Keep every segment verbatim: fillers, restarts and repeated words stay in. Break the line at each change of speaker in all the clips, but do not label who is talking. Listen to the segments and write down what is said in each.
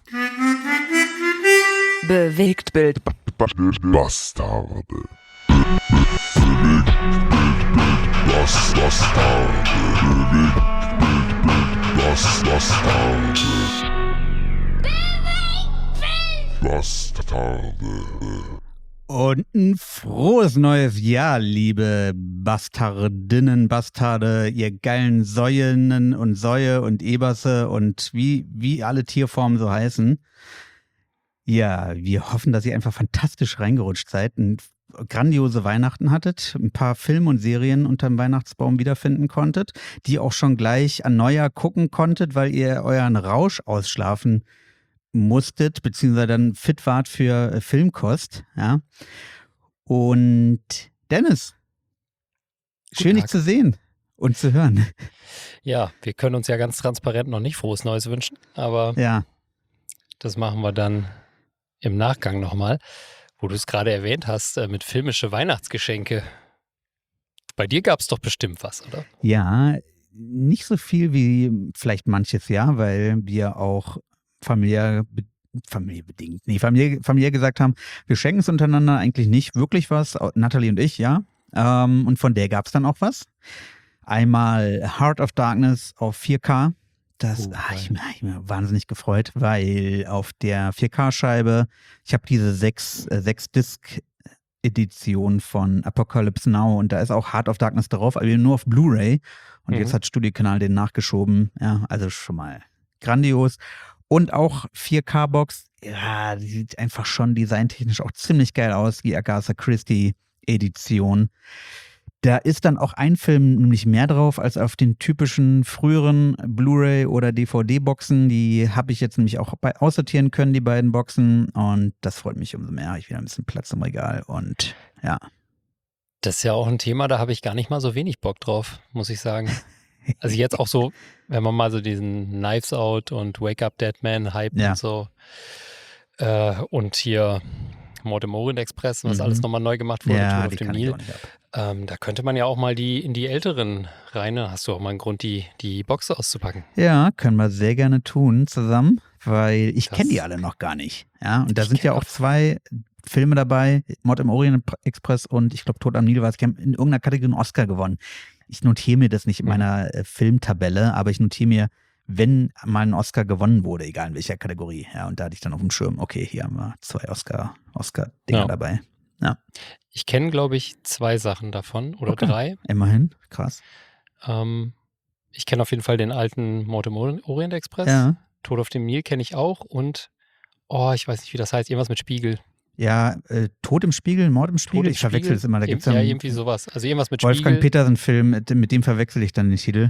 Bewegtbild.
Bastarde. Was, Bastarde. Was, Bastarde. Bastarde.
Und ein frohes neues Jahr, liebe Bastardinnen, Bastarde, ihr geilen Säuenen und Säue und Eberse und wie, wie alle Tierformen so heißen. Ja, wir hoffen, dass ihr einfach fantastisch reingerutscht seid und grandiose Weihnachten hattet, ein paar Filme und Serien unterm Weihnachtsbaum wiederfinden konntet, die auch schon gleich an Neujahr gucken konntet, weil ihr euren Rausch ausschlafen musstet, beziehungsweise dann fit wart für äh, Filmkost, ja. Und Dennis,
Guten
schön dich
Tag.
zu sehen und zu hören.
Ja, wir können uns ja ganz transparent noch nicht frohes Neues wünschen, aber
Ja,
das machen wir dann im Nachgang nochmal, wo du es gerade erwähnt hast, äh, mit filmische Weihnachtsgeschenke. Bei dir gab es doch bestimmt was, oder?
ja, nicht so viel wie vielleicht manches Jahr, weil wir auch familiär, be- familiebedingt, nee, familiär, familiär gesagt haben, wir schenken es untereinander eigentlich nicht wirklich was, Natalie und ich, ja. Ähm, und von der gab es dann auch was. Einmal Heart of Darkness auf vier K. Das
Oh,
ah, ich,
geil.
ich mir wahnsinnig gefreut, weil auf der vier K-Scheibe, ich habe diese sechs, äh, sechs Disc-Edition von Apocalypse Now und da ist auch Heart of Darkness drauf, aber nur auf Blu-ray. Und
Mhm.
jetzt hat Studiokanal den nachgeschoben. Ja, also schon mal grandios. Und auch vier K-Box, ja, die sieht einfach schon designtechnisch auch ziemlich geil aus, die Agatha Christie-Edition. Da ist dann auch ein Film nämlich mehr drauf als auf den typischen früheren Blu-ray- oder D V D-Boxen. Die habe ich jetzt nämlich auch bei aussortieren können, die beiden Boxen. Und das freut mich umso mehr. Ich wieder ein bisschen Platz im Regal. Und ja.
Das ist ja auch ein Thema, da habe ich gar nicht mal so wenig Bock drauf, muss ich sagen. Also jetzt auch so, wenn man mal so diesen Knives Out und Wake Up Dead Man Hype
Ja.
und so äh, und hier Mord im Orient Express, was
Mhm.
alles nochmal neu gemacht wurde,
Ja,
Tod auf
die
dem
kann ich
Nil.
auch nicht ab.
Ähm, da könnte man ja auch mal die in die älteren rein, ne? Hast du auch mal einen Grund, die, die Box auszupacken.
Ja, können wir sehr gerne tun zusammen, weil ich
Das-
kenne die alle noch gar nicht. Ja, und da
Ich
sind ja
kenn
auch zwei Filme dabei, Mord im Orient Express und ich glaube Tod am Nil war es. Die haben in irgendeiner Kategorie einen Oscar gewonnen. Ich notiere mir das nicht in
Mhm.
meiner äh, Filmtabelle, aber ich notiere mir, wenn mal ein Oscar gewonnen wurde, egal in welcher Kategorie. Ja, und da hatte ich dann auf dem Schirm, okay, hier haben wir zwei Oscar, Oscar-Dinger
Ja.
dabei.
Ich kenne, glaube ich, zwei Sachen davon oder
Okay.
drei.
Immerhin, krass.
Ähm, ich kenne auf jeden Fall den alten Mord im Orient Express.
Ja,
Tod auf dem Nil kenne ich auch und, oh, ich weiß nicht, wie das heißt, irgendwas mit Spiegel.
ja, äh, Tod im Spiegel, Mord im Spiegel,
Tod im
ich verwechsel
Spiegel?
es immer. Da
Irg-
gibt's
ja,
einen
irgendwie sowas. Also irgendwas mit
Wolfgang
Spiegel.
Petersen-Film, mit dem- mit dem verwechsel ich dann den Titel.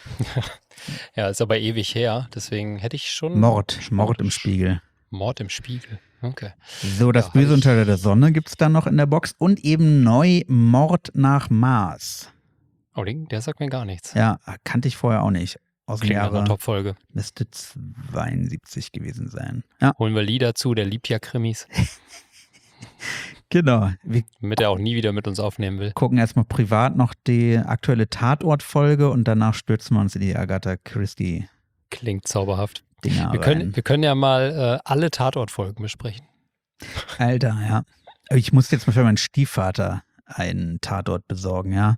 Ja, ist aber ewig her, deswegen hätte ich schon...
Mord,
schon-
Mord im Spiegel.
Mord im Spiegel, okay.
So, das
Ja,
Böse
hab ich-
unter der Sonne gibt es dann noch in der Box und eben neu Mord nach Mars.
Oh, den, der sagt mir gar nichts.
Ja, kannte ich vorher auch nicht. Aus dem
Klingt nach einer
Jahre
Top-Folge.
müsste zweiundsiebzig gewesen sein. Ja,
Holen wir Lee dazu, der liebt ja Krimis,
genau. Wir
damit er auch nie wieder mit uns aufnehmen will.
gucken erstmal privat noch die aktuelle Tatort-Folge und danach stürzen wir uns in die Agatha Christie-Dinger
Klingt zauberhaft. Wir
rein.
können, wir können ja mal äh, alle Tatort-Folgen besprechen.
Alter, ja. Ich muss jetzt mal für meinen Stiefvater einen Tatort besorgen, ja.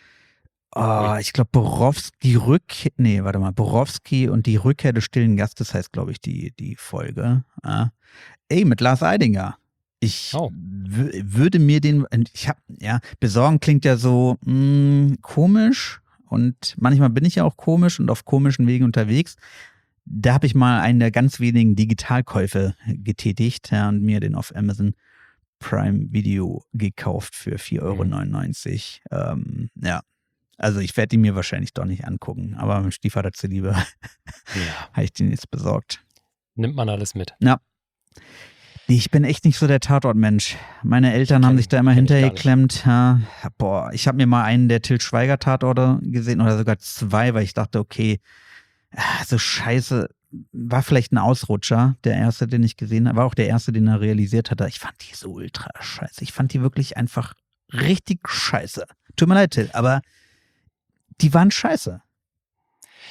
Oh, ich glaube, Borowski, die Rückkehr, nee, warte mal, Borowski und die Rückkehr des stillen Gastes heißt, glaube ich, die, die Folge. Ja. Ey, mit Lars Eidinger. Ich
Oh.
w- würde mir den, ich hab, ja, besorgen klingt ja so mh, komisch und manchmal bin ich ja auch komisch und auf komischen Wegen unterwegs. Da habe ich mal einen der ganz wenigen Digitalkäufe getätigt, ja, und mir den auf Amazon Prime Video gekauft für vier Euro neunundneunzig. Ähm, ja, also ich werde ihn mir wahrscheinlich doch nicht angucken, aber meinem Stiefvater zuliebe
Ja.
habe ich den jetzt besorgt.
Nimmt man alles mit.
Nee, ich bin echt nicht so der Tatortmensch. Meine Eltern haben
Kenn-
sich da immer
kenn ich gar
hintergeklemmt. Ja, boah, ich habe mir mal einen der Til Schweiger Tatorte gesehen oder sogar zwei, weil ich dachte, okay, ah, so scheiße, war vielleicht ein Ausrutscher, der erste, den ich gesehen habe, war auch der erste, den er realisiert hatte. Ich fand die so ultra scheiße. Ich fand die wirklich einfach richtig scheiße. Tut mir leid, Till, aber die waren scheiße.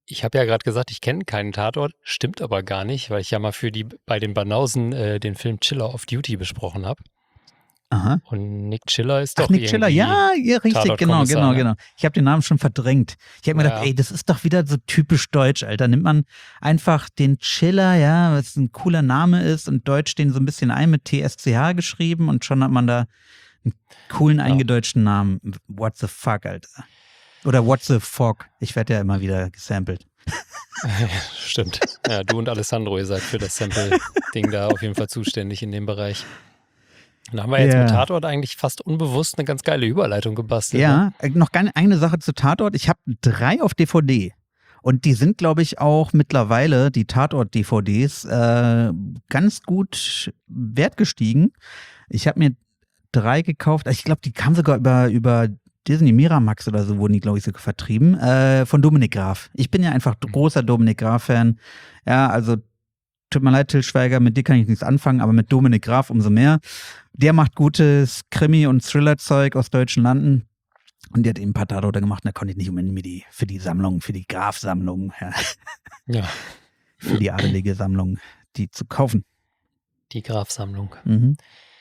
Ich habe ja gerade gesagt, ich kenne keinen Tatort, stimmt aber gar nicht, weil ich ja mal für die bei den Banausen äh, den Film Chiller of Duty besprochen habe.
Aha.
Und Nick Chiller ist doch
Ach, Nick Chiller, ja, ja, richtig, genau,
Tatort-Kommissar,
genau,
ne?
genau. Ich habe den Namen schon verdrängt. Ich habe mir
Ja.
gedacht, ey, das ist doch wieder so typisch deutsch, Alter. Nimmt man einfach den Chiller, ja, was ein cooler Name ist und deutsch den so ein bisschen ein mit T S C H geschrieben und schon hat man da einen coolen
Ja.
eingedeutschten Namen. What the fuck, Alter. Oder what the fuck. Ich werde ja immer wieder gesampelt.
Stimmt. Ja, du und Alessandro, ihr seid für das Sample-Ding da auf jeden Fall zuständig in dem Bereich. Da haben wir jetzt
Ja.
mit Tatort eigentlich fast unbewusst eine ganz geile Überleitung gebastelt. Ne?
Ja, äh, noch gar eine Sache zu Tatort. Ich habe drei auf D V D. Und die sind, glaube ich, auch mittlerweile, die Tatort-D V Ds, äh, ganz gut wert gestiegen. Ich habe mir drei gekauft. Ich glaube, die kamen sogar über, über Disney Miramax oder so, wurden die, glaube ich, sogar vertrieben. Äh, von Dominik Graf. Ich bin ja einfach großer Dominik Graf-Fan. Ja, also tut mir leid, Till Schweiger, mit dir kann ich nichts anfangen, aber mit Dominik Graf umso mehr. Der macht gutes Krimi- und Thriller-Zeug aus deutschen Landen. Und der hat eben ein paar Tatorte gemacht, und da konnte ich nicht unbedingt mir die, für die Sammlung, für die Graf-Sammlung, ja,
Ja,
für die adelige Sammlung, die zu kaufen.
die Graf-Sammlung.
Mhm.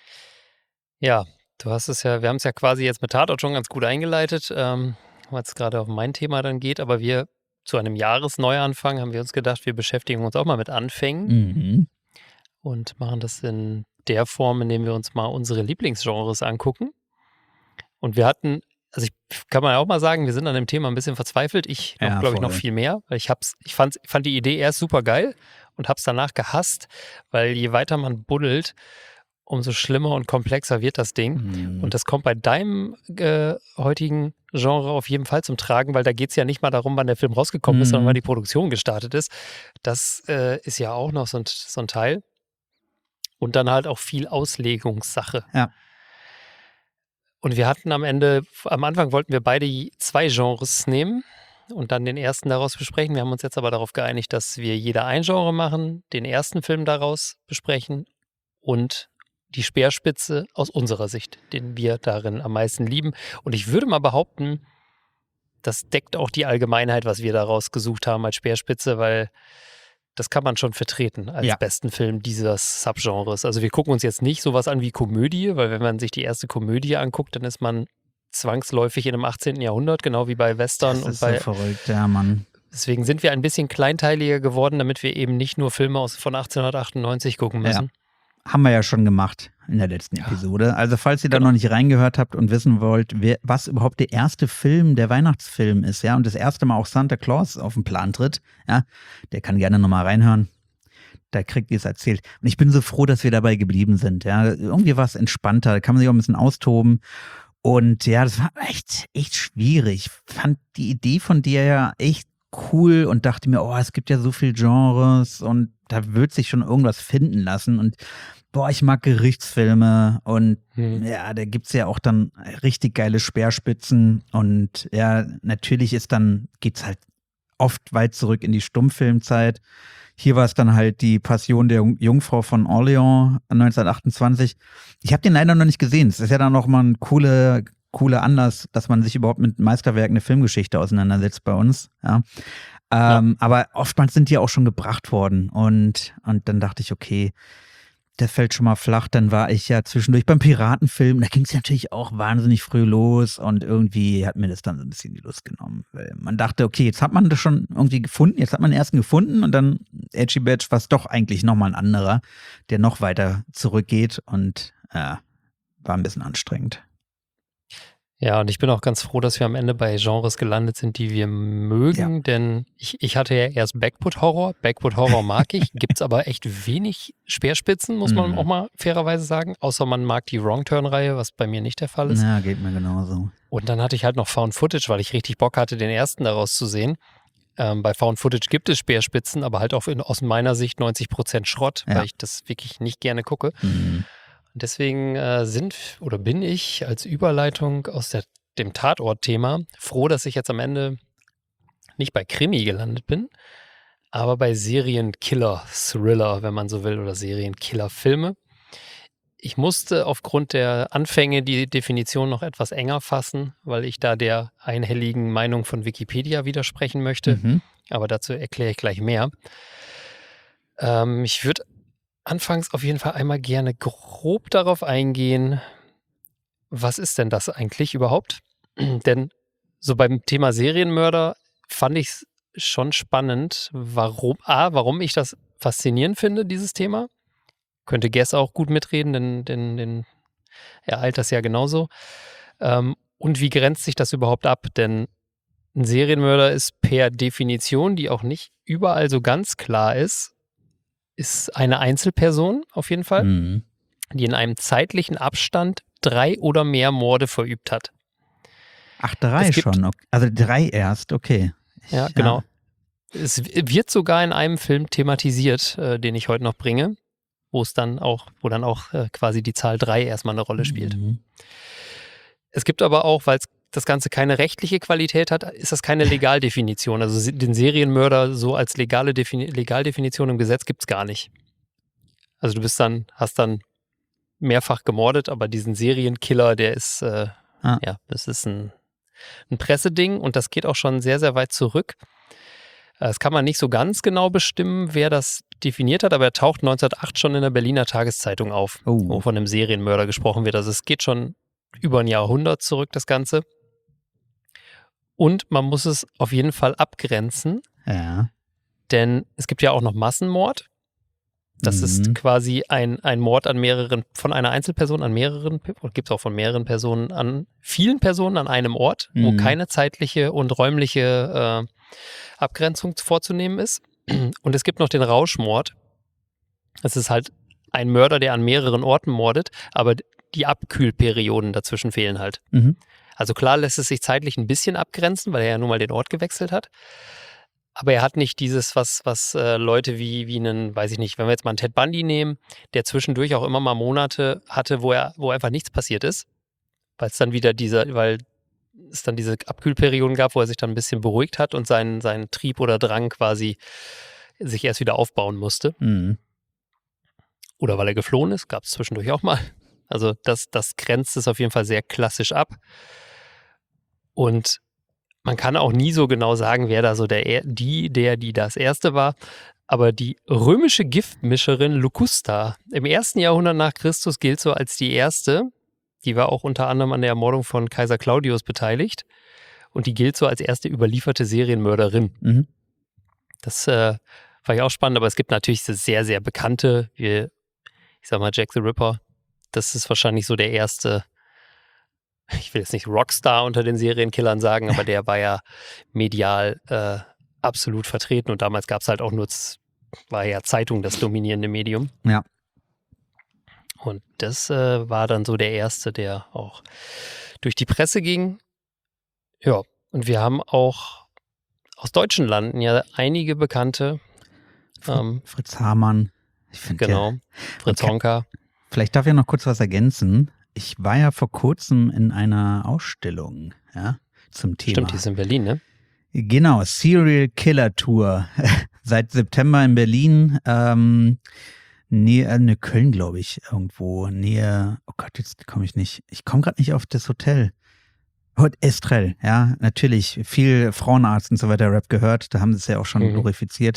Ja, du hast es ja, wir haben es ja quasi jetzt mit Tatort schon ganz gut eingeleitet, ähm, weil es gerade auf mein Thema dann geht, aber wir zu einem Jahresneuanfang haben wir uns gedacht, wir beschäftigen uns auch mal mit Anfängen
Mhm.
und machen das in der Form, indem wir uns mal unsere Lieblingsgenres angucken. Und wir hatten, also ich kann man ja auch mal sagen, wir sind an dem Thema ein bisschen verzweifelt. Ich,
Ja,
glaube ich, noch
voll.
viel mehr. Weil ich hab's, ich fand, fand die Idee erst super geil und hab's danach gehasst, weil je weiter man buddelt, umso schlimmer und komplexer wird das Ding.
Mhm.
Und das kommt bei deinem äh, heutigen Genre auf jeden Fall zum Tragen, weil da geht es ja nicht mal darum, wann der Film rausgekommen ist,
Mhm.
sondern wann die Produktion gestartet ist. Das äh, ist ja auch noch so ein, so ein Teil. Und dann halt auch viel Auslegungssache.
Ja.
Und wir hatten am Ende, am Anfang wollten wir beide zwei Genres nehmen und dann den ersten daraus besprechen. Wir haben uns jetzt aber darauf geeinigt, dass wir jeder ein Genre machen, den ersten Film daraus besprechen und die Speerspitze aus unserer Sicht, den wir darin am meisten lieben. Und ich würde mal behaupten, das deckt auch die Allgemeinheit, was wir daraus gesucht haben als Speerspitze, weil das kann man schon vertreten als
Ja.
besten Film dieses Subgenres. Also wir gucken uns jetzt nicht sowas an wie Komödie, weil wenn man sich die erste Komödie anguckt, dann ist man zwangsläufig in dem achtzehnten Jahrhundert, genau wie bei Western.
Das
und
ist
bei
so verrückt, ja, Mann.
Deswegen sind wir ein bisschen kleinteiliger geworden, damit wir eben nicht nur Filme aus von achtzehnhundertachtundneunzig gucken müssen.
Haben wir ja schon gemacht in der letzten
Ja.
Episode. Also falls ihr da
Genau.
noch nicht reingehört habt und wissen wollt, wer, was überhaupt der erste Film, der Weihnachtsfilm ist, ja, und das erste Mal auch Santa Claus auf den Plan tritt, ja, der kann gerne nochmal reinhören. Da kriegt ihr es erzählt. Und ich bin so froh, dass wir dabei geblieben sind, ja. Irgendwie war es entspannter, da kann man sich auch ein bisschen austoben. Und ja, das war echt, echt schwierig. Ich fand die Idee von dir ja echt cool und dachte mir, oh, es gibt ja so viele Genres und da wird sich schon irgendwas finden lassen. Und boah, ich mag Gerichtsfilme und
Hm.
ja, da gibt's ja auch dann richtig geile Speerspitzen. Und ja, natürlich ist dann, geht's halt oft weit zurück in die Stummfilmzeit. Hier war es dann halt die Passion der Jung- Jungfrau von Orleans neunzehnhundertachtundzwanzig. Ich habe den leider noch nicht gesehen. Es ist ja dann noch mal ein cooler, cooler Anlass, dass man sich überhaupt mit Meisterwerken der Filmgeschichte auseinandersetzt bei uns. Ja. Ähm, aber oftmals sind die auch schon gebracht worden. Und, und dann dachte ich, okay, der fällt schon mal flach. Dann war ich ja zwischendurch beim Piratenfilm. Da ging es natürlich auch wahnsinnig früh los. Und irgendwie hat mir das dann so ein bisschen die Lust genommen. Weil man dachte, okay, jetzt hat man das schon irgendwie gefunden. Jetzt hat man den ersten gefunden. Und dann Edgy Badge war es doch eigentlich nochmal ein anderer, der noch weiter zurückgeht. Und ja, war ein bisschen anstrengend.
Ja, und ich bin auch ganz froh, dass wir am Ende bei Genres gelandet sind, die wir mögen,
Ja.
denn ich, ich hatte ja erst Backwood-Horror. Backwood-Horror mag ich, gibt's aber echt wenig Speerspitzen, muss man
Mhm.
auch mal fairerweise sagen, außer man mag die Wrong-Turn-Reihe, was bei mir nicht der Fall ist.
Ja, geht mir genauso.
Und dann hatte ich halt noch Found Footage, weil ich richtig Bock hatte, den ersten daraus zu sehen. Ähm, bei Found Footage gibt es Speerspitzen, aber halt auch in, aus meiner Sicht neunzig Prozent Schrott,
Ja.
weil ich das wirklich nicht gerne gucke.
Mhm.
Und deswegen äh, sind oder bin ich als Überleitung aus der, dem Tatort-Thema froh, dass ich jetzt am Ende nicht bei Krimi gelandet bin, aber bei Serienkiller, Thriller, wenn man so will, oder Serienkiller-Filme. Ich musste aufgrund der Anfänge die Definition noch etwas enger fassen, weil ich da der einhelligen Meinung von Wikipedia widersprechen möchte.
Mhm.
aber dazu erkläre ich gleich mehr. Ähm, ich würde anfangs auf jeden Fall einmal gerne grob darauf eingehen, was ist denn das eigentlich überhaupt? Denn so beim Thema Serienmörder fand ich es schon spannend, warum, A, warum ich das faszinierend finde, dieses Thema. Könnte Guess auch gut mitreden, denn, denn, denn er eilt das ja genauso. Ähm, und wie grenzt sich das überhaupt ab? Denn ein Serienmörder ist per Definition, die auch nicht überall so ganz klar ist, ist eine Einzelperson auf jeden Fall,
Mhm.
die in einem zeitlichen Abstand drei oder mehr Morde verübt hat.
Ach, drei
Es gibt-
schon. Okay. Also drei erst, okay. Ich-
Ja, genau. Es wird sogar in einem Film thematisiert, äh, den ich heute noch bringe, wo es dann auch, wo dann auch äh, quasi die Zahl drei erstmal eine Rolle spielt.
Mhm.
Es gibt aber auch, weil das Ganze keine rechtliche Qualität hat, ist das keine Legaldefinition. Also se- den Serienmörder so als legale Defini Legaldefinition im Gesetz gibt es gar nicht. Also du bist dann, hast dann mehrfach gemordet, aber diesen Serienkiller, der ist, äh,
Ah.
ja, das ist ein, ein Presseding und das geht auch schon sehr, sehr weit zurück. Äh, Das kann man nicht so ganz genau bestimmen, wer das definiert hat, aber er taucht neunzehnhundertacht schon in der Berliner Tageszeitung auf,
Oh.
wo von einem Serienmörder gesprochen wird. Also es geht schon über ein Jahrhundert zurück, das Ganze. Und man muss es auf jeden Fall abgrenzen,
Ja.
denn es gibt ja auch noch Massenmord. Das
Mhm.
ist quasi ein, ein Mord an mehreren, von einer Einzelperson an mehreren, und gibt es auch von mehreren Personen an vielen Personen an einem Ort, wo
Mhm.
keine zeitliche und räumliche äh, Abgrenzung vorzunehmen ist. Und es gibt noch den Rauschmord. Das ist halt ein Mörder, der an mehreren Orten mordet, aber die Abkühlperioden dazwischen fehlen halt.
Mhm.
Also klar lässt es sich zeitlich ein bisschen abgrenzen, weil er ja nun mal den Ort gewechselt hat. Aber er hat nicht dieses, was, was äh, Leute wie, wie einen, weiß ich nicht, wenn wir jetzt mal einen Ted Bundy nehmen, der zwischendurch auch immer mal Monate hatte, wo er, wo einfach nichts passiert ist. Weil es dann wieder diese, weil es dann diese Abkühlperioden gab, wo er sich dann ein bisschen beruhigt hat und seinen, seinen Trieb oder Drang quasi sich erst wieder aufbauen musste.
Mhm.
Oder weil er geflohen ist, gab es zwischendurch auch mal. Also das, das grenzt es auf jeden Fall sehr klassisch ab. Und man kann auch nie so genau sagen, wer da so der, Er- die, der, die das Erste war. Aber die römische Giftmischerin Locusta im ersten Jahrhundert nach Christus gilt so als die erste. Die war auch unter anderem an der Ermordung von Kaiser Claudius beteiligt. Und die gilt so als erste überlieferte Serienmörderin.
Mhm.
Das äh, war ja auch spannend, aber es gibt natürlich so sehr, sehr bekannte, wie, ich sag mal, Jack the Ripper. Das ist wahrscheinlich so der erste, ich will jetzt nicht Rockstar unter den Serienkillern sagen, aber der war ja medial äh, absolut vertreten und damals gab es halt auch nur, z- war ja Zeitung das dominierende Medium.
Ja.
Und das äh, war dann so der erste, der auch durch die Presse ging. Ja, und wir haben auch aus deutschen Landen ja einige Bekannte.
Fr
Ähm,
Fritz Hamann. Ich finde
Genau,
ja,
Fritz
Okay.
Honka.
vielleicht darf ich noch kurz was ergänzen. Ich war ja vor kurzem in einer Ausstellung, ja, zum Thema.
Stimmt, die ist in Berlin, ne?
Genau, Serial Killer Tour. Seit September in Berlin. Ähm, Nähe, äh, ne, Köln, glaube ich, irgendwo. Nähe, oh Gott, jetzt komme ich nicht. Ich komme gerade nicht auf das Hotel. Heute Estrell, ja, natürlich. Viel Frauenarzt und so weiter Rap gehört. Da haben sie es ja auch schon
Mhm.
glorifiziert.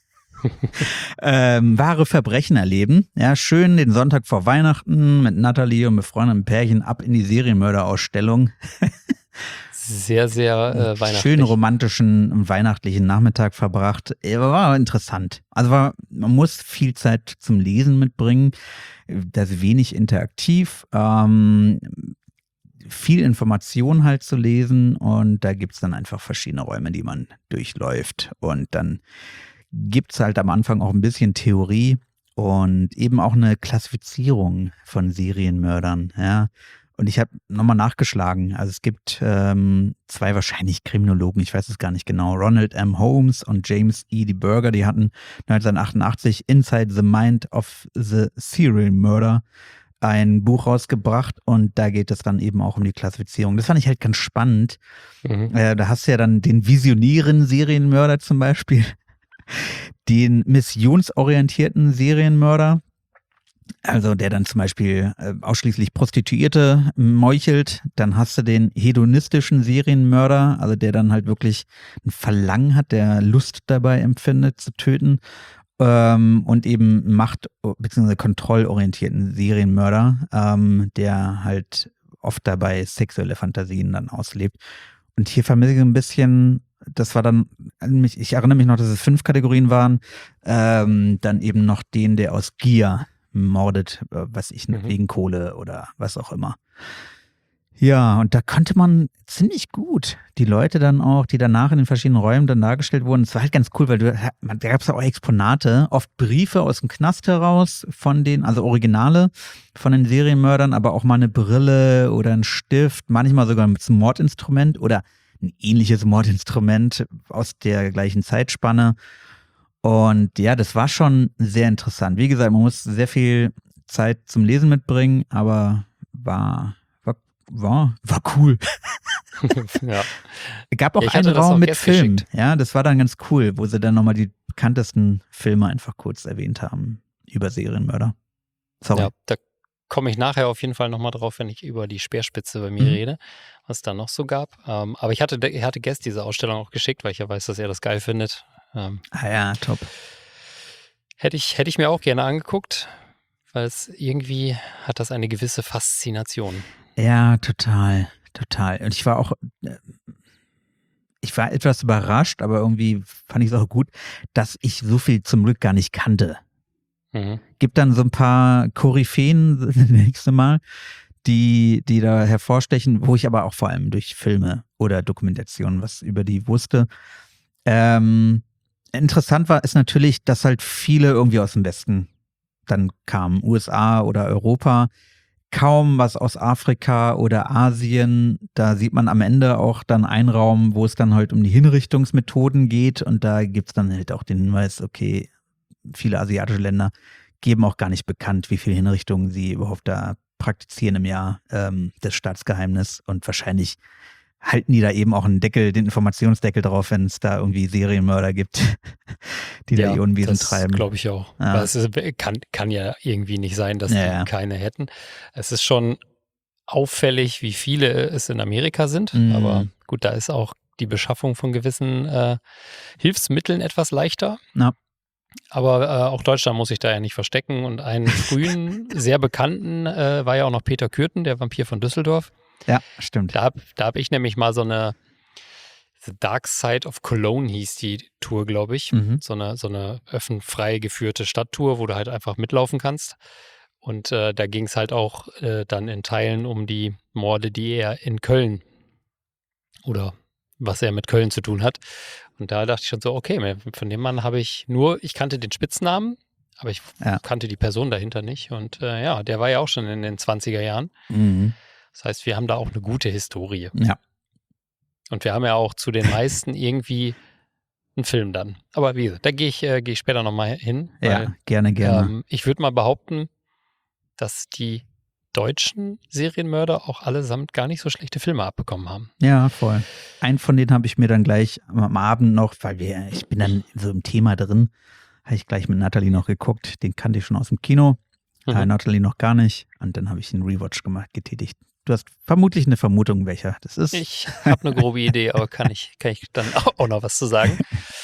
ähm, wahre Verbrechen erleben. Ja, schön den Sonntag vor Weihnachten mit Nathalie und befreundeten Pärchen ab in die Serienmörderausstellung.
Sehr, sehr äh, weihnachtlich.
Schönen romantischen und weihnachtlichen Nachmittag verbracht. Äh, War interessant. Also war, man muss viel Zeit zum Lesen mitbringen. Das ist wenig interaktiv. Ähm, viel Information halt zu lesen und da gibt's dann einfach verschiedene Räume, die man durchläuft. Und dann gibt's halt am Anfang auch ein bisschen Theorie und eben auch eine Klassifizierung von Serienmördern, ja. Und ich habe nochmal nachgeschlagen. Also es gibt ähm, zwei wahrscheinlich Kriminologen, ich weiß es gar nicht genau, Ronald M. Holmes und James E. D. Berger, die hatten neunzehnhundertachtundachtzig Inside the Mind of the Serial Murder ein Buch rausgebracht und da geht es dann eben auch um die Klassifizierung. Das fand ich halt ganz spannend.
Mhm.
Äh, da hast du ja dann den visionären Serienmörder zum Beispiel, den missionsorientierten Serienmörder, Also der dann zum Beispiel äh, ausschließlich Prostituierte meuchelt. Dann hast du den hedonistischen Serienmörder, also der dann halt wirklich ein Verlangen hat, der Lust dabei empfindet zu töten. Ähm, und eben Macht- bzw. kontrollorientierten Serienmörder, ähm, der halt oft dabei sexuelle Fantasien dann auslebt. Und hier vermisse ich ein bisschen, das war dann, ich erinnere mich noch, dass es fünf Kategorien waren, ähm, dann eben noch den, der aus Gier mordet, was ich,
Mhm.
wegen Kohle oder was auch immer. Ja, und da konnte man ziemlich gut die Leute dann auch, die danach in den verschiedenen Räumen dann dargestellt wurden, es war halt ganz cool, weil du, da gab es auch Exponate, oft Briefe aus dem Knast heraus von den, also Originale von den Serienmördern, aber auch mal eine Brille oder ein Stift, manchmal sogar ein Mordinstrument oder ein ähnliches Mordinstrument aus der gleichen Zeitspanne. Und ja, das war schon sehr interessant. Wie gesagt, man muss sehr viel Zeit zum Lesen mitbringen, aber war, war, war, war cool.
Ja.
Gab auch
Ja, ich hatte
einen
das
Raum
auch
mit
Gäst
Film.
geschickt.
Ja, das war dann ganz cool, wo sie dann nochmal die bekanntesten Filme einfach kurz erwähnt haben über Serienmörder. Sorry.
Ja, da komme ich nachher auf jeden Fall nochmal drauf, wenn ich über die Speerspitze bei mir
Mhm.
rede, was es da noch so gab. Ähm, aber ich hatte, ich hatte Guest diese Ausstellung auch geschickt, weil ich ja weiß, dass er das geil findet. Ähm,
Ah ja, top.
hätte ich, hätte ich mir auch gerne angeguckt, weil es irgendwie hat das eine gewisse Faszination.
Ja, total, total. Und ich war auch, äh, ich war etwas überrascht, aber irgendwie fand ich es auch gut, dass ich so viel zum Glück gar nicht kannte.
Mhm.
Gibt dann so ein paar Koryphäen das nächste Mal, die, die da hervorstechen, wo ich aber auch vor allem durch Filme oder Dokumentationen was über die wusste. Ähm, interessant war ist natürlich, dass halt viele irgendwie aus dem Westen dann kamen, U S A oder Europa, kaum was aus Afrika oder Asien. Da sieht man am Ende auch dann einen Raum, wo es dann halt um die Hinrichtungsmethoden geht und da gibt es dann halt auch den Hinweis, okay, viele asiatische Länder geben auch gar nicht bekannt, wie viele Hinrichtungen sie überhaupt da praktizieren im Jahr, ähm, das Staatsgeheimnis und wahrscheinlich halten die da eben auch einen Deckel, den Informationsdeckel drauf, wenn es da irgendwie Serienmörder gibt, die da ihr Unwesen
das
treiben.
glaube ich auch.
Ja.
Weil es ist, kann, kann ja irgendwie nicht sein, dass
Ja,
die
ja.
keine hätten. Es ist schon auffällig, wie viele es in Amerika sind.
Mhm.
Aber gut, da ist auch die Beschaffung von gewissen äh, Hilfsmitteln etwas leichter.
Ja.
Aber äh, auch Deutschland muss sich da ja nicht verstecken. Und einen frühen, sehr bekannten äh, war ja auch noch Peter Kürten, der Vampir von Düsseldorf.
Ja, stimmt.
Da habe da hab ich nämlich mal so eine The Dark Side of Cologne hieß die Tour, glaube ich.
Mhm.
So eine, so eine öffnenfrei geführte Stadttour, wo du halt einfach mitlaufen kannst. Und äh, da ging es halt auch äh, dann in Teilen um die Morde, die er in Köln oder was er mit Köln zu tun hat. Und da dachte ich schon so, okay, von dem Mann habe ich nur, ich kannte den Spitznamen, aber ich
Ja.
kannte die Person dahinter nicht. Und äh, ja, der war ja auch schon in den zwanziger Jahren.
Mhm.
Das heißt, wir haben da auch eine gute Historie.
Ja.
Und wir haben ja auch zu den meisten irgendwie einen Film dann. Aber wie gesagt, da gehe ich, äh, gehe ich später nochmal hin. Weil,
Ja, gerne, gerne.
ähm, ich würde mal behaupten, dass die deutschen Serienmörder auch allesamt gar nicht so schlechte Filme abbekommen haben.
Ja, voll. Einen von denen habe ich mir dann gleich am Abend noch, weil wir, ich bin dann so im Thema drin, habe ich gleich mit Nathalie noch geguckt. Den kannte ich schon aus dem Kino.
Mhm.
Äh, Nathalie noch gar nicht. Und dann habe ich einen Rewatch gemacht, getätigt. Du hast vermutlich eine Vermutung, welcher das ist.
Ich habe eine grobe Idee, aber kann ich, kann ich dann auch noch was zu sagen.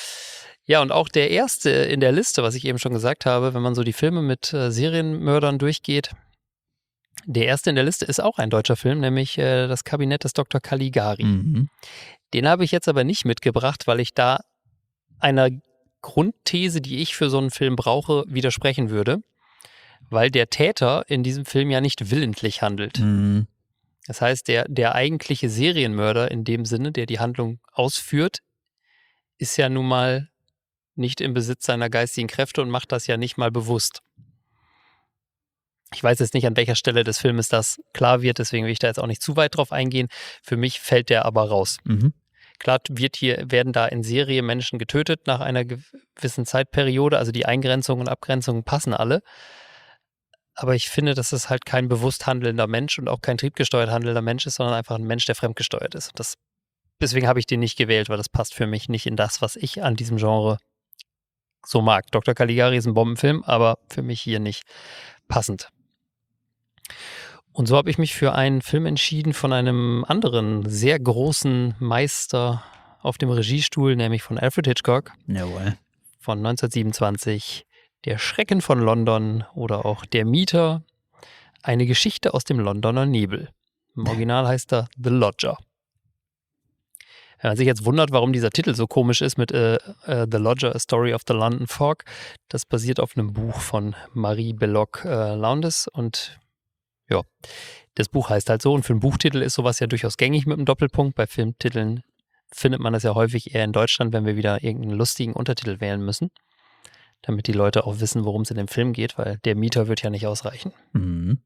Ja, und auch der erste in der Liste, was ich eben schon gesagt habe, wenn man so die Filme mit äh, Serienmördern durchgeht, der erste in der Liste ist auch ein deutscher Film, nämlich äh, das Kabinett des Doktor Caligari.
Mhm.
Den habe ich jetzt aber nicht mitgebracht, weil ich da einer Grundthese, die ich für so einen Film brauche, widersprechen würde, weil der Täter in diesem Film ja nicht willentlich handelt.
Mhm.
Das heißt, der, der eigentliche Serienmörder in dem Sinne, der die Handlung ausführt, ist ja nun mal nicht im Besitz seiner geistigen Kräfte und macht das ja nicht mal bewusst. Ich weiß jetzt nicht, an welcher Stelle des Filmes das klar wird, deswegen will ich da jetzt auch nicht zu weit drauf eingehen. Für mich fällt der aber raus.
Mhm.
Klar wird hier, werden da in Serie Menschen getötet nach einer gewissen Zeitperiode, also die Eingrenzungen und Abgrenzungen passen alle. Aber ich finde, dass es halt kein bewusst handelnder Mensch und auch kein triebgesteuert handelnder Mensch ist, sondern einfach ein Mensch, der fremdgesteuert ist. Und das, deswegen habe ich den nicht gewählt, weil das passt für mich nicht in das, was ich an diesem Genre so mag. Doktor Caligari ist ein Bombenfilm, aber für mich hier nicht. passend. Und so habe ich mich für einen Film entschieden von einem anderen sehr großen Meister auf dem Regiestuhl, nämlich von Alfred Hitchcock
Jawohl.
von neunzehnhundertsiebenundzwanzig, Der Schrecken von London oder auch Der Mieter, eine Geschichte aus dem Londoner Nebel. Im Original heißt er The Lodger. Wenn man sich jetzt wundert, warum dieser Titel so komisch ist mit äh, äh, The Lodger, A Story of the London Fog, das basiert auf einem Buch von Marie Belloc äh, Lowndes und ja, das Buch heißt halt so und für einen Buchtitel ist sowas ja durchaus gängig mit einem Doppelpunkt. Bei Filmtiteln findet man das ja häufig eher in Deutschland, wenn wir wieder irgendeinen lustigen Untertitel wählen müssen, damit die Leute auch wissen, worum es in dem Film geht, weil Der Mieter wird ja nicht ausreichen.
Mhm.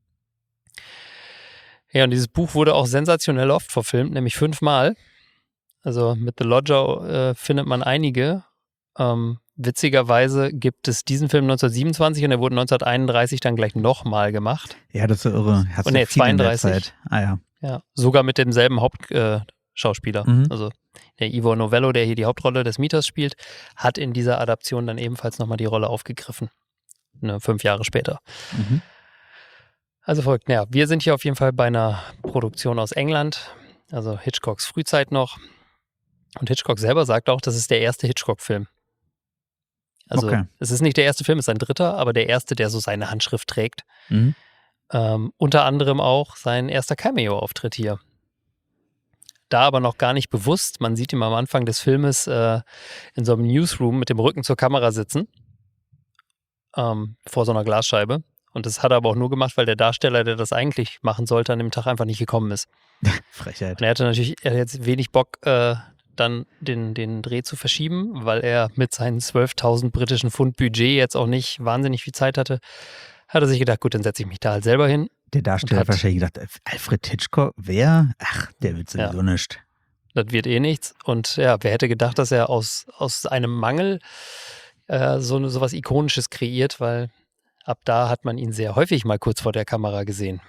Ja, und dieses Buch wurde auch sensationell oft verfilmt, nämlich fünfmal. Also mit The Lodger äh, findet man einige. Ähm, witzigerweise gibt es diesen Film neunzehnhundertsiebenundzwanzig und er wurde neunzehnhunderteinunddreißig dann gleich nochmal gemacht.
Ja, das ist so irre. Hast
Und
du
nee,
viel in der
zweiunddreißig.
Zeit. Ah ja.
Ja, sogar mit demselben Hauptschauspieler. Äh,
Mhm.
Also der Ivor Novello, der hier die Hauptrolle des Mieters spielt, hat in dieser Adaption dann ebenfalls nochmal die Rolle aufgegriffen. Ne, fünf Jahre später.
Mhm.
Also folgt, ja, wir sind hier auf jeden Fall bei einer Produktion aus England, also Hitchcocks Frühzeit noch. Und Hitchcock selber sagt auch, das ist der erste Hitchcock-Film. Also
Okay.
es ist nicht der erste Film, es ist ein dritter, aber der erste, der so seine Handschrift trägt.
Mhm.
Ähm, unter anderem auch sein erster Cameo-Auftritt hier. Da aber noch gar nicht bewusst. Man sieht ihn am Anfang des Filmes äh, in so einem Newsroom mit dem Rücken zur Kamera sitzen. Ähm, vor so einer Glasscheibe. Und das hat er aber auch nur gemacht, weil der Darsteller, der das eigentlich machen sollte, an dem Tag einfach nicht gekommen ist.
Frechheit.
Und er hatte natürlich er hat jetzt wenig Bock, äh, dann den, den Dreh zu verschieben, weil er mit seinen zwölftausend britischen Pfund Budget jetzt auch nicht wahnsinnig viel Zeit hatte. Hat er sich gedacht, gut, dann setze ich mich da halt selber hin.
Der Darsteller
hat-
hat wahrscheinlich gedacht, Alfred Hitchcock, wer? Ach, der wird sowieso
Ja.
nicht.
Das wird eh nichts. Und ja, wer hätte gedacht, dass er aus, aus einem Mangel äh, so, so was Ikonisches kreiert, weil ab da hat man ihn sehr häufig mal kurz vor der Kamera gesehen.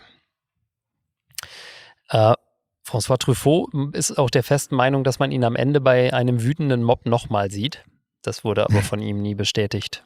Äh, François Truffaut ist auch der festen Meinung, dass man ihn am Ende bei einem wütenden Mob nochmal sieht. Das wurde aber von ihm nie bestätigt.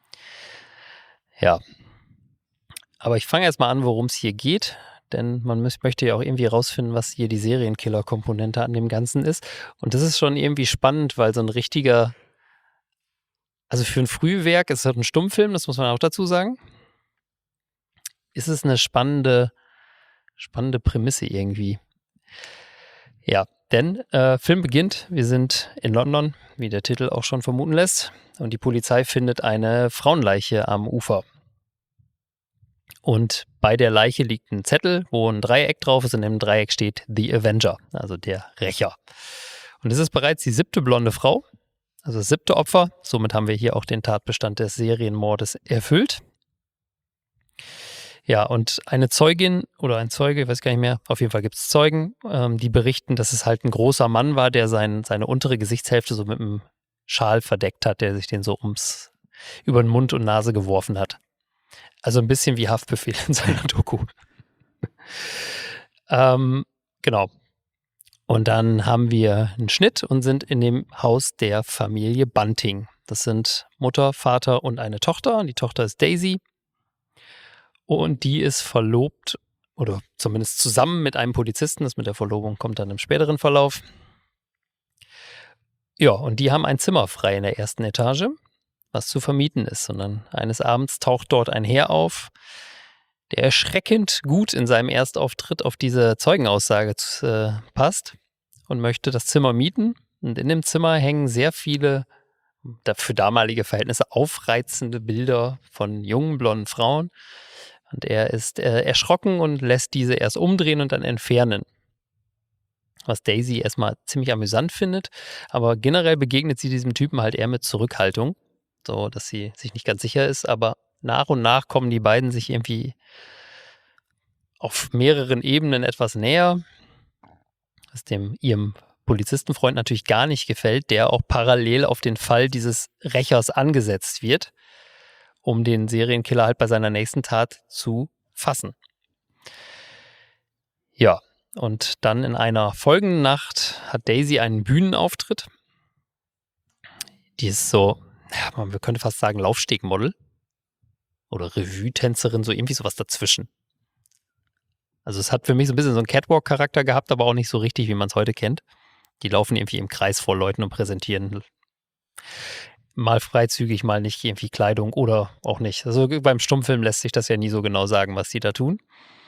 Ja. Aber ich fange erst mal an, worum es hier geht, denn man müß, möchte ja auch irgendwie rausfinden, was hier die Serienkiller-Komponente an dem Ganzen ist. Und das ist schon irgendwie spannend, weil so ein richtiger, also für ein Frühwerk, es ist halt ein Stummfilm, das muss man auch dazu sagen, ist es eine spannende, spannende Prämisse irgendwie. Ja, denn äh, Film beginnt, wir sind in London, wie der Titel auch schon vermuten lässt, und die Polizei findet eine Frauenleiche am Ufer. Und bei der Leiche liegt ein Zettel, wo ein Dreieck drauf ist und im Dreieck steht The Avenger, also der Rächer. Und es ist bereits die siebte blonde Frau, also das siebte Opfer. Somit haben wir hier auch den Tatbestand des Serienmordes erfüllt. Ja, und eine Zeugin oder ein Zeuge, ich weiß gar nicht mehr, auf jeden Fall gibt es Zeugen, ähm, die berichten, dass es halt ein großer Mann war, der sein, seine untere Gesichtshälfte so mit einem Schal verdeckt hat, der sich den so ums über den Mund und Nase geworfen hat. Also ein bisschen wie Haftbefehl in seiner Doku. ähm, genau. Und dann haben wir einen Schnitt und sind in dem Haus der Familie Bunting. Das sind Mutter, Vater und eine Tochter. Die Tochter ist Daisy. Und die ist verlobt oder zumindest zusammen mit einem Polizisten. Das mit der Verlobung kommt dann im späteren Verlauf. Ja, und die haben ein Zimmer frei in der ersten Etage, was zu vermieten ist. Und dann eines Abends taucht dort ein Herr auf, der erschreckend gut in seinem Erstauftritt auf diese Zeugenaussage äh, passt und möchte das Zimmer mieten. Und in dem Zimmer hängen sehr viele, für damalige Verhältnisse aufreizende Bilder von jungen, blonden Frauen. Und er ist äh, erschrocken und lässt diese erst umdrehen und dann entfernen. Was Daisy erstmal ziemlich amüsant findet. Aber generell begegnet sie diesem Typen halt eher mit Zurückhaltung. So, dass sie sich nicht ganz sicher ist. Aber nach und nach kommen die beiden sich irgendwie auf mehreren Ebenen etwas näher. Was dem ihrem Polizistenfreund natürlich gar nicht gefällt, der auch parallel auf den Fall dieses Rächers angesetzt wird, um den Serienkiller halt bei seiner nächsten Tat zu fassen. Ja, und dann in einer folgenden Nacht hat Daisy einen Bühnenauftritt. Die ist so, ja, man könnte fast sagen Laufstegmodel. oder Revue-Tänzerin, so irgendwie sowas dazwischen. Also es hat für mich so ein bisschen so einen Catwalk-Charakter gehabt, aber auch nicht so richtig, wie man es heute kennt. Die laufen irgendwie im Kreis vor Leuten und präsentieren mal freizügig, mal nicht irgendwie Kleidung oder auch nicht. Also beim Stummfilm lässt sich das ja nie so genau sagen, was die da tun.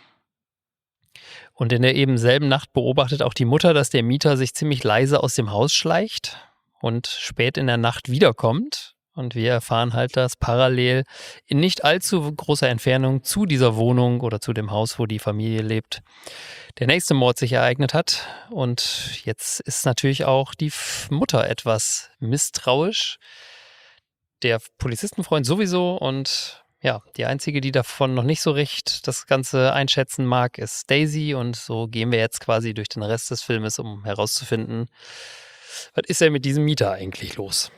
Und in der eben selben Nacht beobachtet auch die Mutter, dass der Mieter sich ziemlich leise aus dem Haus schleicht und spät in der Nacht wiederkommt. Und wir erfahren halt, dass parallel in nicht allzu großer Entfernung zu dieser Wohnung oder zu dem Haus, wo die Familie lebt, der nächste Mord sich ereignet hat. Und jetzt ist natürlich auch die Mutter etwas misstrauisch. Der Polizistenfreund sowieso. Und ja, die einzige, die davon noch nicht so recht das Ganze einschätzen mag, ist Daisy. Und so gehen wir jetzt quasi durch den Rest des Filmes, um herauszufinden, was ist denn mit diesem Mieter eigentlich los?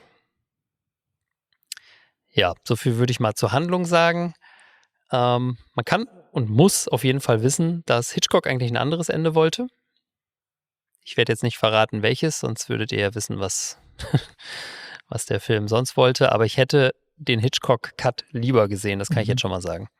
Ja, so viel würde ich mal zur Handlung sagen. Ähm, man kann und muss auf jeden Fall wissen, dass Hitchcock eigentlich ein anderes Ende wollte. Ich werde jetzt nicht verraten, welches, sonst würdet ihr ja wissen, was, was der Film sonst wollte. Aber ich hätte den Hitchcock-Cut lieber gesehen, das kann mhm. ich jetzt schon mal sagen.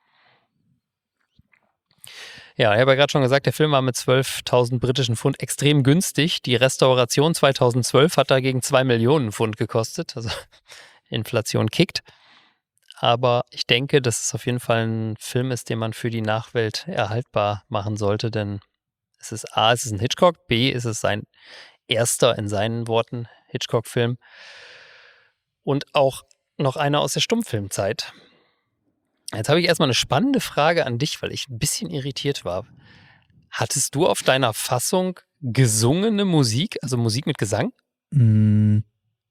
Ja, ich habe ja gerade schon gesagt, der Film war mit zwölftausend britischen Pfund extrem günstig. Die Restauration zweitausendzwölf hat dagegen zwei Millionen Pfund gekostet. Also Inflation kickt. Aber ich denke, dass es auf jeden Fall ein Film ist, den man für die Nachwelt erhaltbar machen sollte, denn es ist A, es ist ein Hitchcock, B, ist es sein erster, in seinen Worten, Hitchcock-Film und auch noch einer aus der Stummfilmzeit. Jetzt habe ich erstmal eine spannende Frage an dich, weil ich ein bisschen irritiert war. Hattest du auf deiner Fassung gesungene Musik, also Musik mit Gesang?
Mm.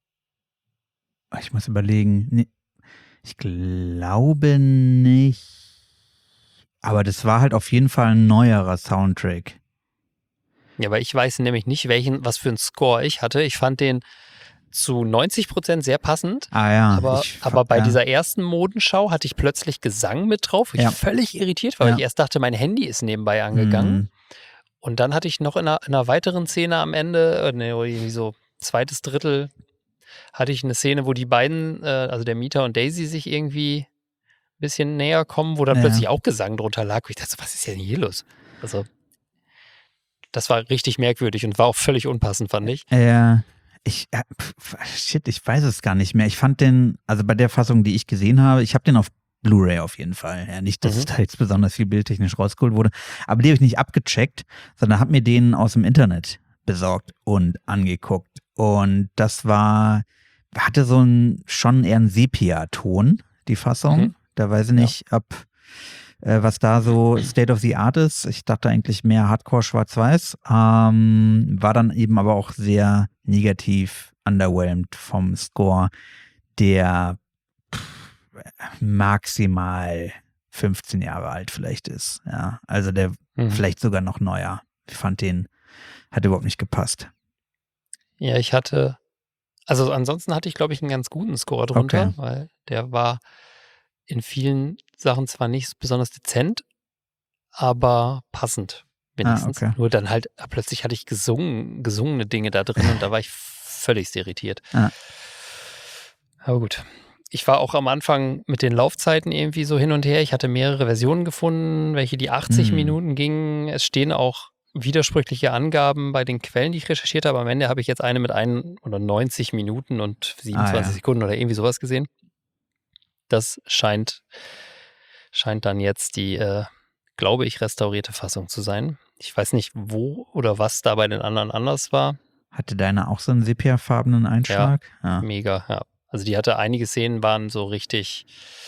Ich muss überlegen. Nee, ich glaube nicht. Aber das war halt auf jeden Fall ein neuerer Soundtrack.
Ja, aber ich weiß nämlich nicht, welchen, was für einen Score ich hatte. Ich fand den zu neunzig Prozent sehr passend.
Ah ja.
Aber,
ich,
aber bei
ja.
dieser ersten Modenschau hatte ich plötzlich Gesang mit drauf, wo ich
Ja.
völlig irritiert war, weil
Ja.
ich erst dachte, mein Handy ist nebenbei angegangen.
Mhm.
Und dann hatte ich noch in einer, in einer weiteren Szene am Ende, äh, ne, irgendwie so zweites Drittel, hatte ich eine Szene, wo die beiden, äh, also der Mieter und Daisy, sich irgendwie ein bisschen näher kommen, wo dann
Ja.
plötzlich auch Gesang drunter lag. Und ich dachte so, was ist denn hier los? Also, das war richtig merkwürdig und war auch völlig unpassend, fand ich.
Ja. Ich, äh, pf, shit, ich weiß es gar nicht mehr. Ich fand den, also bei der Fassung, die ich gesehen habe, ich habe den auf Blu-ray auf jeden Fall. Ja, nicht, dass
Mhm.
es da jetzt besonders viel bildtechnisch rausgeholt wurde, aber die habe ich nicht abgecheckt, sondern habe mir den aus dem Internet besorgt und angeguckt. Und das war, hatte so ein schon eher einen Sepia-Ton, die Fassung.
Mhm.
Da weiß ich nicht, ob äh, was da so State of the Art ist. Ich dachte eigentlich mehr Hardcore schwarz-weiß. Ähm, war dann eben aber auch sehr negativ underwhelmed vom Score, der pff, maximal fünfzehn Jahre alt vielleicht ist. Ja, also der
Mhm.
vielleicht sogar noch neuer. Ich fand den, hat überhaupt nicht gepasst.
Ja, ich hatte, also ansonsten hatte ich, glaube ich, einen ganz guten Score drunter,
Okay.
weil der war in vielen Sachen zwar nicht besonders dezent, aber passend wenigstens.
Ah, okay.
Nur dann halt, äh, plötzlich hatte ich gesungen, gesungene Dinge da drin und da war ich völlig irritiert.
Ah.
Aber gut. Ich war auch am Anfang mit den Laufzeiten irgendwie so hin und her. Ich hatte mehrere Versionen gefunden, welche die achtzig
Hm.
Minuten gingen. Es stehen auch widersprüchliche Angaben bei den Quellen, die ich recherchiert habe. Am Ende habe ich jetzt eine mit ein oder neunzig Minuten und siebenundzwanzig
Ah, ja.
Sekunden oder irgendwie sowas gesehen. Das scheint, scheint dann jetzt die, äh, glaube ich, restaurierte Fassung zu sein. Ich weiß nicht, wo oder was da bei den anderen anders war.
Hatte deine auch so einen sepiafarbenen Einschlag? Ja.
Mega, ja. Also die hatte einige Szenen, waren so richtig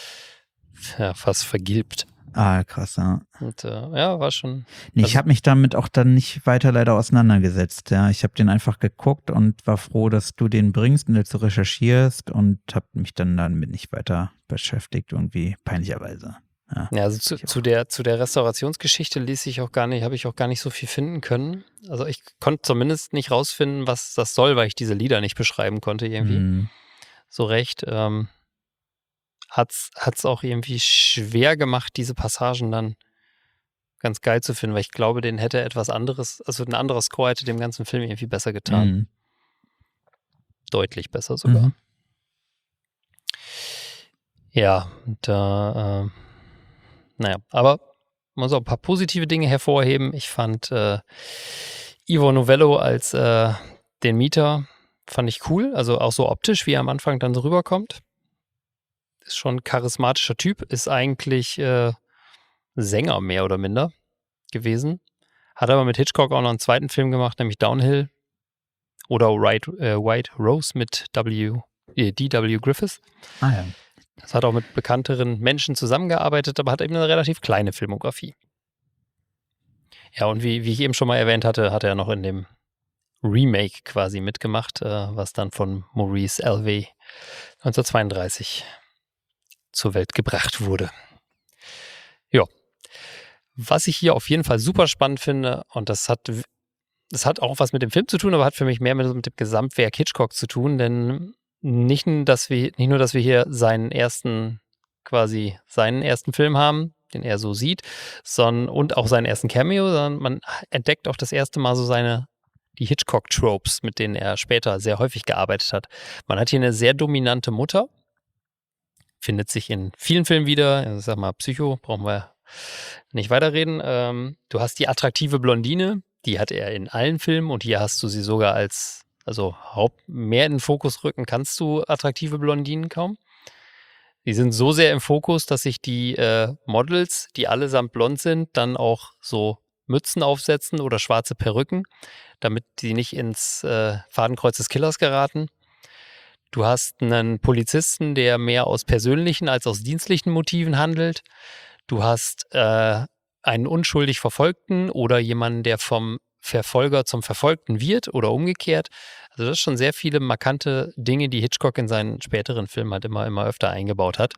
ja, fast vergilbt.
Ah, krass, ja.
Und äh, ja, war schon.
Nee, ich
Also-
habe mich damit auch dann nicht weiter leider auseinandergesetzt. Ja, ich habe den einfach geguckt und war froh, dass du den bringst und dazu recherchierst und habe mich dann damit nicht weiter beschäftigt, irgendwie peinlicherweise. Ja.
Ja, also zu,
Ich auch.
zu der zu der Restaurationsgeschichte ließ ich auch gar nicht, habe ich auch gar nicht so viel finden können. Also ich konnte zumindest nicht rausfinden, was das soll, weil ich diese Lieder nicht beschreiben konnte irgendwie.
Hm.
So recht. Ähm, hat's hat's auch irgendwie schwer gemacht, diese Passagen dann ganz geil zu finden, weil ich glaube, den hätte etwas anderes, also ein anderer Score hätte dem ganzen Film irgendwie besser getan.
Hm.
Deutlich besser sogar.
Mhm.
Ja, da, äh, naja, aber man muss auch ein paar positive Dinge hervorheben. Ich fand äh, Ivo Novello als äh, den Mieter, fand ich cool. Also auch so optisch, wie er am Anfang dann so rüberkommt. Ist schon ein charismatischer Typ, ist eigentlich äh, Sänger mehr oder minder gewesen. Hat aber mit Hitchcock auch noch einen zweiten Film gemacht, nämlich Downhill. Oder White, äh, White Rose mit W, äh, D W Griffiths.
Ah ja.
Das hat auch mit bekannteren Menschen zusammengearbeitet, aber hat eben eine relativ kleine Filmografie. Ja, und wie, wie ich eben schon mal erwähnt hatte, hat er noch in dem Remake quasi mitgemacht, äh, was dann von Maurice Alvey neunzehnhundertzweiunddreißig zur Welt gebracht wurde. Ja. Was ich hier auf jeden Fall super spannend finde, und das hat, das hat auch was mit dem Film zu tun, aber hat für mich mehr mit, mit dem Gesamtwerk Hitchcock zu tun, denn nicht, dass wir, nicht nur, dass wir hier seinen ersten, quasi seinen ersten Film haben, den er so sieht, sondern und auch seinen ersten Cameo, sondern man entdeckt auch das erste Mal so seine, die Hitchcock-Tropes, mit denen er später sehr häufig gearbeitet hat. Man hat hier eine sehr dominante Mutter, findet sich in vielen Filmen wieder, also sag mal Psycho, brauchen wir nicht weiterreden. Ähm, du hast die attraktive Blondine, die hat er in allen Filmen und hier hast du sie sogar als Also Haupt mehr in den Fokus rücken kannst du attraktive Blondinen kaum. Die sind so sehr im Fokus, dass sich die äh, Models, die allesamt blond sind, dann auch so Mützen aufsetzen oder schwarze Perücken, damit die nicht ins äh, Fadenkreuz des Killers geraten. Du hast einen Polizisten, der mehr aus persönlichen als aus dienstlichen Motiven handelt. Du hast äh, einen unschuldig Verfolgten oder jemanden, der vom Verfolger zum Verfolgten wird oder umgekehrt. Also das ist schon sehr viele markante Dinge, die Hitchcock in seinen späteren Filmen halt immer, immer öfter eingebaut hat.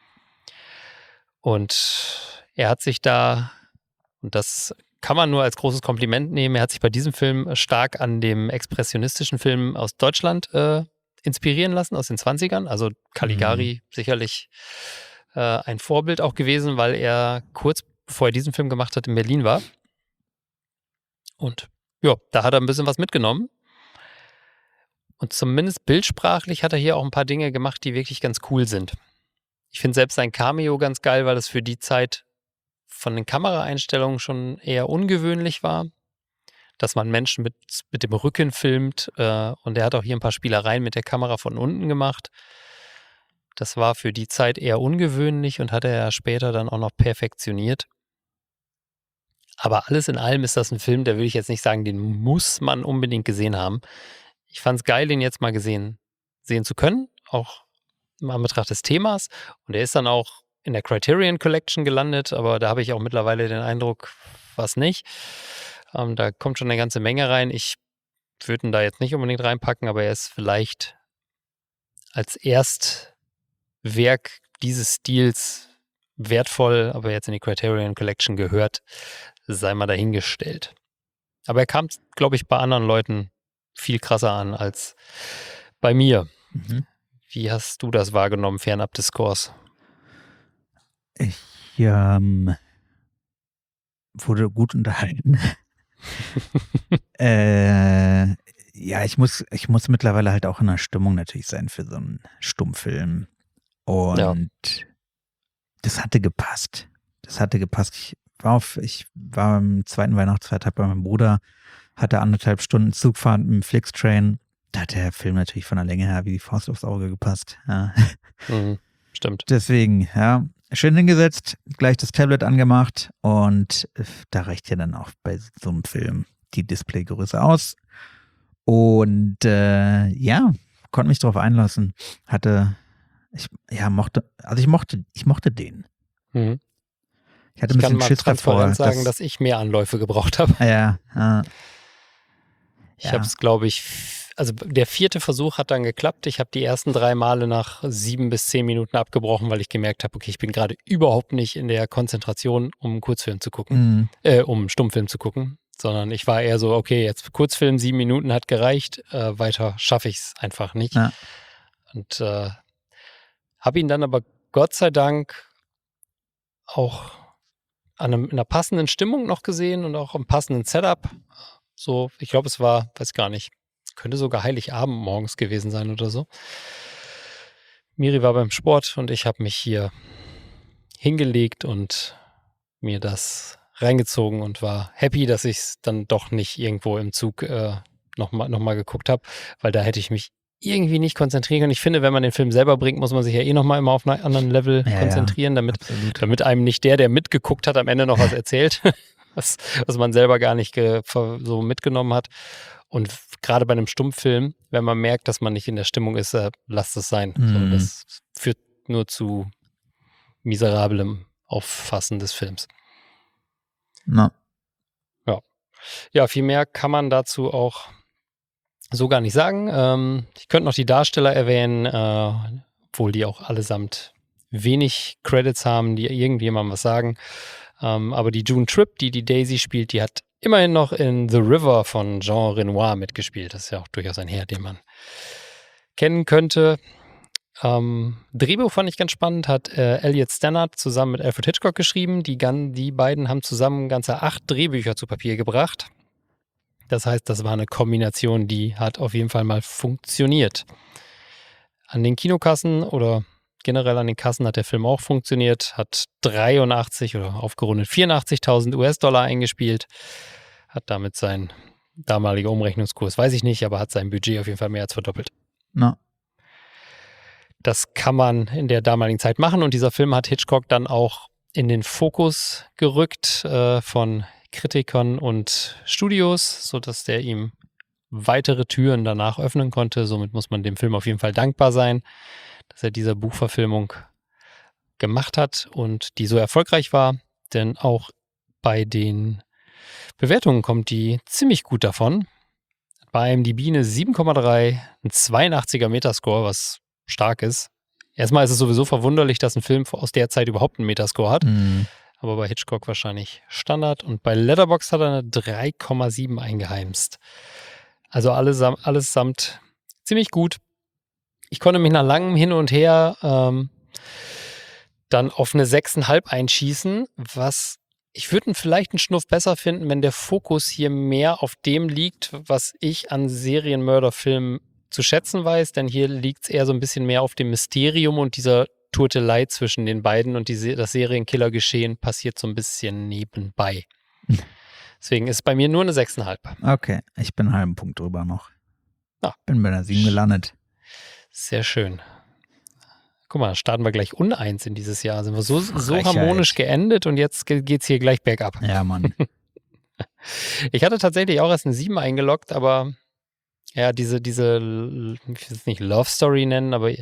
Und er hat sich da, und das kann man nur als großes Kompliment nehmen, er hat sich bei diesem Film stark an dem expressionistischen Film aus Deutschland äh, inspirieren lassen, aus den zwanzigern. Also Caligari mhm. sicherlich äh, ein Vorbild auch gewesen, weil er kurz bevor er diesen Film gemacht hat, in Berlin war. Und ja, da hat er ein bisschen was mitgenommen. Und zumindest bildsprachlich hat er hier auch ein paar Dinge gemacht, die wirklich ganz cool sind. Ich finde selbst sein Cameo ganz geil, weil es für die Zeit von den Kameraeinstellungen schon eher ungewöhnlich war, dass man Menschen mit, mit dem Rücken filmt. Äh, und er hat auch hier ein paar Spielereien mit der Kamera von unten gemacht. Das war für die Zeit eher ungewöhnlich und hat er ja später dann auch noch perfektioniert. Aber alles in allem ist das ein Film, der will ich jetzt nicht sagen, den muss man unbedingt gesehen haben. Ich fand es geil, den jetzt mal gesehen sehen zu können, auch im Anbetracht des Themas. Und er ist dann auch in der Criterion Collection gelandet, aber da habe ich auch mittlerweile den Eindruck, was nicht. Ähm, da kommt schon eine ganze Menge rein. Ich würde ihn da jetzt nicht unbedingt reinpacken, aber er ist vielleicht als Erstwerk dieses Stils wertvoll, aber jetzt in die Criterion Collection gehört, sei mal dahingestellt. Aber er kam, glaube ich, bei anderen Leuten viel krasser an als bei mir.
Mhm.
Wie hast du das wahrgenommen, fernab des Scores?
Ich ähm, wurde gut unterhalten. äh, ja, ich muss, ich muss mittlerweile halt auch in der Stimmung natürlich sein für so einen Stummfilm. Und ja. Das hatte gepasst. Das hatte gepasst. Ich war, auf, ich war am zweiten Weihnachtsfeiertag bei meinem Bruder, hatte anderthalb Stunden Zugfahrt mit dem Flixtrain. Da hat der Film natürlich von der Länge her wie die Faust aufs Auge gepasst. Ja.
Mhm, stimmt.
Deswegen, ja, schön hingesetzt, gleich das Tablet angemacht und da reicht ja dann auch bei so einem Film die Displaygröße aus. Und äh, ja, konnte mich drauf einlassen. Hatte, ich, ja, mochte, also ich mochte, ich mochte den.
Mhm.
Ich hatte ein
ich
bisschen
kann mal
Schiss davor.
transparent sagen, dass, dass ich mehr Anläufe gebraucht habe.
Ja, ja.
Ich
ja.
habe es, glaube ich, also der vierte Versuch hat dann geklappt. Ich habe die ersten drei Male nach sieben bis zehn Minuten abgebrochen, weil ich gemerkt habe, okay, ich bin gerade überhaupt nicht in der Konzentration, um einen Kurzfilm zu gucken,
Mhm.
äh, um einen Stummfilm zu gucken, sondern ich war eher so, okay, jetzt Kurzfilm, sieben Minuten hat gereicht, äh, weiter schaffe ich es einfach nicht.
Ja.
Und äh, habe ihn dann aber Gott sei Dank auch an einem, in einer passenden Stimmung noch gesehen und auch im passenden Setup. So, ich glaube, es war, weiß gar nicht, könnte sogar Heiligabend morgens gewesen sein oder so. Miri war beim Sport und ich habe mich hier hingelegt und mir das reingezogen und war happy, dass ich es dann doch nicht irgendwo im Zug äh, nochmal noch mal geguckt habe, weil da hätte ich mich irgendwie nicht konzentrieren können. Ich finde, wenn man den Film selber bringt, muss man sich ja eh nochmal immer auf einem anderen Level
Ja,
konzentrieren, damit,
absolut.
damit einem nicht der, der mitgeguckt hat, am Ende noch was erzählt, was, was man selber gar nicht ge, so mitgenommen hat. Und gerade bei einem Stummfilm, wenn man merkt, dass man nicht in der Stimmung ist, äh, lasst es sein.
Mhm.
So, das führt nur zu miserablem Auffassen des Films.
Na,
Ja, viel mehr kann man dazu auch so gar nicht sagen. Ähm, ich könnte noch die Darsteller erwähnen, äh, obwohl die auch allesamt wenig Credits haben, die irgendjemandem was sagen. Ähm, aber die June Tripp, die die Daisy spielt, die hat immerhin noch in The River von Jean Renoir mitgespielt. Das ist ja auch durchaus ein Herr, den man kennen könnte. Ähm, Drehbuch fand ich ganz spannend, hat äh, Elliot Stannard zusammen mit Alfred Hitchcock geschrieben. Die, gan- die beiden haben zusammen ganze acht Drehbücher zu Papier gebracht. Das heißt, das war eine Kombination, die hat auf jeden Fall mal funktioniert. An den Kinokassen oder generell an den Kassen hat der Film auch funktioniert, hat dreiundachtzig oder aufgerundet vierundachtzigtausend U S-Dollar eingespielt, hat damit seinen damaliger Umrechnungskurs, weiß ich nicht, aber hat sein Budget auf jeden Fall mehr als verdoppelt.
na.
Das kann man in der damaligen Zeit machen und dieser Film hat Hitchcock dann auch in den Fokus gerückt äh, von Kritikern und Studios, sodass der ihm weitere Türen danach öffnen konnte. Somit muss man dem Film auf jeden Fall dankbar sein, dass er diese Buchverfilmung gemacht hat und die so erfolgreich war, denn auch bei den Bewertungen kommt die ziemlich gut davon. Bei IMDb eine sieben Komma drei, ein zweiundachtziger Metascore, was stark ist. Erstmal ist es sowieso verwunderlich, dass ein Film aus der Zeit überhaupt einen Metascore hat,
Mhm.
aber bei Hitchcock wahrscheinlich Standard. Und bei Letterboxd hat er eine drei Komma sieben eingeheimst. Also allesam, allesamt ziemlich gut. Ich konnte mich nach langem Hin und Her ähm, dann auf eine sechs Komma fünf einschießen, was ich würde ihn vielleicht einen Schnuff besser finden, wenn der Fokus hier mehr auf dem liegt, was ich an Serienmörderfilmen zu schätzen weiß, denn hier liegt es eher so ein bisschen mehr auf dem Mysterium und dieser Turtelei zwischen den beiden und die, Se- das Serienkiller-Geschehen passiert so ein bisschen nebenbei. Deswegen ist bei mir nur eine sechs Komma fünf.
Okay, ich bin einen halben Punkt drüber noch.
Ah.
Bin bei einer sieben gelandet.
Sehr schön. Guck mal, starten wir gleich uneins in dieses Jahr. Sind wir so, so
Frechheit.
harmonisch geendet und jetzt ge- geht's hier gleich bergab.
Ja, Mann.
Ich hatte tatsächlich auch erst eine sieben eingeloggt, aber ja, diese, diese, l- ich will es nicht Love Story nennen, aber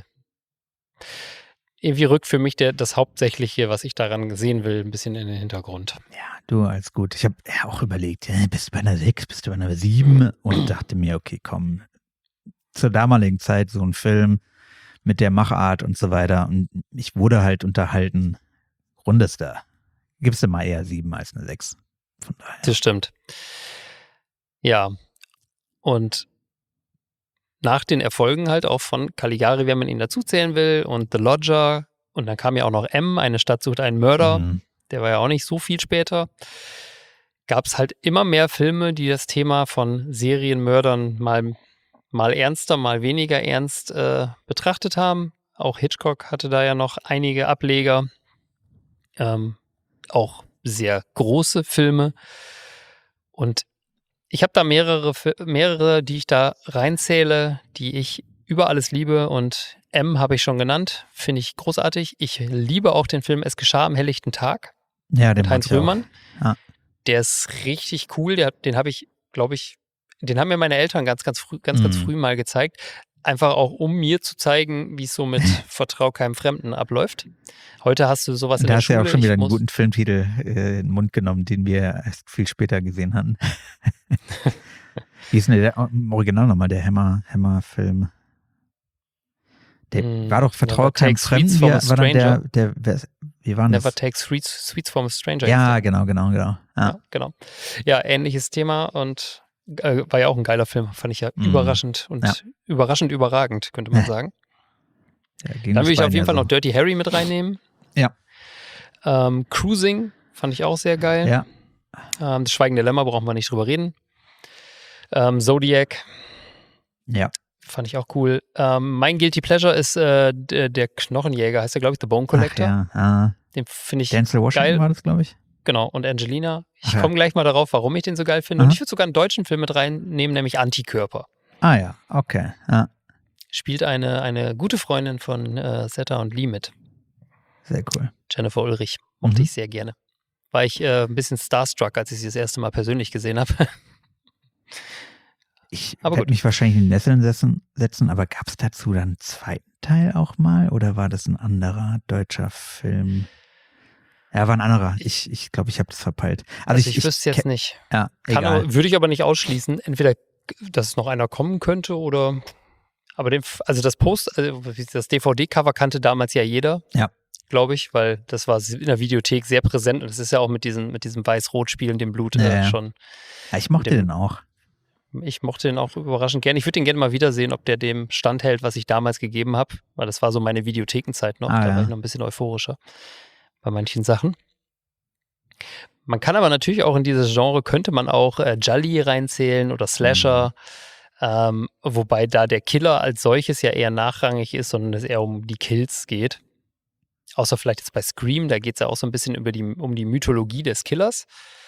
irgendwie rückt für mich der, das Hauptsächliche, was ich daran sehen will, ein bisschen in den Hintergrund.
Ja, du, alles gut. Ich habe ja auch überlegt, äh, bist du bei einer sechs, bist du bei einer sieben? Und dachte mir, okay, komm, zur damaligen Zeit so ein Film mit der Machart und so weiter. Und ich wurde halt unterhalten. Rundester. Gibst du mal eher sieben als eine sechs. Von daher.
Das stimmt. Ja, und nach den Erfolgen halt auch von Caligari, wenn man ihn dazuzählen will, und The Lodger, und dann kam ja auch noch M, eine Stadt sucht einen Mörder,
Mhm.
der war ja auch nicht so viel später, gab es halt immer mehr Filme, die das Thema von Serienmördern mal, mal ernster, mal weniger ernst äh, betrachtet haben. Auch Hitchcock hatte da ja noch einige Ableger, ähm, auch sehr große Filme. Und ich habe da mehrere, Fi- mehrere, die ich da reinzähle, die ich über alles liebe. Und M habe ich schon genannt, finde ich großartig. Ich liebe auch den Film Es geschah am helllichten Tag
Ja, den
mit Heinz
mag ich auch.
Röhmann.
Ja.
Der ist richtig cool. Der, den habe ich, glaube ich, den haben mir meine Eltern ganz, ganz früh, ganz, ganz
Mhm.
früh mal gezeigt. Einfach auch, um mir zu zeigen, wie es so mit Vertrau keinem Fremden abläuft. Heute hast du sowas in
Da
der
hast du
Schule.
ja auch schon
ich
wieder einen
muss-
guten Filmtitel äh, in den Mund genommen, den wir erst viel später gesehen hatten. Wie ist denn der im Original nochmal, der Hammer, Hammer-Film? Der
Mm,
war doch Vertraue
Never
keinem
Take Sweets
Fremden.
from
Wie
a
war dann der,
Stranger.
der, wer, wie war
Never
das?
Take Sweets, Sweets from a Stranger.
Ja,
hieß der.
genau, genau, genau. Ja.
Ja, genau. Ja, ähnliches Thema und äh, war ja auch ein geiler Film. Fand ich ja
Mhm.
überraschend und
Ja.
überraschend überragend, könnte man
Ja.
sagen.
Ja, ging
Dann
uns
würde ich auf
beiden
jeden
ja
Fall
so.
noch Dirty Harry mit reinnehmen.
Ja.
Ähm, Cruising fand ich auch sehr geil.
Ja,
Ähm, das Schweigen der Lämmer brauchen wir nicht drüber reden. Ähm, Zodiac
ja.
fand ich auch cool. Ähm, mein Guilty Pleasure ist äh, der, der Knochenjäger, heißt der, glaube ich, The Bone Collector.
Ach, ja. äh,
Den finde ich
Denzel Washington
geil.
war das, glaube ich.
Genau, und Angelina. Ich
Ach ja.
komme gleich mal darauf, warum ich den so geil finde.
Aha.
Und ich würde sogar einen deutschen Film mit reinnehmen, nämlich Antikörper.
Ah ja, okay. Ja,
Spielt eine, eine gute Freundin von äh, Zeta und Lee mit.
sehr cool.
Jennifer Ulrich. Mochte
Mhm.
ich sehr gerne. War ich äh, ein bisschen starstruck, als ich sie das erste Mal persönlich gesehen habe.
Ich
Aber
werde
gut.
mich wahrscheinlich in den Nesseln setzen, setzen aber gab es dazu dann einen zweiten Teil auch mal? Oder war das ein anderer deutscher Film? Ja, war ein anderer. Ich glaube, ich, glaub, ich habe das verpeilt.
Also, ich, ich wüsste jetzt
ke-
nicht.
Ja,
Kann
egal.
aber, würde ich aber nicht ausschließen. Entweder, dass noch einer kommen könnte oder. Aber den, also das Post, also das D V D-Cover kannte damals ja jeder.
Ja.
Glaube ich, weil das war in der Videothek sehr präsent und es ist ja auch mit diesem, mit diesem Weiß-Rot-Spiel und dem Blut
Ja,
äh,
ja.
schon.
Ja, ich mochte
dem-
den auch.
Ich mochte den auch überraschend gerne. Ich würde den gerne mal wiedersehen, ob der dem standhält, was ich damals gegeben habe, weil das war so meine Videothekenzeit noch.
Ah,
da
ja.
war ich noch ein bisschen euphorischer bei manchen Sachen. Man kann aber natürlich auch in dieses Genre, könnte man auch äh, Jolly reinzählen oder Slasher, ähm, wobei da der Killer als solches ja eher nachrangig ist, sondern es eher um die Kills geht. Außer vielleicht jetzt bei Scream, da geht es ja auch so ein bisschen über die, um die Mythologie des Killers.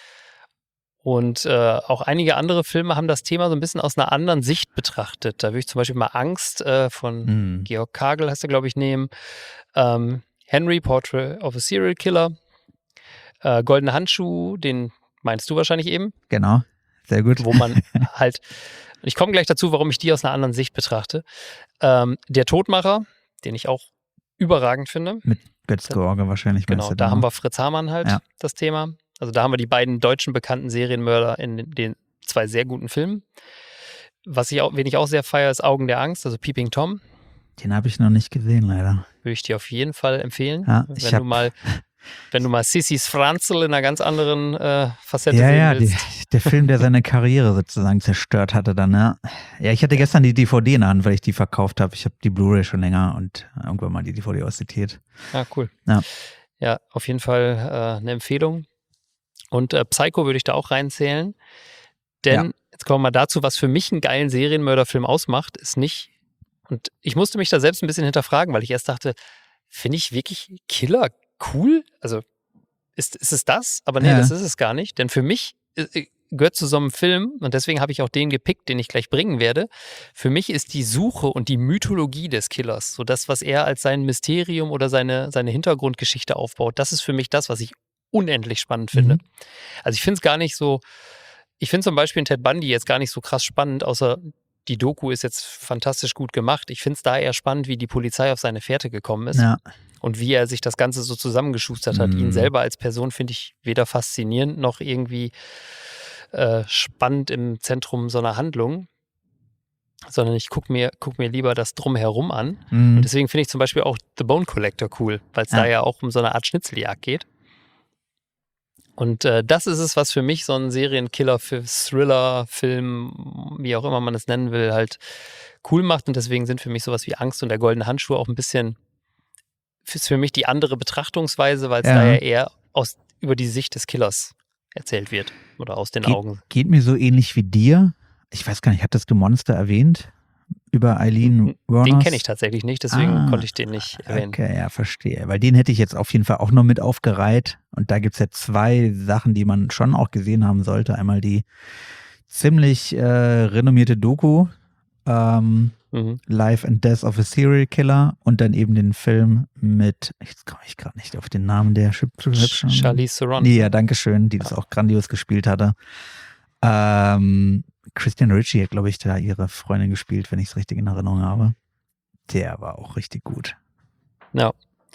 Und äh, auch einige andere Filme haben das Thema so ein bisschen aus einer anderen Sicht betrachtet. Da würde ich zum Beispiel mal Angst äh, von
Mhm.
Georg Kagel, heißt er, glaube ich, nehmen. Ähm, Henry, Portrait of a Serial Killer. Äh, Goldene Handschuh, den meinst du wahrscheinlich eben,
Genau. Sehr gut.
wo man halt, ich komme gleich dazu, warum ich die aus einer anderen Sicht betrachte. Ähm, der Todmacher, den ich auch überragend finde.
Götz George wahrscheinlich. meinst
Genau,
du
da
den
haben
noch?
wir Fritz Hamann halt,
Ja.
das Thema. Also da haben wir die beiden deutschen bekannten Serienmörder in den, den zwei sehr guten Filmen. Was ich auch, wen ich auch sehr feiere, ist Augen der Angst, also Peeping Tom.
Den habe ich noch nicht gesehen, leider.
Würde ich dir auf jeden Fall empfehlen.
Ja, ich
wenn du
hab-
mal, wenn du mal Sissys Franzl in einer ganz anderen äh, Facette
Ja,
sehen
ja, die,
willst.
der Film, der seine Karriere sozusagen zerstört hatte dann, ja. Ja, ich hatte gestern die D V D in der Hand, weil ich die verkauft habe. Ich habe die Blu-ray schon länger und irgendwann mal die D V D auszitiert.
Ja, cool.
Ja.
Ja, auf jeden Fall äh, eine Empfehlung. Und äh, Psycho würde ich da auch reinzählen. Denn,
Ja.
jetzt kommen wir mal dazu, was für mich einen geilen Serienmörderfilm ausmacht, ist nicht, und ich musste mich da selbst ein bisschen hinterfragen, weil ich erst dachte, finde ich wirklich Killer cool? Also, ist, ist es das? Aber nee,
Ja.
das ist es gar nicht. Denn für mich äh, gehört zu so einem Film, und deswegen habe ich auch den gepickt, den ich gleich bringen werde. Für mich ist die Suche und die Mythologie des Killers, so das, was er als sein Mysterium oder seine, seine Hintergrundgeschichte aufbaut, das ist für mich das, was ich unendlich spannend finde.
Mhm.
Also ich finde es gar nicht so, ich finde zum Beispiel in Ted Bundy jetzt gar nicht so krass spannend, außer die Doku ist jetzt fantastisch gut gemacht. Ich finde es da eher spannend, wie die Polizei auf seine Fährte gekommen ist
Ja.
und wie er sich das Ganze so zusammengeschustert hat.
Mhm.
Ihn selber als Person finde ich weder faszinierend noch irgendwie äh, spannend im Zentrum so einer Handlung, sondern ich gucke mir, guck mir lieber das Drumherum an.
Mhm.
Und deswegen finde ich zum Beispiel auch The Bone Collector cool, weil es
Ja.
da ja auch um so eine Art Schnitzeljagd geht. Und äh, das ist es, was für mich so ein Serienkiller für Thriller, Film, wie auch immer man es nennen will, halt cool macht. Und deswegen sind für mich sowas wie Angst und der goldene Handschuh auch ein bisschen, ist für mich die andere Betrachtungsweise, weil es
Ja.
da ja eher aus, über die Sicht des Killers erzählt wird oder aus den
Geht-
Augen.
Geht mir so ähnlich wie dir. Ich weiß gar nicht, hattest du Monster erwähnt? Über Eileen Wuornos?
Den kenne ich tatsächlich nicht, deswegen
Ah,
konnte ich den nicht erwähnen.
Okay, ja, verstehe. Weil den hätte ich jetzt auf jeden Fall auch noch mit aufgereiht. Und da gibt es ja zwei Sachen, die man schon auch gesehen haben sollte. Einmal die ziemlich äh, renommierte Doku, ähm,
Mhm.
Life and Death of a Serial Killer, und dann eben den Film mit, jetzt komme ich gerade nicht auf den Namen der Schübschen.
Charlize Theron.
Nee, ja, danke schön, die das auch grandios gespielt hatte. Ähm, Christian Ritchie hat, glaube ich, da ihre Freundin gespielt, wenn ich es richtig in Erinnerung habe. Der war auch richtig gut.
Ja.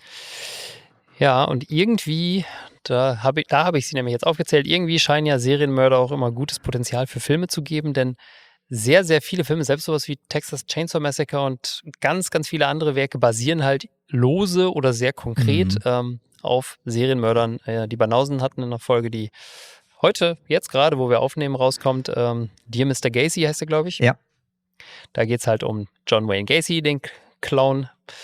Ja, und irgendwie, da habe ich, da habe ich sie nämlich jetzt aufgezählt, irgendwie scheinen ja Serienmörder auch immer gutes Potenzial für Filme zu geben, denn sehr, sehr viele Filme, selbst sowas wie Texas Chainsaw Massacre und ganz, ganz viele andere Werke basieren halt lose oder sehr konkret
Mhm.
ähm, auf Serienmördern. Äh, die Banausen hatten in einer Folge, die heute, jetzt gerade, wo wir aufnehmen, rauskommt, ähm, Dear Mister Gacy heißt er, glaube ich.
Ja.
Da geht es halt um John Wayne Gacy, den Clown.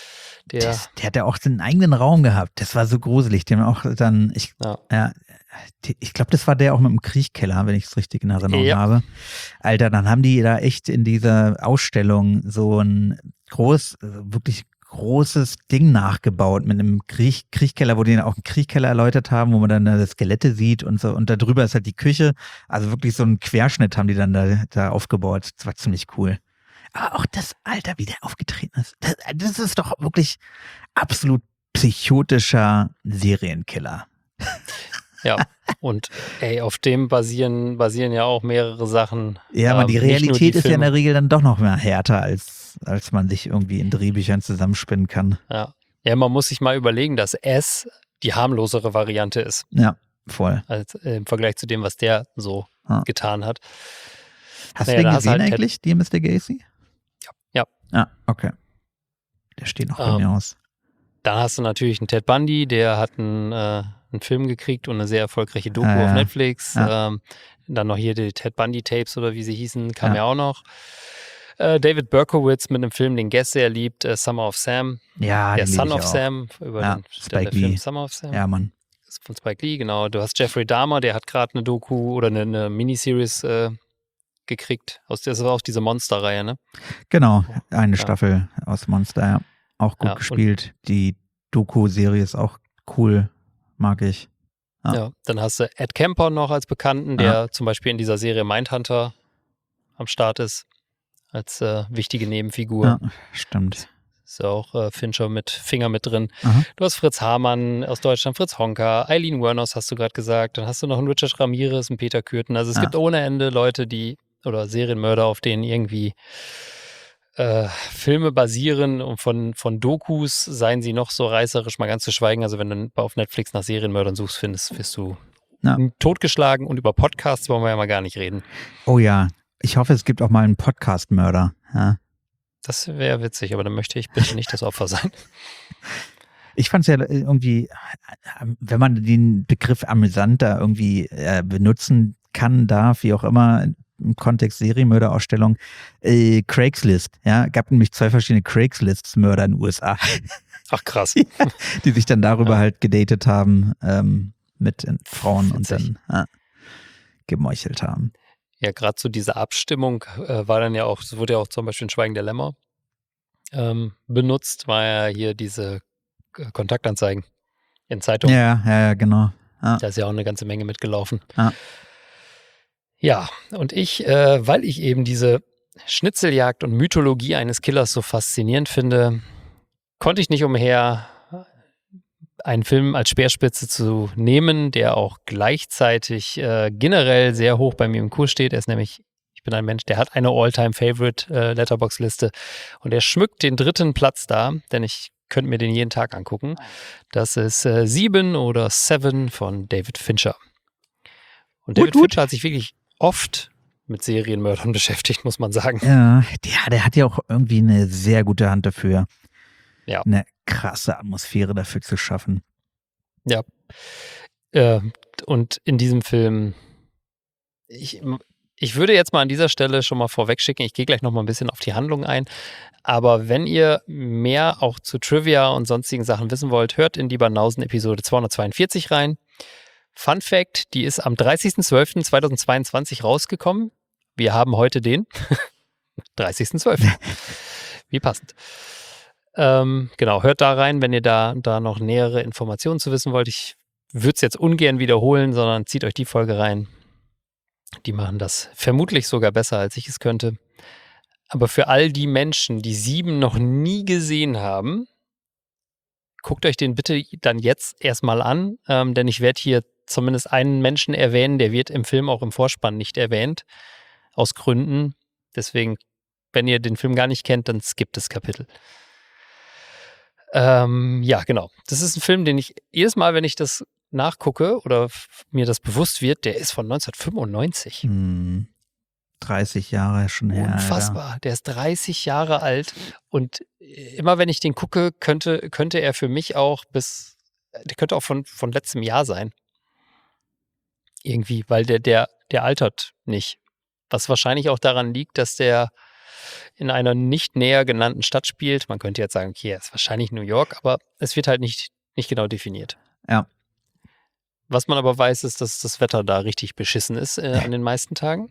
Der,
Das, der hat ja auch seinen eigenen Raum gehabt. Das war so gruselig. Den auch dann, ich,
ja.
ja, die, ich glaube, das war der auch mit dem Kriechkeller, wenn ich es richtig in Erinnerung
Ja.
habe. Alter, dann haben die da echt in dieser Ausstellung so ein groß, wirklich großes Ding nachgebaut mit einem Kriech, Kriechkeller, wo die dann auch einen Kriechkeller erläutert haben, wo man dann da Skelette sieht und so. Und da drüber ist halt die Küche. Also wirklich so einen Querschnitt haben die dann da, da aufgebaut. Das war ziemlich cool. Aber auch das Alter, wie der aufgetreten ist, das, das ist doch wirklich absolut psychotischer Serienkiller.
Ja, und ey, auf dem basieren, basieren ja auch mehrere Sachen.
Ja, aber
Ähm,
die
nicht nur
Realität
die
ist ja in
Filme.
der Regel dann doch noch mehr härter, als, als man sich irgendwie in Drehbüchern zusammenspinnen kann.
Ja. ja, man muss sich mal überlegen, dass S die harmlosere Variante ist,
Ja, voll.
als, äh, im Vergleich zu dem, was der so
Ja.
getan hat.
Hast
Naja,
du den
da hast du
gesehen
halt
eigentlich, die Mister Gacy?
Ja.
Ah, okay. Der steht noch bei
Ähm,
mir aus.
Dann hast du natürlich einen Ted Bundy, der hat einen, äh, einen Film gekriegt und eine sehr erfolgreiche Doku
Ah, ja.
auf Netflix.
Ja.
Ähm, dann noch hier die Ted Bundy Tapes oder wie sie hießen, kam
Ja.
ja, auch noch. Äh, David Berkowitz mit einem Film, den Guess sehr liebt, äh, Summer of Sam.
Ja,
der
den
Son
liebe ich
of
auch.
Sam, über
Ja,
den
Spike
der Film
Lee.
Summer of Sam.
Ja, Mann.
Das ist von Spike Lee, genau. Du hast Jeffrey Dahmer, der hat gerade eine Doku oder eine, eine Miniseries äh, gekriegt. Aus, das war aus dieser Monster-Reihe, ne?
Genau, eine
Ja.
Staffel aus Monster, ja. Auch gut
Ja, und-
gespielt. Die Doku-Serie ist auch cool, mag ich. Ja.
Ja. Dann hast du Ed Kemper noch als Bekannten, der zum Beispiel in dieser Serie Mindhunter am Start ist, als äh, wichtige Nebenfigur.
Ja, stimmt.
Ist ja auch äh, Fincher mit Finger mit drin.
Aha.
Du hast Fritz Hamann aus Deutschland, Fritz Honka, Eileen Wuornos hast du gerade gesagt. Dann hast du noch einen Richard Ramirez, einen Peter Kürten. Also es
Ja.
gibt ohne Ende Leute, die, oder Serienmörder, auf denen irgendwie äh, Filme basieren und von, von Dokus, seien sie noch so reißerisch, mal ganz zu schweigen. Also wenn du auf Netflix nach Serienmördern suchst, findest, wirst du
Ja.
totgeschlagen, und über Podcasts wollen wir ja mal gar nicht reden.
Oh ja, ich hoffe, es gibt auch mal einen Podcast-Mörder. Ja.
Das wäre witzig, aber dann möchte ich bitte nicht das Opfer sein.
Ich fand es ja irgendwie, wenn man den Begriff amüsant da irgendwie äh, benutzen kann, darf, wie auch immer, im Kontext Serienmörderausstellung, äh, Craigslist, ja, gab nämlich zwei verschiedene Craigslist-Mörder in den U S A,
Ach krass.
die sich dann darüber
Ja.
halt gedatet haben ähm, mit äh, Frauen und
Witzig.
dann ja, gemeuchelt haben.
Ja, gerade so diese Abstimmung äh, war dann ja auch, es wurde ja auch zum Beispiel in Schweigen der Lämmer ähm, benutzt, war ja hier diese äh, Kontaktanzeigen in Zeitungen.
Ja, ja, ja, genau. Ja.
Da ist ja auch eine ganze Menge mitgelaufen.
Ja.
Ja, und ich, äh, weil ich eben diese Schnitzeljagd und Mythologie eines Killers so faszinierend finde, konnte ich nicht umher, einen Film als Speerspitze zu nehmen, der auch gleichzeitig äh, generell sehr hoch bei mir im Kurs steht. Er ist nämlich, ich bin ein Mensch, der hat eine All-Time-Favorite-Letterbox-Liste und er schmückt den dritten Platz da, denn ich könnte mir den jeden Tag angucken. Das ist äh, Sieben oder Seven von David Fincher. Und David
Gut, gut.
Fincher hat sich wirklich oft mit Serienmördern beschäftigt, muss man sagen.
Ja, der, der hat ja auch irgendwie eine sehr gute Hand dafür.
Ja.
Eine krasse Atmosphäre dafür zu schaffen.
Ja. Äh, und in diesem Film, ich, ich würde jetzt mal an dieser Stelle schon mal vorwegschicken, ich gehe gleich noch mal ein bisschen auf die Handlung ein, aber wenn ihr mehr auch zu Trivia und sonstigen Sachen wissen wollt, hört in die Banausen Episode zweihundertzweiundvierzig rein. Fun Fact, die ist am dreißigsten zwölften zweitausendzweiundzwanzig rausgekommen. Wir haben heute den dreißigsten zwölften Wie passend. Ähm, genau, hört da rein, wenn ihr da, da noch nähere Informationen zu wissen wollt. Ich würde es jetzt ungern wiederholen, sondern zieht euch die Folge rein. Die machen das vermutlich sogar besser, als ich es könnte. Aber für all die Menschen, die Sieben noch nie gesehen haben, guckt euch den bitte dann jetzt erstmal an, ähm, denn ich werde hier zumindest einen Menschen erwähnen, der wird im Film auch im Vorspann nicht erwähnt, aus Gründen. Deswegen, wenn ihr den Film gar nicht kennt, dann skippt das Kapitel. Ähm, ja, genau. Das ist ein Film, den ich jedes Mal, wenn ich das nachgucke oder f- mir das bewusst wird, der ist von neunzehnhundertfünfundneunzig.
Hm, dreißig Jahre schon her.
Unfassbar. Der ist dreißig Jahre alt und immer wenn ich den gucke, könnte, könnte er für mich auch bis, der könnte auch von, von letztem Jahr sein. Irgendwie, weil der, der, der altert nicht. Was wahrscheinlich auch daran liegt, dass der in einer nicht näher genannten Stadt spielt. Man könnte jetzt sagen, okay, es ist wahrscheinlich New York, aber es wird halt nicht, nicht genau definiert.
Ja.
Was man aber weiß, ist, dass das Wetter da richtig beschissen ist äh, an den meisten Tagen.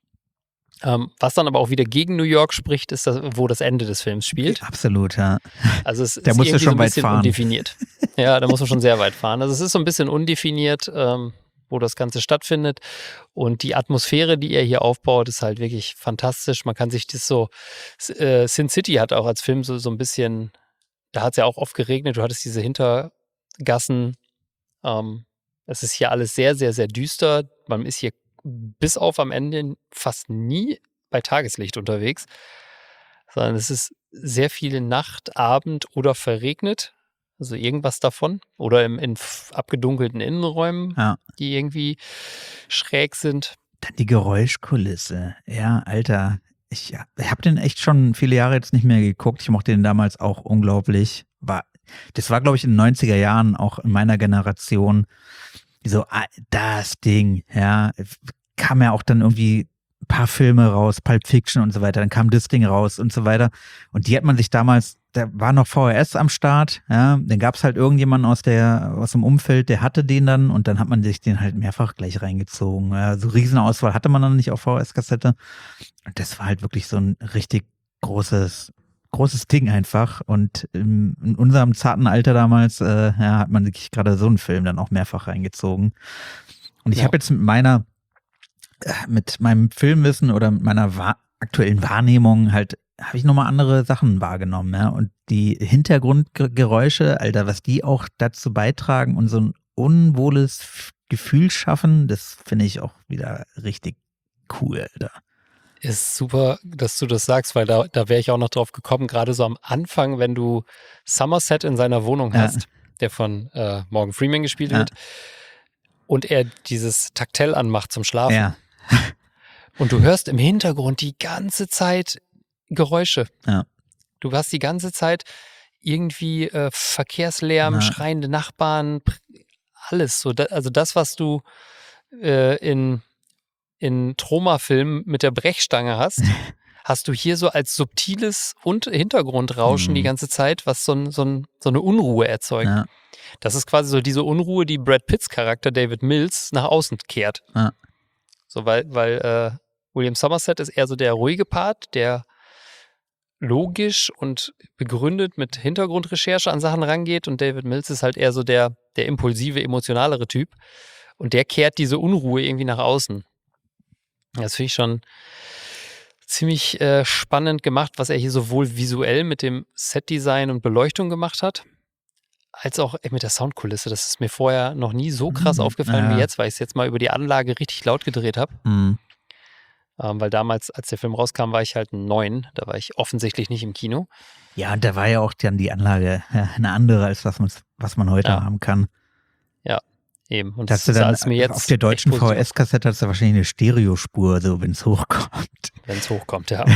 Ähm, was dann aber auch wieder gegen New York spricht, ist, das, wo das Ende des Films spielt.
Absolut, ja.
Also es
Da
ist
musst du
irgendwie
schon
so ein
weit
bisschen
fahren.
undefiniert. Ja, da muss man schon sehr weit fahren. Also es ist so ein bisschen undefiniert, ähm, wo das Ganze stattfindet. Und die Atmosphäre, die er hier aufbaut, ist halt wirklich fantastisch. Man kann sich das so, äh, Sin City hat auch als Film so, so ein bisschen, da hat es ja auch oft geregnet, du hattest diese Hintergassen. Ähm, es ist hier alles sehr, sehr, sehr düster. Man ist hier bis auf am Ende fast nie bei Tageslicht unterwegs, sondern es ist sehr viel Nacht, Abend oder verregnet. Also irgendwas davon. Oder im, in abgedunkelten Innenräumen,
Ja.
die irgendwie schräg sind.
Dann die Geräuschkulisse. Ja, Alter. Ich, ja, ich habe den echt schon viele Jahre jetzt nicht mehr geguckt. Ich mochte den damals auch unglaublich. War, das war, glaube ich, in den neunziger Jahren auch in meiner Generation so, ah, das Ding, ja. Kam ja auch dann irgendwie ein paar Filme raus, Pulp Fiction und so weiter. Dann kam das Ding raus und so weiter. Und die hat man sich damals, da war noch V H S am Start, ja. Dann gab es halt irgendjemanden aus der, aus dem Umfeld, der hatte den dann und dann hat man sich den halt mehrfach gleich reingezogen. Ja, so Riesenauswahl hatte man dann nicht auf V H S-Kassette. Und das war halt wirklich so ein richtig großes, großes Ding einfach. Und in, in unserem zarten Alter damals, äh, ja, hat man sich gerade so einen Film dann auch mehrfach reingezogen. Und ich
Ja.
habe jetzt mit meiner, äh, mit meinem Filmwissen oder mit meiner wahr, aktuellen Wahrnehmung halt, habe ich nochmal andere Sachen wahrgenommen, ja. Und die Hintergrundgeräusche, Alter, was die auch dazu beitragen und so ein unwohles F- Gefühl schaffen, das finde ich auch wieder richtig cool, Alter.
Ist super, dass du das sagst, weil da, da wäre ich auch noch drauf gekommen, gerade so am Anfang, wenn du Somerset in seiner Wohnung
Ja.
hast, der von äh, Morgan Freeman gespielt
Ja.
wird, und er dieses Taktell anmacht zum Schlafen.
Ja,
Und du hörst im Hintergrund die ganze Zeit Geräusche.
Ja.
Du hast die ganze Zeit irgendwie äh, Verkehrslärm,
Ja.
schreiende Nachbarn, pr- alles. So, da, also das, was du äh, in, in Troma-Filmen mit der Brechstange hast, hast du hier so als subtiles und Hintergrundrauschen
Mhm.
die ganze Zeit, was so, ein, so, ein, so eine Unruhe erzeugt.
ja,
Das ist quasi so diese Unruhe, die Brad Pitts Charakter David Mills nach außen kehrt.
Ja.
So, weil, weil äh, William Somerset ist eher so der ruhige Part, der logisch und begründet mit Hintergrundrecherche an Sachen rangeht, und David Mills ist halt eher so der, der impulsive, emotionalere Typ, und der kehrt diese Unruhe irgendwie nach außen. Das finde ich schon ziemlich äh, spannend gemacht, was er hier sowohl visuell mit dem Setdesign und Beleuchtung gemacht hat, als auch mit der Soundkulisse. Das ist mir vorher noch nie so krass
Mhm.
aufgefallen
Ja.
wie jetzt, weil ich es jetzt mal über die Anlage richtig laut gedreht habe.
Mhm.
Ähm, weil damals, als der Film rauskam, war ich halt neun. Da war ich offensichtlich nicht im Kino.
Ja, und da war ja auch dann die Anlage ja, eine andere, als was man, was man heute
Ja.
haben kann.
Eben. Und
Dass
das
du
ist
dann
alles mir jetzt
auf der deutschen
echt positiv,
V H S-Kassette hast du wahrscheinlich eine Stereospur, so wenn es hochkommt.
wenn es hochkommt, ja.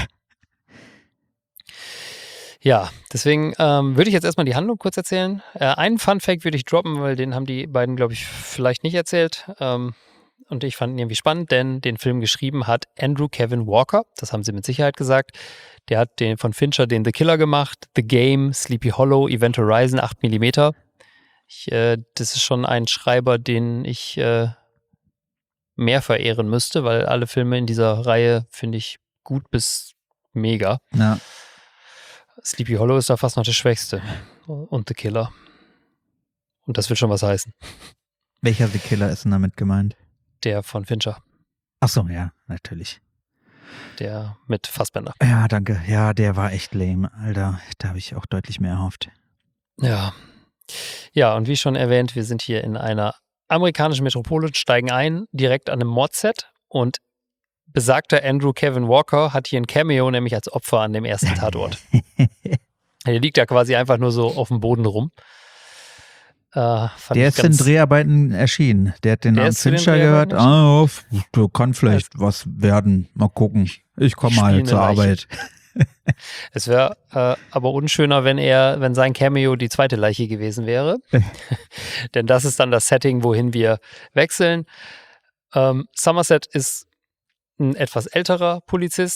Ja, deswegen ähm, würde ich jetzt erstmal die Handlung kurz erzählen. Äh, einen Fun-Fact würde ich droppen, weil den haben die beiden, glaube ich, vielleicht nicht erzählt. Ähm, und ich fand ihn irgendwie spannend, denn den Film geschrieben hat Andrew Kevin Walker. Das haben sie mit Sicherheit gesagt. Der hat den von Fincher den The Killer gemacht, The Game, Sleepy Hollow, Event Horizon, acht Millimeter. Ich, äh, das ist schon ein Schreiber, den ich äh, mehr verehren müsste, weil alle Filme in dieser Reihe finde ich gut bis mega.
Ja.
Sleepy Hollow ist da fast noch der Schwächste. Und The Killer. Und das will schon was heißen.
Welcher The Killer ist denn damit gemeint?
Der von Fincher.
Ach so, ja, natürlich.
Der mit Fassbender.
Ja, danke. Ja, der war echt lame, Alter. Da habe ich auch deutlich mehr erhofft.
Ja. Ja, und wie schon erwähnt, wir sind hier in einer amerikanischen Metropole, steigen ein, direkt an einem Mordset, und besagter Andrew Kevin Walker hat hier ein Cameo, nämlich als Opfer an dem ersten Tatort. Der liegt da quasi einfach nur so auf dem Boden rum. Äh, fand
Der
ich
ist in
ganz-
Dreharbeiten erschienen. Der hat den
Der
Namen
ist zu den
Fincher gehört.
Dreharbeiten
Ah, f- du kann vielleicht was werden. Mal gucken. Ich komme mal
Spielende
zur
Leiche.
Arbeit.
Es wäre äh, aber unschöner, wenn er, wenn sein Cameo die zweite Leiche gewesen wäre. Denn das ist dann das Setting, wohin wir wechseln. Ähm, Somerset ist ein etwas älterer Polizist.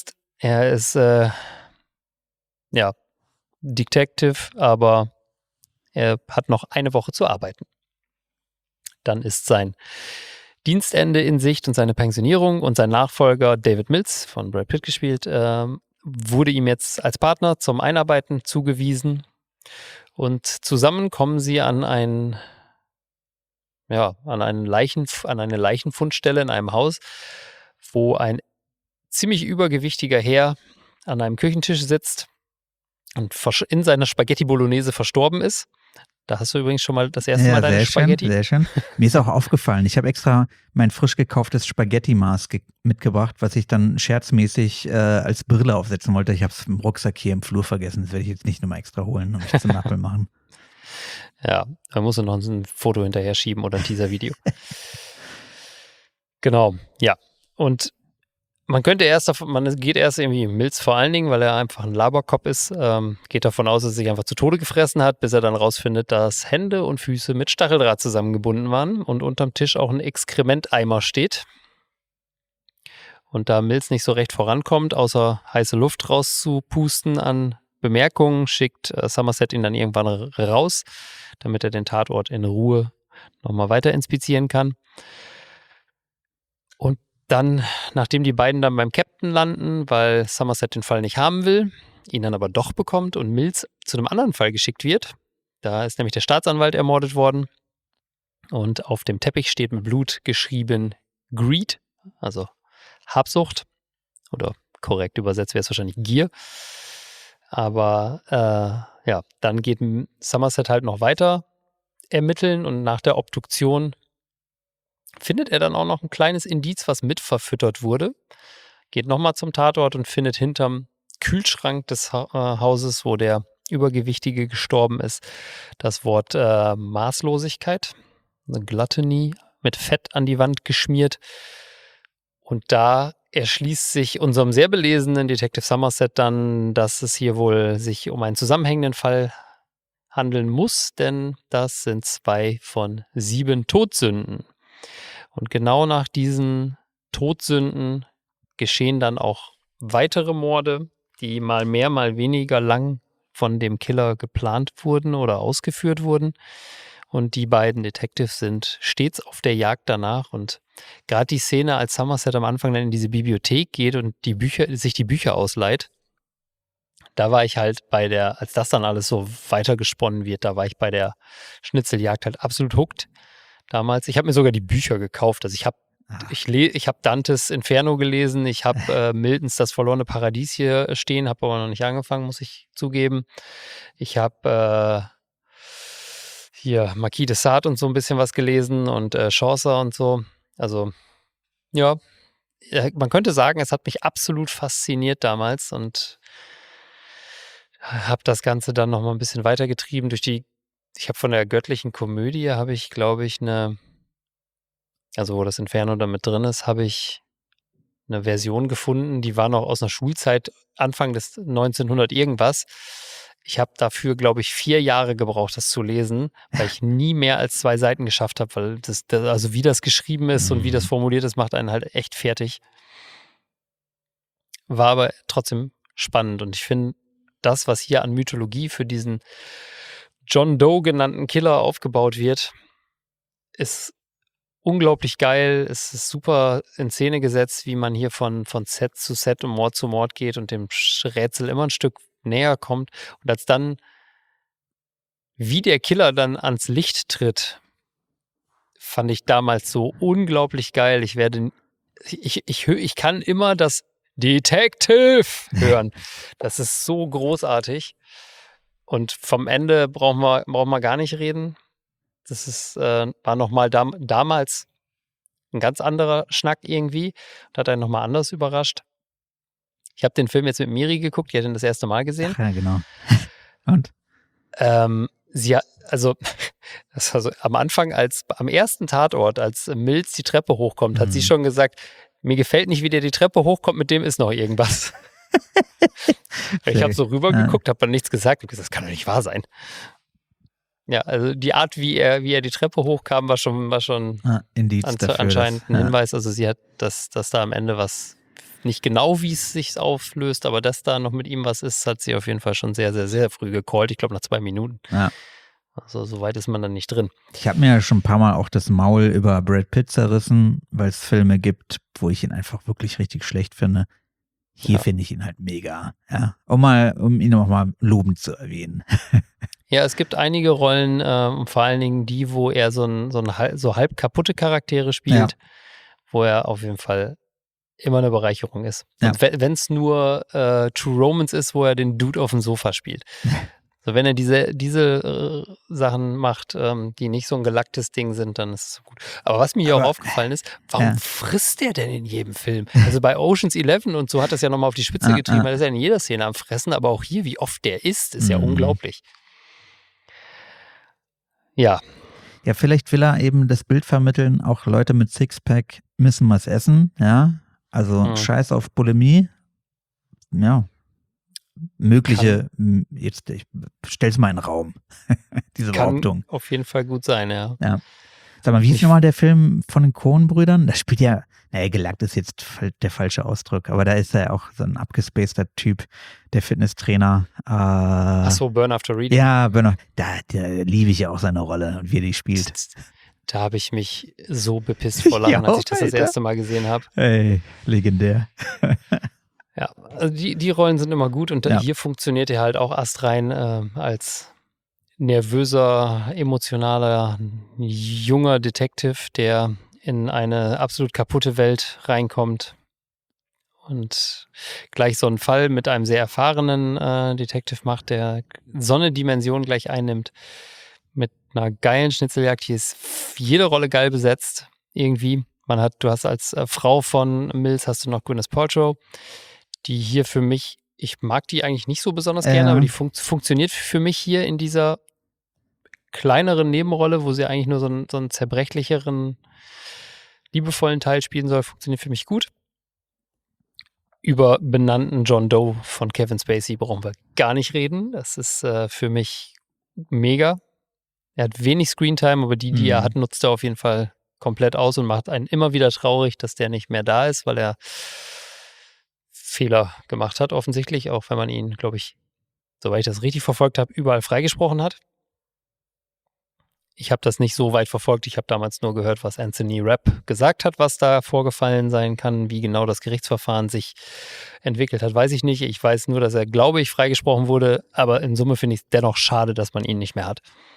Er ist, äh, ja, Detective, aber er hat noch eine Woche zu arbeiten. Dann ist sein Dienstende in Sicht und seine Pensionierung und sein Nachfolger David Mills, von Brad Pitt gespielt, ähm, wurde ihm jetzt als Partner zum Einarbeiten zugewiesen und zusammen kommen sie an ein, ja, an einen Leichen, an eine Leichenfundstelle in einem Haus, wo ein ziemlich übergewichtiger Herr an einem Küchentisch sitzt und in seiner Spaghetti Bolognese verstorben ist. Da hast du übrigens schon mal das erste
Ja,
Mal deine
sehr
Spaghetti.
schön, sehr schön. Mir ist auch aufgefallen, ich habe extra mein frisch gekauftes Spaghetti-Maß ge- mitgebracht, was ich dann scherzmäßig äh, als Brille aufsetzen wollte. Ich habe es im Rucksack hier im Flur vergessen. Das werde ich jetzt nicht nochmal extra holen und mich zum Nappel machen.
Ja, da musst du noch ein Foto hinterher schieben oder ein Teaser-Video. Genau, ja. Und man könnte erst, davon, man geht erst irgendwie Mills vor allen Dingen, weil er einfach ein Laberkopf ist, ähm, geht davon aus, dass er sich einfach zu Tode gefressen hat, bis er dann rausfindet, dass Hände und Füße mit Stacheldraht zusammengebunden waren und unterm Tisch auch ein Exkrementeimer steht. Und da Mills nicht so recht vorankommt, außer heiße Luft rauszupusten an Bemerkungen, schickt äh, Somerset ihn dann irgendwann raus, damit er den Tatort in Ruhe nochmal weiter inspizieren kann. Und dann, nachdem die beiden dann beim Captain landen, weil Somerset den Fall nicht haben will, ihn dann aber doch bekommt und Mills zu einem anderen Fall geschickt wird. Da ist nämlich der Staatsanwalt ermordet worden und auf dem Teppich steht mit Blut geschrieben Greed, also Habsucht, oder korrekt übersetzt wäre es wahrscheinlich Gier. Aber äh, ja, dann geht Somerset halt noch weiter ermitteln und nach der Obduktion findet er dann auch noch ein kleines Indiz, was mit verfüttert wurde. Geht nochmal zum Tatort und findet hinterm Kühlschrank des ha- äh, Hauses, wo der Übergewichtige gestorben ist, das Wort äh, Maßlosigkeit, eine Gluttony mit Fett an die Wand geschmiert. Und da erschließt sich unserem sehr belesenen Detective Somerset dann, dass es hier wohl sich um einen zusammenhängenden Fall handeln muss, denn das sind zwei von sieben Todsünden. Und genau nach diesen Todsünden geschehen dann auch weitere Morde, die mal mehr, mal weniger lang von dem Killer geplant wurden oder ausgeführt wurden. Und die beiden Detectives sind stets auf der Jagd danach. Und gerade die Szene, als Somerset am Anfang dann in diese Bibliothek geht und die Bücher, sich die Bücher ausleiht, da war ich halt bei der, als das dann alles so weitergesponnen wird, da war ich bei der Schnitzeljagd halt absolut hooked. Damals, ich habe mir sogar die Bücher gekauft. Also ich habe ich le- ich habe Dantes Inferno gelesen, ich habe äh, Miltons Das verlorene Paradies hier stehen, habe aber noch nicht angefangen, muss ich zugeben. Ich habe äh, hier Marquis de Sade und so ein bisschen was gelesen und äh, Chaucer und so. Also ja, äh, man könnte sagen, es hat mich absolut fasziniert damals und habe das Ganze dann noch mal ein bisschen weitergetrieben durch die, ich habe von der göttlichen Komödie, habe ich, glaube ich, eine, also wo das Inferno da mit drin ist, habe ich eine Version gefunden, die war noch aus einer Schulzeit, Anfang des neunzehnhundert irgendwas. Ich habe dafür, glaube ich, vier Jahre gebraucht, das zu lesen, weil ich nie mehr als zwei Seiten geschafft habe, weil das, das also wie das geschrieben ist und wie das formuliert ist, macht einen halt echt fertig. War aber trotzdem spannend und ich finde, das, was hier an Mythologie für diesen John Doe genannten Killer aufgebaut wird, ist unglaublich geil. Es ist super in Szene gesetzt, wie man hier von, von Set zu Set und Mord zu Mord geht und dem Rätsel immer ein Stück näher kommt. Und als dann, wie der Killer dann ans Licht tritt, fand ich damals so unglaublich geil. Ich werde, ich, ich, ich kann immer das Detective hören. Das ist so großartig. Und vom Ende brauchen wir, brauchen wir gar nicht reden. Das ist, äh, war nochmal dam- damals ein ganz anderer Schnack irgendwie und hat einen nochmal anders überrascht. Ich habe den Film jetzt mit Miri geguckt, die hat ihn das erste Mal gesehen.
Ach ja, genau. Und?
Ähm, sie hat, also, das war so, am Anfang, als am ersten Tatort, als Mills die Treppe hochkommt, hat
Mhm.
sie schon gesagt, mir gefällt nicht, wie der die Treppe hochkommt, mit dem ist noch irgendwas. Ich habe so rübergeguckt, habe dann nichts gesagt und gesagt, das kann doch nicht wahr sein. Ja, also die Art, wie er, wie er die Treppe hochkam, war schon, war schon
Ah, Indiz
an,
dafür,
anscheinend
dass-
ein
ja.
Hinweis. Also sie hat, dass, dass da am Ende was nicht genau, wie es sich auflöst, aber dass da noch mit ihm was ist, hat sie auf jeden Fall schon sehr, sehr, sehr früh gecallt. Ich glaube nach zwei Minuten.
Ja.
Also so weit ist man dann nicht drin.
Ich habe mir ja schon ein paar Mal auch das Maul über Brad Pitt zerrissen, weil es Filme gibt, wo ich ihn einfach wirklich richtig schlecht finde. Hier
Ja.
finde ich ihn halt mega. Ja. Um mal, um ihn auch mal lobend zu erwähnen.
Ja, es gibt einige Rollen, ähm, vor allen Dingen die, wo er so, ein, so, ein, halb- so halb kaputte Charaktere spielt,
Ja.
wo er auf jeden Fall immer eine Bereicherung ist.
Ja.
Und wenn es nur äh, True Romance ist, wo er den Dude auf dem Sofa spielt. So, wenn er diese, diese äh, Sachen macht, ähm, die nicht so ein gelacktes Ding sind, dann ist es so gut. Aber was mir hier auch
Aber-
aufgefallen ist, warum
Ja.
frisst der denn in jedem Film? Also bei Ocean's Eleven und so hat das ja nochmal auf die Spitze
Ah,
getrieben,
ah.
er ist ja in jeder Szene am Fressen, aber auch hier, wie oft der isst, ist ja
Mhm.
unglaublich. Ja,
Ja, vielleicht will er eben das Bild vermitteln, auch Leute mit Sixpack müssen was essen, ja. Also
Mhm.
Scheiß auf Bulimie. Ja. Mögliche, m, jetzt, ich stell's mal in den Raum. Diese
kann
Behauptung.
auf jeden Fall gut sein, ja.
Sag mal, wie ist
Ich-
nochmal der Film von den Coen-Brüdern? Da spielt ja, naja, gelackt ist jetzt fal- der falsche Ausdruck, aber da ist ja auch so ein abgespaceter Typ, der Fitnesstrainer. Äh,
Ach so, Burn After Reading.
Ja, Bernard, da, da liebe ich ja auch seine Rolle und wie er die spielt.
Da habe ich mich so bepisst vor Lachen,
Ja,
als ich das das
Alter.
erste Mal gesehen habe.
Ey, legendär.
Ja, also die, die Rollen sind immer gut und
Ja.
hier funktioniert er halt auch astrein äh, als nervöser, emotionaler, junger Detective, der in eine absolut kaputte Welt reinkommt und gleich so einen Fall mit einem sehr erfahrenen äh, Detective macht, der so eine Dimension gleich einnimmt mit einer geilen Schnitzeljagd. Hier ist jede Rolle geil besetzt irgendwie. Man hat, du hast als äh, Frau von Mills hast du noch Gwyneth Paltrow, die hier für mich, ich mag die eigentlich nicht so besonders gerne,
Ja.
aber die fun funktioniert für mich hier in dieser kleineren Nebenrolle, wo sie eigentlich nur so einen, so einen zerbrechlicheren, liebevollen Teil spielen soll, funktioniert für mich gut. Über benannten John Doe von Kevin Spacey brauchen wir gar nicht reden. Das ist äh, für mich mega. Er hat wenig Screentime, aber die, die
Mhm.
er hat, nutzt er auf jeden Fall komplett aus und macht einen immer wieder traurig, dass der nicht mehr da ist, weil er Fehler gemacht hat, offensichtlich, auch wenn man ihn, glaube ich, soweit ich das richtig verfolgt habe, überall freigesprochen hat. Ich habe das nicht so weit verfolgt. Ich habe damals nur gehört, was Anthony Rapp gesagt hat, was da vorgefallen sein kann. Wie genau das Gerichtsverfahren sich entwickelt hat, weiß ich nicht. Ich weiß nur, dass er, glaube ich, freigesprochen wurde. Aber in Summe finde ich es dennoch schade, dass man ihn nicht mehr hat.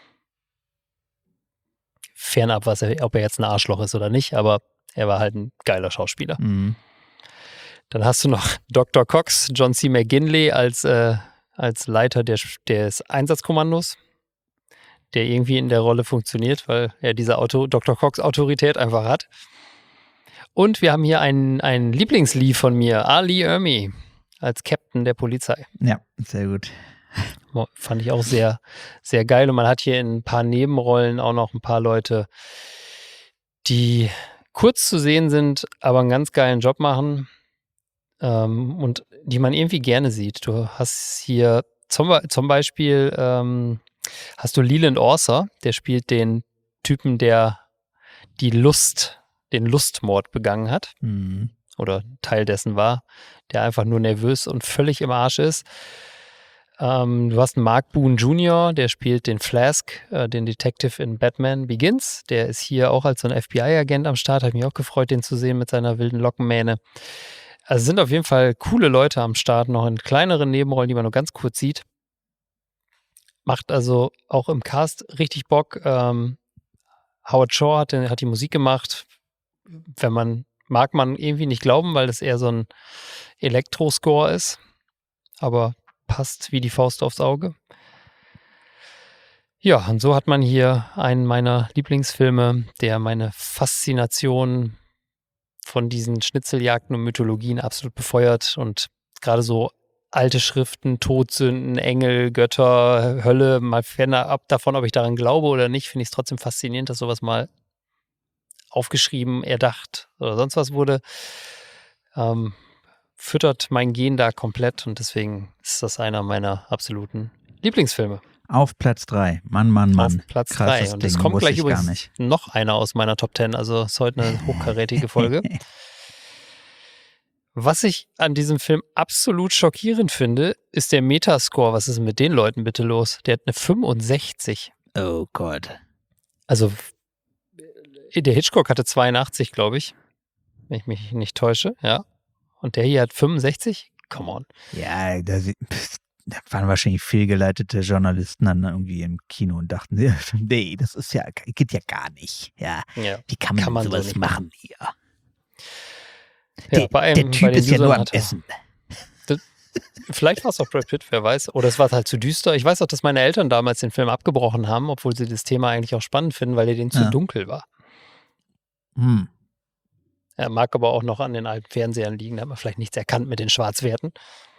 Fernab, was er, ob er jetzt ein Arschloch ist oder nicht. Aber er war halt ein geiler Schauspieler.
Mhm.
Dann hast du noch Doktor Cox, John C. McGinley als, äh, als Leiter der, des Einsatzkommandos, der irgendwie in der Rolle funktioniert, weil er diese Auto, Doktor Cox-Autorität einfach hat. Und wir haben hier einen, einen Lieblingslee von mir, R. Lee Ermey, als Captain der Polizei.
Ja, sehr gut.
Mo- Fand ich auch sehr, sehr geil. Und man hat hier in ein paar Nebenrollen auch noch ein paar Leute, die kurz zu sehen sind, aber einen ganz geilen Job machen. Ähm, und die man irgendwie gerne sieht. Du hast hier zum, Be- zum Beispiel ähm, hast du Leland Orser, der spielt den Typen, der die Lust, den Lustmord begangen hat
Mhm.
oder Teil dessen war, der einfach nur nervös und völlig im Arsch ist. Ähm, du hast einen Mark Boone Junior, der spielt den Flask, äh, den Detective in Batman Begins. Der ist hier auch als so ein F B I-Agent am Start. Hat mich auch gefreut, den zu sehen mit seiner wilden Lockenmähne. Also sind auf jeden Fall coole Leute am Start, noch in kleineren Nebenrollen, die man nur ganz kurz sieht. Macht also auch im Cast richtig Bock. Ähm, Howard Shore hat, den, hat die Musik gemacht. Wenn man, mag man irgendwie nicht glauben, weil das eher so ein Elektro-Score ist. Aber passt wie die Faust aufs Auge. Ja, und so hat man hier einen meiner Lieblingsfilme, der meine Faszination von diesen Schnitzeljagden und Mythologien absolut befeuert und gerade so alte Schriften, Todsünden, Engel, Götter, Hölle, mal fernab davon, ob ich daran glaube oder nicht, finde ich es trotzdem faszinierend, dass sowas mal aufgeschrieben, erdacht oder sonst was wurde. Ähm, füttert mein Gen da komplett und deswegen ist das einer meiner absoluten Lieblingsfilme.
Auf Platz drei. Mann, Mann, Mann.
Auf Platz
Krasses
drei. Und es
Ding,
kommt
wusste
gleich
ich gar
übrigens
nicht.
noch einer aus meiner Top Ten. Also ist heute eine hochkarätige Folge. Was ich an diesem Film absolut schockierend finde, ist der Metascore. Was ist denn mit den Leuten bitte los? Der hat eine fünfundsechzig.
Oh Gott.
Also der Hitchcock hatte zweiundachtzig, glaube ich, wenn ich mich nicht täusche, ja. Und der hier hat fünfundsechzig? Come on.
Ja, da, da waren wahrscheinlich fehlgeleitete Journalisten dann irgendwie im Kino und dachten, nee, das ist ja, geht ja gar nicht. Ja,
Ja,
wie kann man,
kann man so
sowas
nicht
machen hier?
Ja,
Der,
bei einem,
der
bei
Typ
den
ist ja nur
Usern
am
hat er-
Essen.
Vielleicht war es auch Brad Pitt, wer weiß. Oder es war halt zu düster. Ich weiß auch, dass meine Eltern damals den Film abgebrochen haben, obwohl sie das Thema eigentlich auch spannend finden, weil der denen zu
Ja.
dunkel war.
Hm.
Er mag aber auch noch an den alten Fernsehern liegen. Da hat man vielleicht nichts erkannt mit den Schwarzwerten.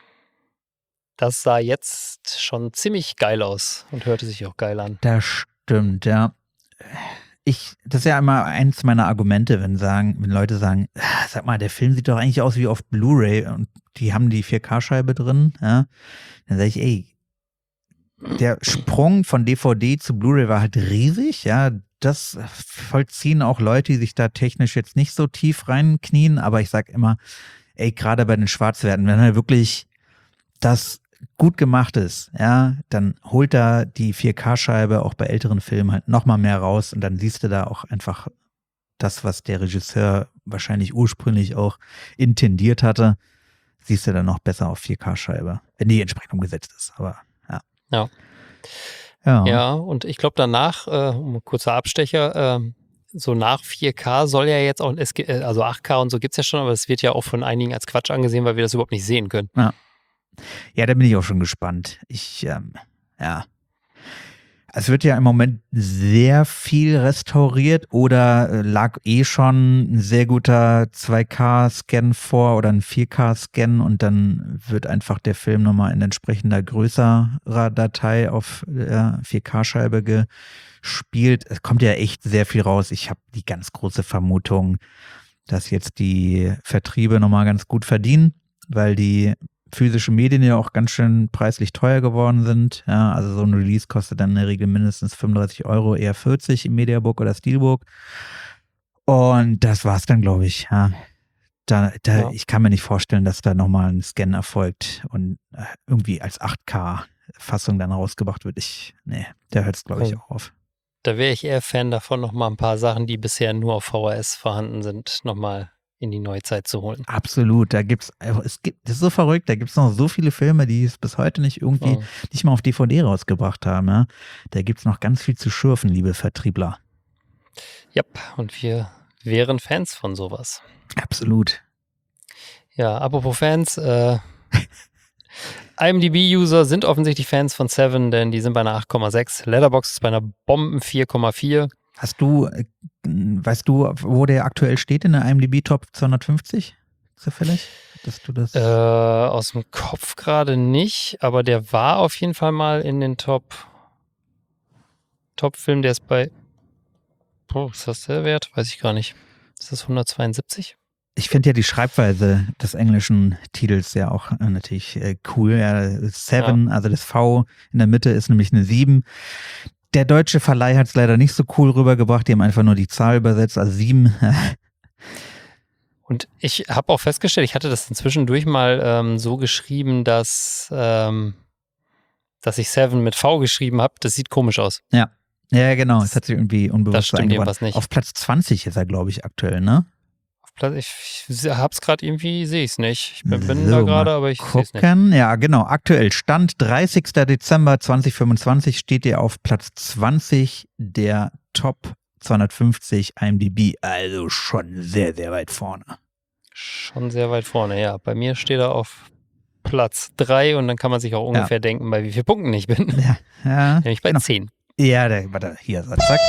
Das sah jetzt schon ziemlich geil aus und hörte sich auch geil an.
Das stimmt, ja. Ich, das ist ja immer eins meiner Argumente, wenn sagen, wenn Leute sagen, ah, sag mal, der Film sieht doch eigentlich aus wie auf Blu-ray und die haben die vier K-Scheibe drin, ja. Dann sage ich, ey, der Sprung von D V D zu Blu-ray war halt riesig, ja. Das vollziehen auch Leute, die sich da technisch jetzt nicht so tief reinknien, aber ich sag immer, ey, gerade bei den Schwarzwerten, wenn er wirklich das gut gemacht ist, ja, dann holt da die vier K-Scheibe auch bei älteren Filmen halt nochmal mehr raus und dann siehst du da auch einfach das, was der Regisseur wahrscheinlich ursprünglich auch intendiert hatte, siehst du dann noch besser auf vier K-Scheibe, wenn die entsprechend umgesetzt ist, aber ja.
Ja.
Ja,
Ja, und ich glaube danach, äh, um ein kurzer Abstecher, äh, so nach vier K soll ja jetzt auch, es, ge- äh, also acht K und so gibt es ja schon, aber es wird ja auch von einigen als Quatsch angesehen, weil wir das überhaupt nicht sehen können.
ja, da bin ich auch schon gespannt. Ich, ähm, ja. Es wird ja im Moment sehr viel restauriert oder äh, lag eh schon ein sehr guter zwei K-Scan vor oder ein vier K-Scan und dann wird einfach der Film nochmal in entsprechender größerer Datei auf äh, vier K-Scheibe gespielt. Es kommt ja echt sehr viel raus. Ich habe die ganz große Vermutung, dass jetzt die Vertriebe nochmal ganz gut verdienen, weil die physische Medien ja auch ganz schön preislich teuer geworden sind. Ja, also so ein Release kostet dann in der Regel mindestens fünfunddreißig Euro, eher vierzig im Mediabook oder Steelbook. Und das war's dann, glaube ich. Ja. Da, da,
Ja.
Ich kann mir nicht vorstellen, dass da nochmal ein Scan erfolgt und äh, irgendwie als acht K-Fassung dann rausgebracht wird. Ich, nee, da hört es, glaube ich,
Oh.
auch auf.
Da wäre ich eher Fan davon, nochmal ein paar Sachen, die bisher nur auf V H S vorhanden sind, nochmal in die Neuzeit zu holen.
Absolut, da gibt's, es gibt, das ist so verrückt, da gibt's noch so viele Filme, die es bis heute nicht irgendwie,
Mhm.
nicht mal auf D V D rausgebracht haben. Ja? Da gibt's noch ganz viel zu schürfen, liebe Vertriebler.
Ja, und wir wären Fans von sowas.
Absolut.
Ja, apropos Fans, äh, IMDb-User sind offensichtlich Fans von Seven, denn die sind bei einer acht Komma sechs. Letterboxd ist bei einer Bomben vier Komma vier.
Hast du, äh, weißt du, wo der aktuell steht in der IMDb Top zweihundertfünfzig? Zufällig? Dass du das?
Äh, aus dem Kopf gerade nicht, aber der war auf jeden Fall mal in den Top Top-Film, der ist bei oh, ist das der Wert? Weiß ich gar nicht. Ist das hundertzweiundsiebzig?
Ich finde ja die Schreibweise des englischen Titels ja auch äh, natürlich äh, cool. Ja, Seven, also das V in der Mitte ist nämlich eine sieben. Der deutsche Verleih hat es leider nicht so cool rübergebracht. Die haben einfach nur die Zahl übersetzt, also sieben.
Und ich habe auch festgestellt, ich hatte das inzwischen mal ähm, so geschrieben, dass, ähm, dass ich Seven mit V geschrieben habe. Das sieht komisch aus.
Ja, genau. Es hat sich irgendwie
Das
unbewusst
stimmt
eingebaut.
irgendwas nicht.
Auf Platz zwanzig ist er, glaube ich, aktuell, ne?
Auf Platz- Ich, ich hab's gerade irgendwie, sehe ich es nicht. Ich bin, bin
So,
da
mal
gerade, aber ich sehe es nicht.
Gucken, ja, genau. Aktuell Stand dreißigster Dezember zweitausendfünfundzwanzig steht er auf Platz zwanzig der Top zweihundertfünfzig IMDb. Also schon sehr, sehr weit vorne.
Schon sehr weit vorne, ja. Bei mir steht er auf Platz drei und dann kann man sich auch ungefähr denken, bei wie vielen Punkten ich bin.
Ja, ja.
Nämlich bei
genau.
zehn.
Ja, der, warte, hier, so, zack.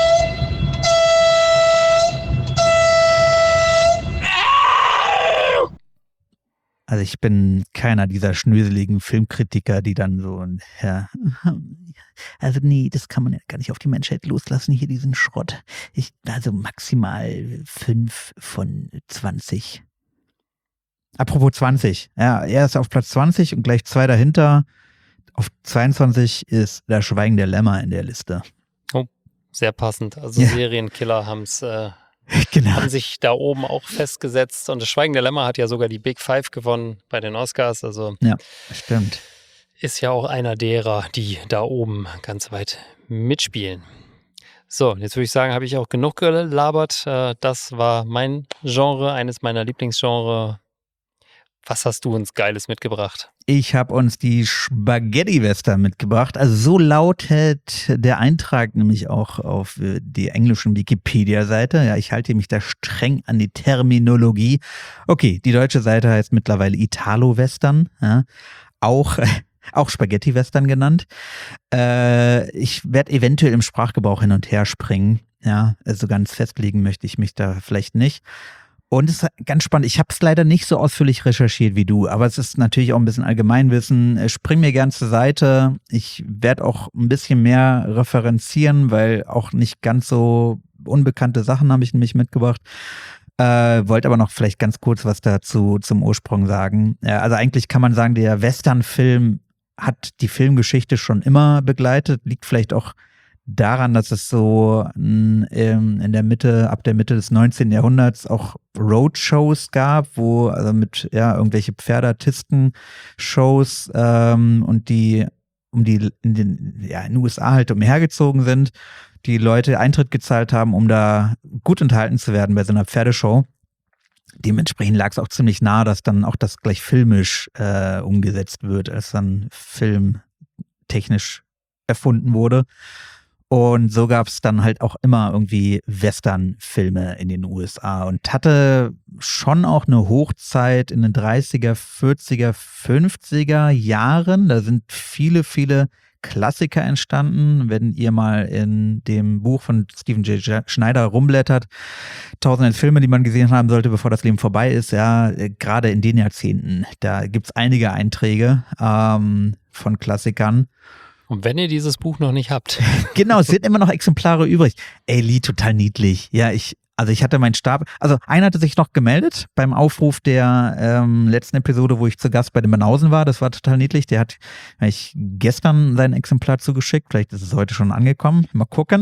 Also ich bin keiner dieser schnöseligen Filmkritiker, die dann so, ja, also nee, das kann man ja gar nicht auf die Menschheit loslassen, hier diesen Schrott. Ich, also maximal fünf von zwanzig. Apropos zwanzig, ja, er ist auf Platz zwanzig und gleich zwei dahinter. Auf zweiundzwanzig ist Der Schweigen der Lämmer in der Liste.
Sehr passend. Also
Ja.
Serienkiller haben es äh,
Genau.
haben sich da oben auch festgesetzt. Und das Schweigen der Lämmer hat ja sogar die Big Five gewonnen bei den Oscars. Also
Ja, stimmt.
ist ja auch einer derer, die da oben ganz weit mitspielen. So, jetzt würde ich sagen, habe ich auch genug gelabert. Äh, Das war mein Genre, eines meiner Lieblingsgenres. Was hast du uns Geiles mitgebracht?
Ich habe uns die Spaghetti-Western mitgebracht. Also so lautet der Eintrag nämlich auch auf äh, die englischen Wikipedia-Seite. Ja, ich halte mich da streng an die Terminologie. Okay, die deutsche Seite heißt mittlerweile Italo-Western. Ja, auch, äh, auch Spaghetti-Western genannt. Äh, ich werde eventuell im Sprachgebrauch hin und her springen. Ja, also ganz festlegen möchte ich mich da vielleicht nicht. Und es ist ganz spannend. Ich habe es leider nicht so ausführlich recherchiert wie du, aber es ist natürlich auch ein bisschen Allgemeinwissen. Spring mir gern zur Seite. Ich werde auch ein bisschen mehr referenzieren, weil auch nicht ganz so unbekannte Sachen habe ich nämlich mitgebracht. Äh, wollte aber noch vielleicht ganz kurz was dazu zum Ursprung sagen. Ja, also eigentlich kann man sagen, der Western-Film hat die Filmgeschichte schon immer begleitet. Liegt vielleicht auch daran, dass es so in, in der Mitte, ab der Mitte des neunzehnten Jahrhunderts auch Roadshows gab, wo also mit ja irgendwelche Pferdeartisten-Shows ähm, und die um die in den ja in den U S A halt umhergezogen sind, die Leute Eintritt gezahlt haben, um da gut unterhalten zu werden bei so einer Pferdeshow. Dementsprechend lag es auch ziemlich nah, dass dann auch das gleich filmisch äh, umgesetzt wird, als dann filmtechnisch erfunden wurde. Und so gab es dann halt auch immer irgendwie Western-Filme in den U S A und hatte schon auch eine Hochzeit in den dreißiger, vierziger, fünfziger Jahren. Da sind viele, viele Klassiker entstanden. Wenn ihr mal in dem Buch von Stephen J. Schneider rumblättert, tausend Filme, die man gesehen haben sollte, bevor das Leben vorbei ist, ja, gerade in den Jahrzehnten, da gibt es einige Einträge ähm, von Klassikern.
Und wenn ihr dieses Buch noch nicht habt.
Genau, es sind immer noch Exemplare übrig. Ey, Lee, total niedlich. Ja, ich, also ich hatte meinen Stab, also einer hatte sich noch gemeldet beim Aufruf der ähm, letzten Episode, wo ich zu Gast bei den Banausen war. Das war total niedlich. Der hat ich gestern sein Exemplar zugeschickt. Vielleicht ist es heute schon angekommen. Mal gucken.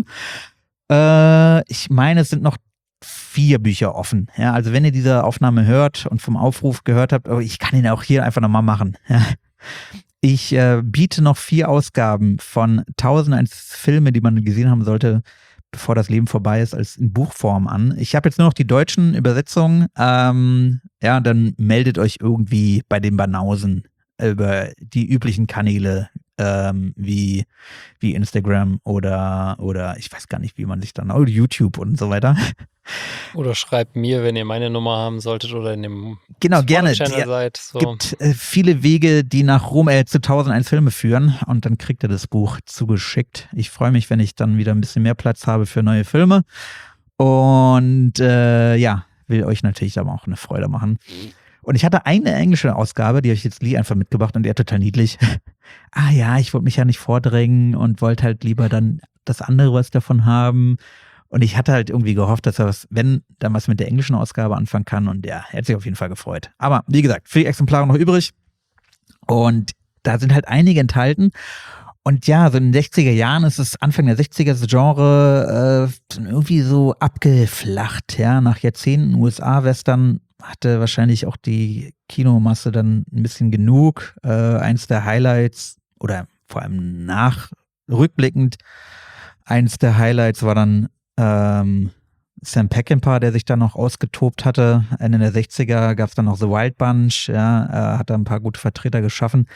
Äh, ich meine, es sind noch vier Bücher offen. Ja, also wenn ihr diese Aufnahme hört und vom Aufruf gehört habt, aber ich kann ihn auch hier einfach nochmal machen. Ja. Ich äh, biete noch vier Ausgaben von tausend eins Filme, die man gesehen haben sollte, bevor das Leben vorbei ist, als in Buchform an. Ich habe jetzt nur noch die deutschen Übersetzungen. Ähm, ja, dann meldet euch irgendwie bei den Banausen über die üblichen Kanäle ähm, wie, wie Instagram oder, oder ich weiß gar nicht, wie man sich dann, oh, YouTube und so weiter.
Oder schreibt mir, wenn ihr meine Nummer haben solltet oder in dem
Genau, gerne.
Channel
Es
seid. So.
gibt äh, viele Wege, die nach Rom äh, zu tausend eins Filme führen und dann kriegt ihr das Buch zugeschickt. Ich freue mich, wenn ich dann wieder ein bisschen mehr Platz habe für neue Filme und äh, ja, will euch natürlich aber auch eine Freude machen. Und ich hatte eine englische Ausgabe, die habe ich jetzt Lee einfach mitgebracht und die ist total niedlich. Ah ja, ich wollte mich ja nicht vordrängen und wollte halt lieber dann das andere was davon haben. Und ich hatte halt irgendwie gehofft, dass er was, wenn, dann was mit der englischen Ausgabe anfangen kann. Und ja, er hat sich auf jeden Fall gefreut. Aber wie gesagt, vier Exemplare noch übrig. Und da sind halt einige enthalten. Und ja, so in den sechziger Jahren ist es Anfang der sechziger das Genre äh, irgendwie so abgeflacht. Ja, nach Jahrzehnten U S A-Western hatte wahrscheinlich auch die Kinomasse dann ein bisschen genug. Äh, eins der Highlights oder vor allem nach rückblickend, eins der Highlights war dann ähm, Sam Peckinpah, der sich dann noch ausgetobt hatte. Ende der sechziger gab es dann noch The Wild Bunch, ja, äh, hat da ein paar gute Vertreter geschaffen.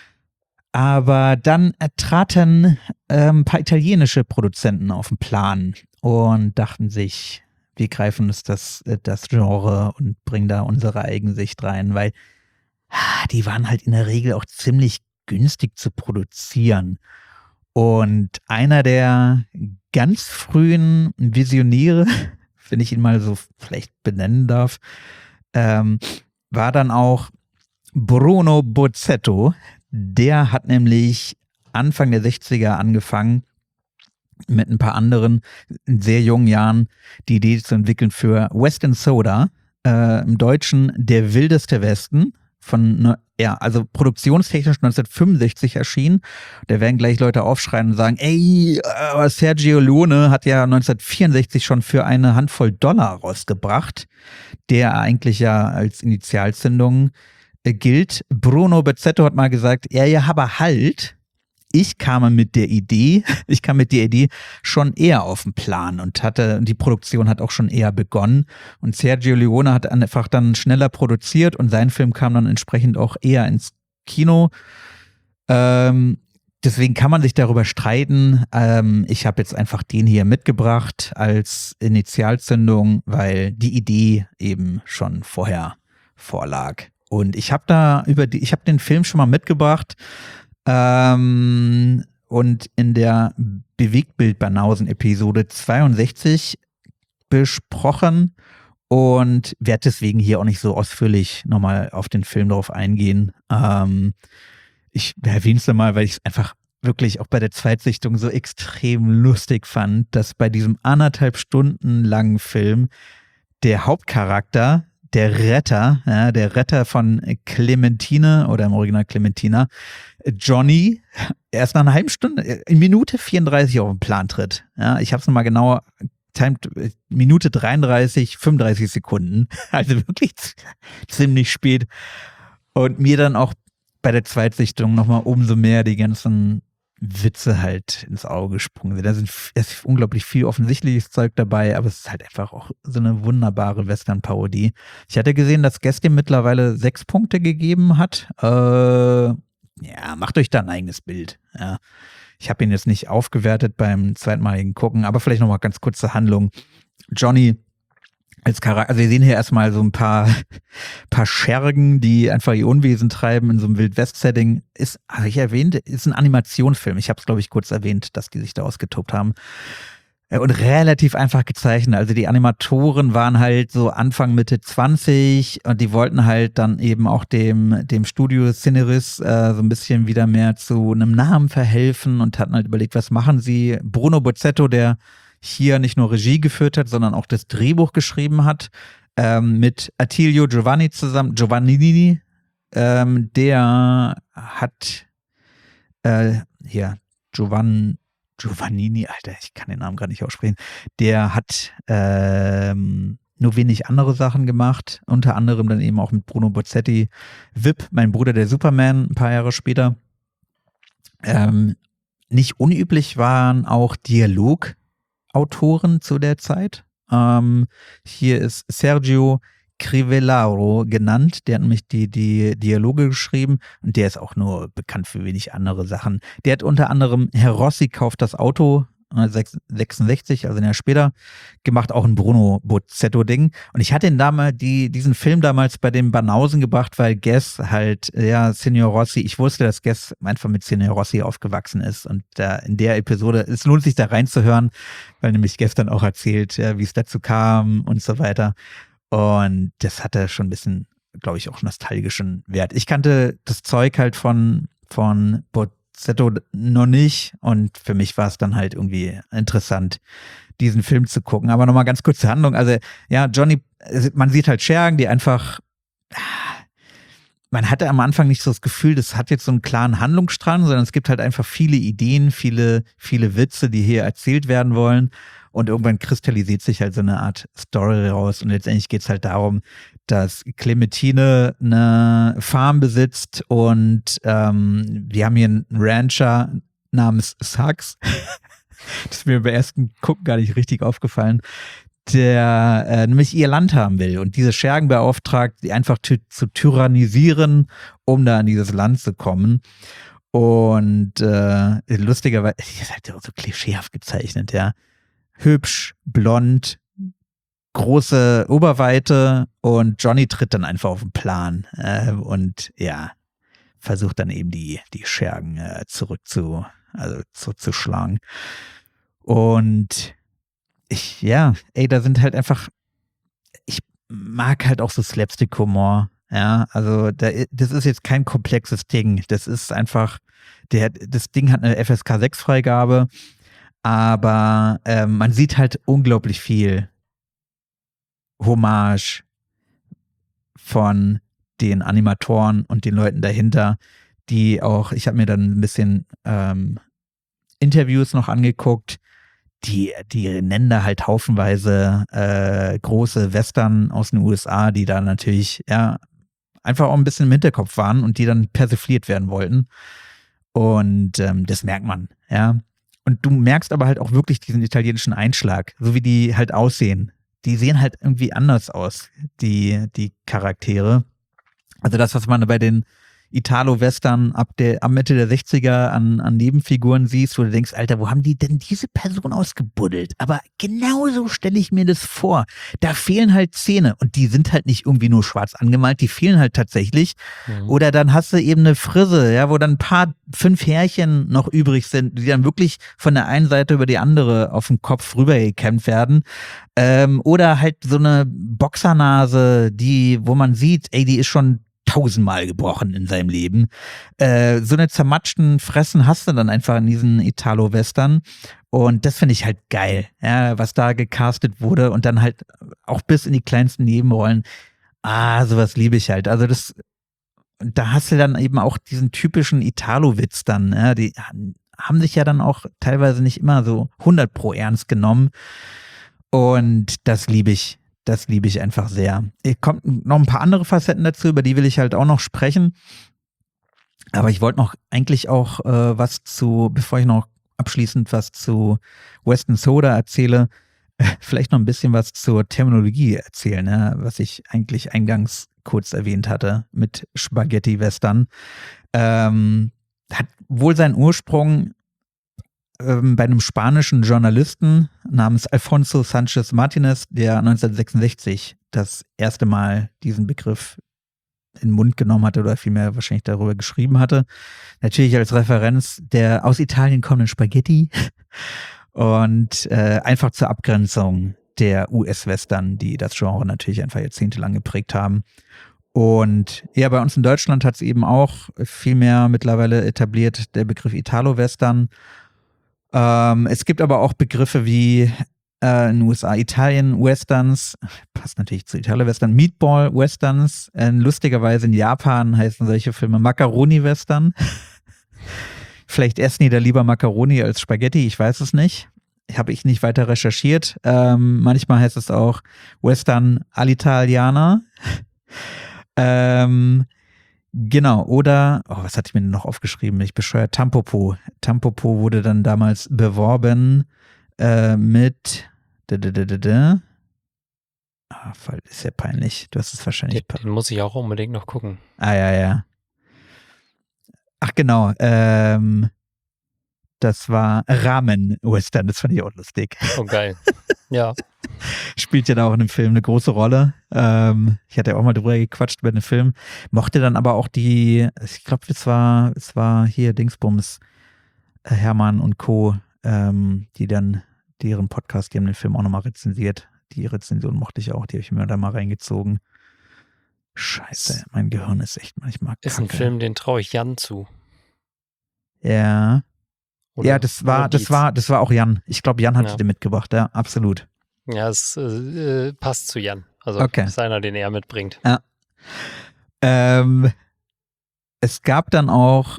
Aber dann äh, traten äh, ein paar italienische Produzenten auf den Plan und dachten sich, wir greifen uns das, äh, das Genre und bringen da unsere Eigensicht rein, weil ah, die waren halt in der Regel auch ziemlich günstig zu produzieren. Und einer der ganz frühen Visionäre, wenn ich ihn mal so vielleicht benennen darf, ähm, war dann auch Bruno Bozzetto. Der hat nämlich Anfang der sechziger angefangen, mit ein paar anderen in sehr jungen Jahren die Idee zu entwickeln für Western Soda, äh, im Deutschen Der wildeste Westen von ja, also produktionstechnisch neunzehnhundertfünfundsechzig erschienen. Da werden gleich Leute aufschreien und sagen, ey, aber Sergio Leone hat ja neunzehnhundertvierundsechzig schon für eine Handvoll Dollar rausgebracht, der eigentlich ja als Initialzündung äh, gilt. Bruno Bezzetto hat mal gesagt, ja, ja, aber halt, ich kam mit der Idee, ich kam mit der Idee schon eher auf den Plan und hatte, die Produktion hat auch schon eher begonnen. Und Sergio Leone hat einfach dann schneller produziert und sein Film kam dann entsprechend auch eher ins Kino. Ähm, deswegen kann man sich darüber streiten. Ähm, ich habe jetzt einfach den hier mitgebracht als Initialzündung, weil die Idee eben schon vorher vorlag. Und ich habe da über die, ich habe den Film schon mal mitgebracht. Ähm, und in der Bewegtbild-Banausen-Episode zweiundsechzig besprochen und werde deswegen hier auch nicht so ausführlich nochmal auf den Film drauf eingehen. Ähm, ich erwähne es nochmal, weil ich es einfach wirklich auch bei der Zweitsichtung so extrem lustig fand, dass bei diesem anderthalb Stunden langen Film der Hauptcharakter, der Retter, ja, der Retter von Clementine oder im Original Clementina, Johnny, erst nach einer halben Stunde, in Minute vierunddreißig auf den Plan tritt. Ja, ich habe es nochmal genauer, timed, Minute dreiunddreißig, fünfunddreißig Sekunden, also wirklich ziemlich spät. Und mir dann auch bei der Zweitsichtung nochmal umso mehr die ganzen Witze halt ins Auge gesprungen sind. Da sind da ist unglaublich viel offensichtliches Zeug dabei, aber es ist halt einfach auch so eine wunderbare Western-Parodie. Ich hatte gesehen, dass Guest ihm mittlerweile sechs Punkte gegeben hat. Äh, ja, macht euch da ein eigenes Bild. Ja. Ich habe ihn jetzt nicht aufgewertet beim zweitmaligen Gucken, aber vielleicht nochmal ganz kurze Handlung. Johnny als Charakter, also wir sehen hier erstmal so ein paar, paar Schergen, die einfach ihr Unwesen treiben in so einem Wild-West-Setting. Ist, habe ich erwähnt, ist ein Animationsfilm. Ich habe es, glaube ich, kurz erwähnt, dass die sich da ausgetobt haben. Und relativ einfach gezeichnet. Also die Animatoren waren halt so Anfang, Mitte zwanzig und die wollten halt dann eben auch dem, dem Studio Cineris äh, so ein bisschen wieder mehr zu einem Namen verhelfen und hatten halt überlegt, was machen sie. Bruno Bezzetto, der hier nicht nur Regie geführt hat, sondern auch das Drehbuch geschrieben hat, ähm, mit Attilio Giovanni zusammen, Giovannini, ähm, der hat äh, hier, Giovan, Giovannini, Alter, ich kann den Namen gerade nicht aussprechen, der hat ähm, nur wenig andere Sachen gemacht, unter anderem dann eben auch mit Bruno Bozzetti, V I P, mein Bruder der Superman, ein paar Jahre später. Ähm, nicht unüblich waren auch Dialog Autoren zu der Zeit. Ähm, hier ist Sergio Crivellaro genannt, der hat nämlich die, die Dialoge geschrieben und der ist auch nur bekannt für wenig andere Sachen. Der hat unter anderem Herr Rossi kauft das Auto sechsundsechzig, also ein Jahr später, gemacht, auch ein Bruno Bozzetto-Ding. Und ich hatte ihn damals, die, diesen Film damals bei den Banausen gebracht, weil Guess halt, ja, Signor Rossi, ich wusste, dass Guess einfach mit Signor Rossi aufgewachsen ist. Und da in der Episode, es lohnt sich da reinzuhören, weil nämlich Guess dann auch erzählt, ja, wie es dazu kam und so weiter. Und das hatte schon ein bisschen, glaube ich, auch nostalgischen Wert. Ich kannte das Zeug halt von, von Bozzetto noch nicht und für mich war es dann halt irgendwie interessant, diesen Film zu gucken. Aber nochmal ganz kurze Handlung. Also ja, Johnny, man sieht halt Schergen, die einfach, man hatte am Anfang nicht so das Gefühl, das hat jetzt so einen klaren Handlungsstrang, sondern es gibt halt einfach viele Ideen, viele, viele Witze, die hier erzählt werden wollen. Und irgendwann kristallisiert sich halt so eine Art Story raus. Und letztendlich geht es halt darum, dass Clementine eine Farm besitzt und ähm, wir haben hier einen Rancher namens Sachs. Das ist mir beim ersten Gucken gar nicht richtig aufgefallen, der äh, nämlich ihr Land haben will und diese Schergen beauftragt, die einfach ty- zu tyrannisieren, um da in dieses Land zu kommen. Und äh, lustigerweise, ihr seid ja auch so klischeehaft gezeichnet, ja. Hübsch, blond, große Oberweite und Johnny tritt dann einfach auf den Plan äh, und ja, versucht dann eben die, die Schergen äh, zurück zu, also zurückzuschlagen. Und ich, ja, ey, da sind halt einfach, ich mag halt auch so Slapstick-Humor, ja, also da, das ist jetzt kein komplexes Ding, das ist einfach, der, das Ding hat eine F S K sechs Freigabe, aber äh, man sieht halt unglaublich viel Hommage von den Animatoren und den Leuten dahinter, die auch, ich habe mir dann ein bisschen ähm, Interviews noch angeguckt, die, die nennen da halt haufenweise äh, große Western aus den U S A, die da natürlich ja einfach auch ein bisschen im Hinterkopf waren und die dann persifliert werden wollten. Und ähm, das merkt man, ja. Und du merkst aber halt auch wirklich diesen italienischen Einschlag, so wie die halt aussehen. Die sehen halt irgendwie anders aus, die, die Charaktere. Also das, was man bei den Italo-Western ab der ab Mitte der sechziger an, an Nebenfiguren siehst, wo du denkst, Alter, wo haben die denn diese Person ausgebuddelt? Aber genauso stelle ich mir das vor. Da fehlen halt Zähne und die sind halt nicht irgendwie nur schwarz angemalt, die fehlen halt tatsächlich. Mhm. Oder dann hast du eben eine Frisse, ja, wo dann ein paar, fünf Härchen noch übrig sind, die dann wirklich von der einen Seite über die andere auf den Kopf rübergekämmt werden. Ähm, oder halt so eine Boxernase, die, wo man sieht, ey, die ist schon tausendmal gebrochen in seinem Leben. Äh, so eine zermatschten Fressen hast du dann einfach in diesen Italo-Western. Und das finde ich halt geil, ja, was da gecastet wurde und dann halt auch bis in die kleinsten Nebenrollen. Ah, sowas liebe ich halt. Also das, da hast du dann eben auch diesen typischen Italo-Witz dann. Ja, die haben sich ja dann auch teilweise nicht immer so hundert pro ernst genommen. Und das liebe ich. Das liebe ich einfach sehr. Es kommt noch ein paar andere Facetten dazu, über die will ich halt auch noch sprechen. Aber ich wollte noch eigentlich auch äh, was zu, bevor ich noch abschließend was zu Western Soda erzähle, äh, vielleicht noch ein bisschen was zur Terminologie erzählen, ja, was ich eigentlich eingangs kurz erwähnt hatte mit Spaghetti-Western. Ähm, hat wohl seinen Ursprung bei einem spanischen Journalisten namens Alfonso Sánchez Martínez, der neunzehnhundertsechsundsechzig das erste Mal diesen Begriff in den Mund genommen hatte oder vielmehr wahrscheinlich darüber geschrieben hatte. Natürlich als Referenz der aus Italien kommenden Spaghetti und äh, einfach zur Abgrenzung der U S-Western, die das Genre natürlich einfach jahrzehntelang geprägt haben. Und ja, bei uns in Deutschland hat es eben auch viel mehr mittlerweile etabliert, der Begriff Italo-Western. Ähm, es gibt aber auch Begriffe wie äh, in den U S A Italien-Westerns, passt natürlich zu Italo-Western, Meatball-Westerns. Äh, lustigerweise in Japan heißen solche Filme Macaroni-Western. Vielleicht essen die da lieber Macaroni als Spaghetti, ich weiß es nicht. Habe ich nicht weiter recherchiert. Ähm, manchmal heißt es auch Western all'Italiana. ähm, Genau, oder, oh, was hatte ich mir denn noch aufgeschrieben? Ich bescheuert, Tampopo. Tampopo wurde dann damals beworben äh, mit da, da, da, da, da. Ah, voll, ist ja peinlich. Du hast es wahrscheinlich.
Den, den muss ich auch unbedingt noch gucken.
Ah, ja, ja. Ach, genau. Ähm, das war Ramen-Western. Das fand ich auch lustig.
Oh, geil. Ja.
Spielt ja da auch in dem Film eine große Rolle. Ähm, ich hatte ja auch mal drüber gequatscht über den Film. Mochte dann aber auch die, ich glaube, es war, es war hier Dingsbums, Hermann und Co., ähm, die dann deren Podcast, die haben den Film auch nochmal rezensiert. Die Rezension mochte ich auch, die habe ich mir da mal reingezogen. Scheiße, mein Gehirn ist echt manchmal kacke.
Ist ein Film, den traue ich Jan zu.
Ja.
Oder,
ja, das war, das war, das war auch Jan. Ich glaube, Jan hat
ja.
den mitgebracht, ja, absolut.
Ja, es äh, passt zu Jan. Also
okay.
ist einer, den er mitbringt.
Ja. Ähm, es gab dann auch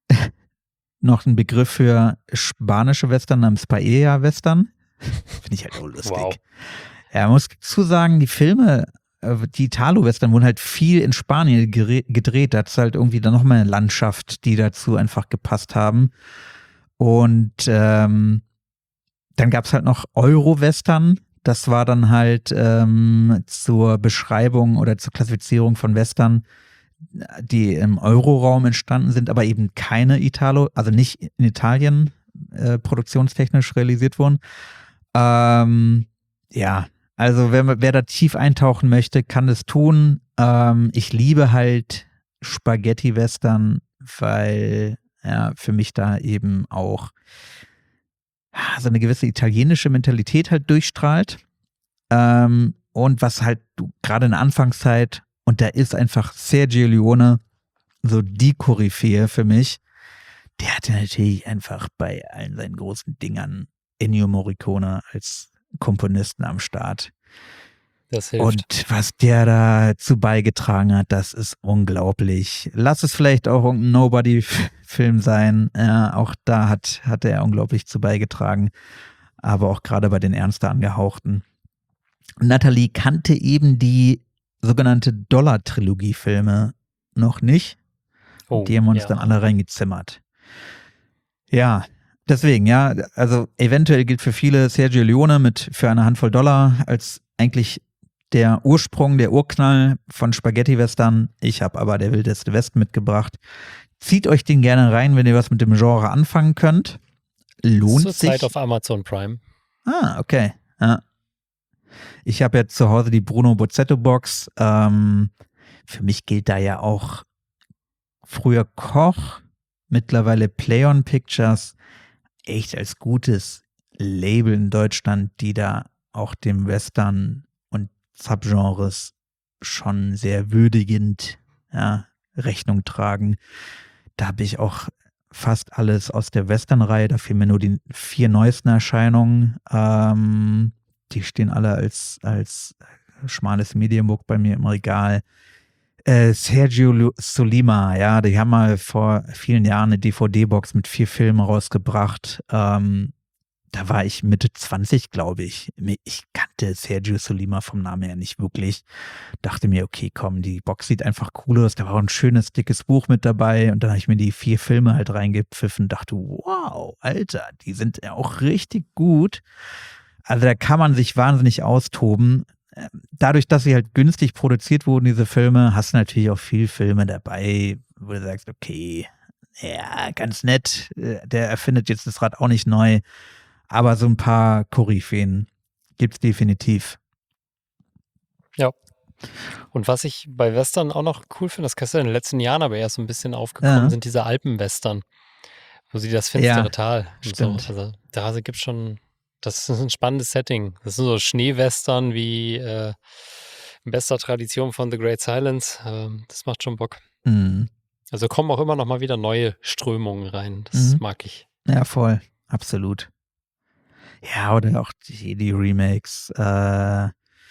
noch einen Begriff für spanische Western namens Paella-Western. Finde ich halt auch lustig.
Wow.
Ja, man muss dazu sagen, die Filme, die Italo-Western wurden halt viel in Spanien gedreht. Da hat es halt irgendwie dann nochmal eine Landschaft, die dazu einfach gepasst haben. Und ähm, dann gab es halt noch Euro-Western. Das war dann halt ähm, zur Beschreibung oder zur Klassifizierung von Western, die im Euroraum entstanden sind, aber eben keine Italo, also nicht in Italien äh, produktionstechnisch realisiert wurden. Ähm, ja, also wer, wer da tief eintauchen möchte, kann das tun. Ähm, ich liebe halt Spaghetti-Western, weil ja, für mich da eben auch so eine gewisse italienische Mentalität halt durchstrahlt. Ähm, und was halt gerade in der Anfangszeit, und da ist einfach Sergio Leone so die Koryphäe für mich, der hatte natürlich einfach bei allen seinen großen Dingern Ennio Morricone als Komponisten am Start.
Das hilft.
Und was der dazu beigetragen hat, das ist unglaublich. Lass es vielleicht auch irgendein Nobody-Film sein. Ja, auch da hat, hat er unglaublich zu beigetragen. Aber auch gerade bei den ernster angehauchten. Natalie kannte eben die sogenannte Dollar-Trilogie-Filme noch nicht.
Oh,
Die haben wir uns
ja.
dann alle reingezimmert. Ja, deswegen, ja, also eventuell gilt für viele Sergio Leone mit Für eine Handvoll Dollar als eigentlich der Ursprung, der Urknall von Spaghetti-Western. Ich habe aber Der wildeste Westen mitgebracht. Zieht euch den gerne rein, wenn ihr was mit dem Genre anfangen könnt. Lohnt sich.
Zurzeit auf Amazon Prime.
Ah, okay. Ja. Ich habe jetzt zu Hause die Bruno Bozzetto-Box. Ähm, für mich gilt da ja auch früher Koch, mittlerweile Play on Pictures, echt als gutes Label in Deutschland, die da auch dem Western und Subgenres schon sehr würdigend ja, Rechnung tragen. Da habe ich auch fast alles aus der Western-Reihe, da fehlen mir nur die vier neuesten Erscheinungen. Ähm, die stehen alle als, als schmales Medienbook bei mir im Regal. Äh, Sergio Solima, ja, die haben mal vor vielen Jahren eine D V D-Box mit vier Filmen rausgebracht. Ähm, da war ich Mitte zwanzig, glaube ich. Ich kannte Sergio Solima vom Namen her nicht wirklich. Dachte mir, okay, komm, die Box sieht einfach cool aus. Da war auch ein schönes, dickes Buch mit dabei. Und dann habe ich mir die vier Filme halt reingepfiffen und dachte, wow, Alter, die sind ja auch richtig gut. Also da kann man sich wahnsinnig austoben. Dadurch, dass sie halt günstig produziert wurden, diese Filme, hast du natürlich auch viel Filme dabei, wo du sagst, okay, ja, ganz nett, der erfindet jetzt das Rad auch nicht neu, aber so ein paar Koryphäen gibt's definitiv.
Ja. Und was ich bei Western auch noch cool finde, das ist in den letzten Jahren aber erst so ein bisschen aufgekommen,
Ja.
sind diese Alpen-Western, wo sie das finstere
Ja,
Tal und
stimmt.
so. Also da gibt es schon, das ist ein spannendes Setting. Das sind so Schneewestern wie äh, in bester Tradition von The Great Silence. Ähm, das macht schon Bock.
Mhm.
Also kommen auch immer noch mal wieder neue Strömungen rein. Das
Mhm.
mag ich.
Ja, voll, absolut. Ja, oder auch die, die Remakes. Äh,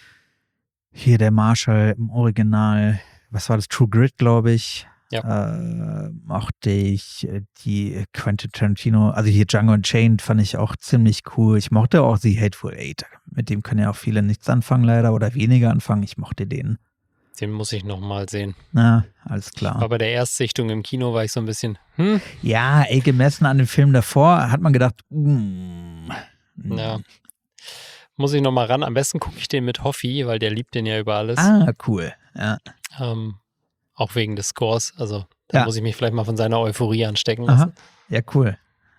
hier der Marshall im Original, was war das? True Grit, glaube ich.
Ja.
Äh, mochte ich äh, die Quentin Tarantino, also hier Django Unchained fand ich auch ziemlich cool. Ich mochte auch die Hateful Eight. Mit dem können ja auch viele nichts anfangen leider oder weniger anfangen. Ich mochte den.
Den muss ich noch mal sehen.
Na, alles
Aber
klar.
bei der Erstsichtung im Kino war ich so ein bisschen, hm,
Ja, ey, gemessen an dem Film davor hat man gedacht, mm,
ja. Muss ich noch mal ran. Am besten gucke ich den mit Hoffi, weil der liebt den ja über alles.
Ah, cool. Ja.
Ähm, auch wegen des Scores. Also da
Ja.
muss ich mich vielleicht mal von seiner Euphorie anstecken
Aha.
lassen.
Ja, cool.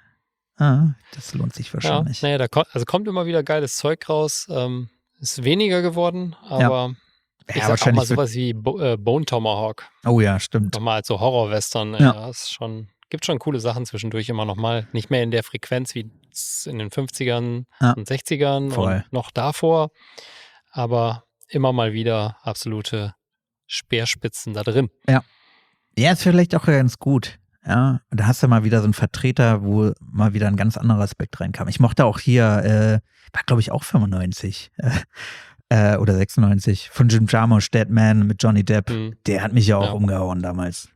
Ah, das lohnt sich
Ja,
wahrscheinlich.
naja, da kommt, also kommt immer wieder geiles Zeug raus. Ähm, ist weniger geworden, aber ich
Ja,
sag auch
wahrscheinlich
mal sowas wie Bo äh, Bone Tomahawk.
Oh ja, stimmt.
Nochmal als so Horror-Western.
Ja.
Ja, ist schon, gibt schon coole Sachen zwischendurch immer nochmal. Nicht mehr in der Frequenz wie in den fünfzigern
Ja.
und sechzigern
Voll.
und noch davor. Aber immer mal wieder absolute Speerspitzen da drin.
Ja, ist vielleicht auch ganz gut. Ja, und da hast du mal wieder so einen Vertreter, wo mal wieder ein ganz anderer Aspekt reinkam. Ich mochte auch hier, äh, war glaube ich auch fünfundneunzig äh, äh, oder sechsundneunzig von Jim Jarmusch, Dead Man mit Johnny Depp.
Mhm.
Der hat mich ja auch
Ja.
umgehauen damals.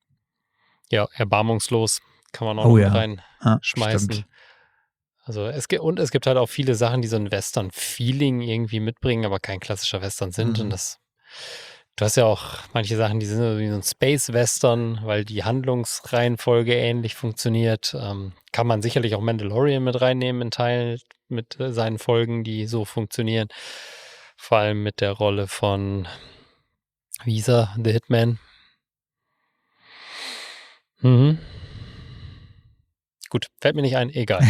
Ja, erbarmungslos kann man auch
Oh
noch
ja.
mit rein
Ah,
schmeißen.
stimmt.
Also es gibt, und es gibt halt auch viele Sachen, die so ein Western-Feeling irgendwie mitbringen, aber kein klassischer Western sind.
Mhm.
Und das, du hast ja auch manche Sachen, die sind so wie so ein Space-Western, weil die Handlungsreihenfolge ähnlich funktioniert. Ähm, kann man sicherlich auch Mandalorian mit reinnehmen in Teilen mit äh, seinen Folgen, die so funktionieren. Vor allem mit der Rolle von, wie hieß er, The Hitman. Mhm. Gut, fällt mir nicht ein, egal.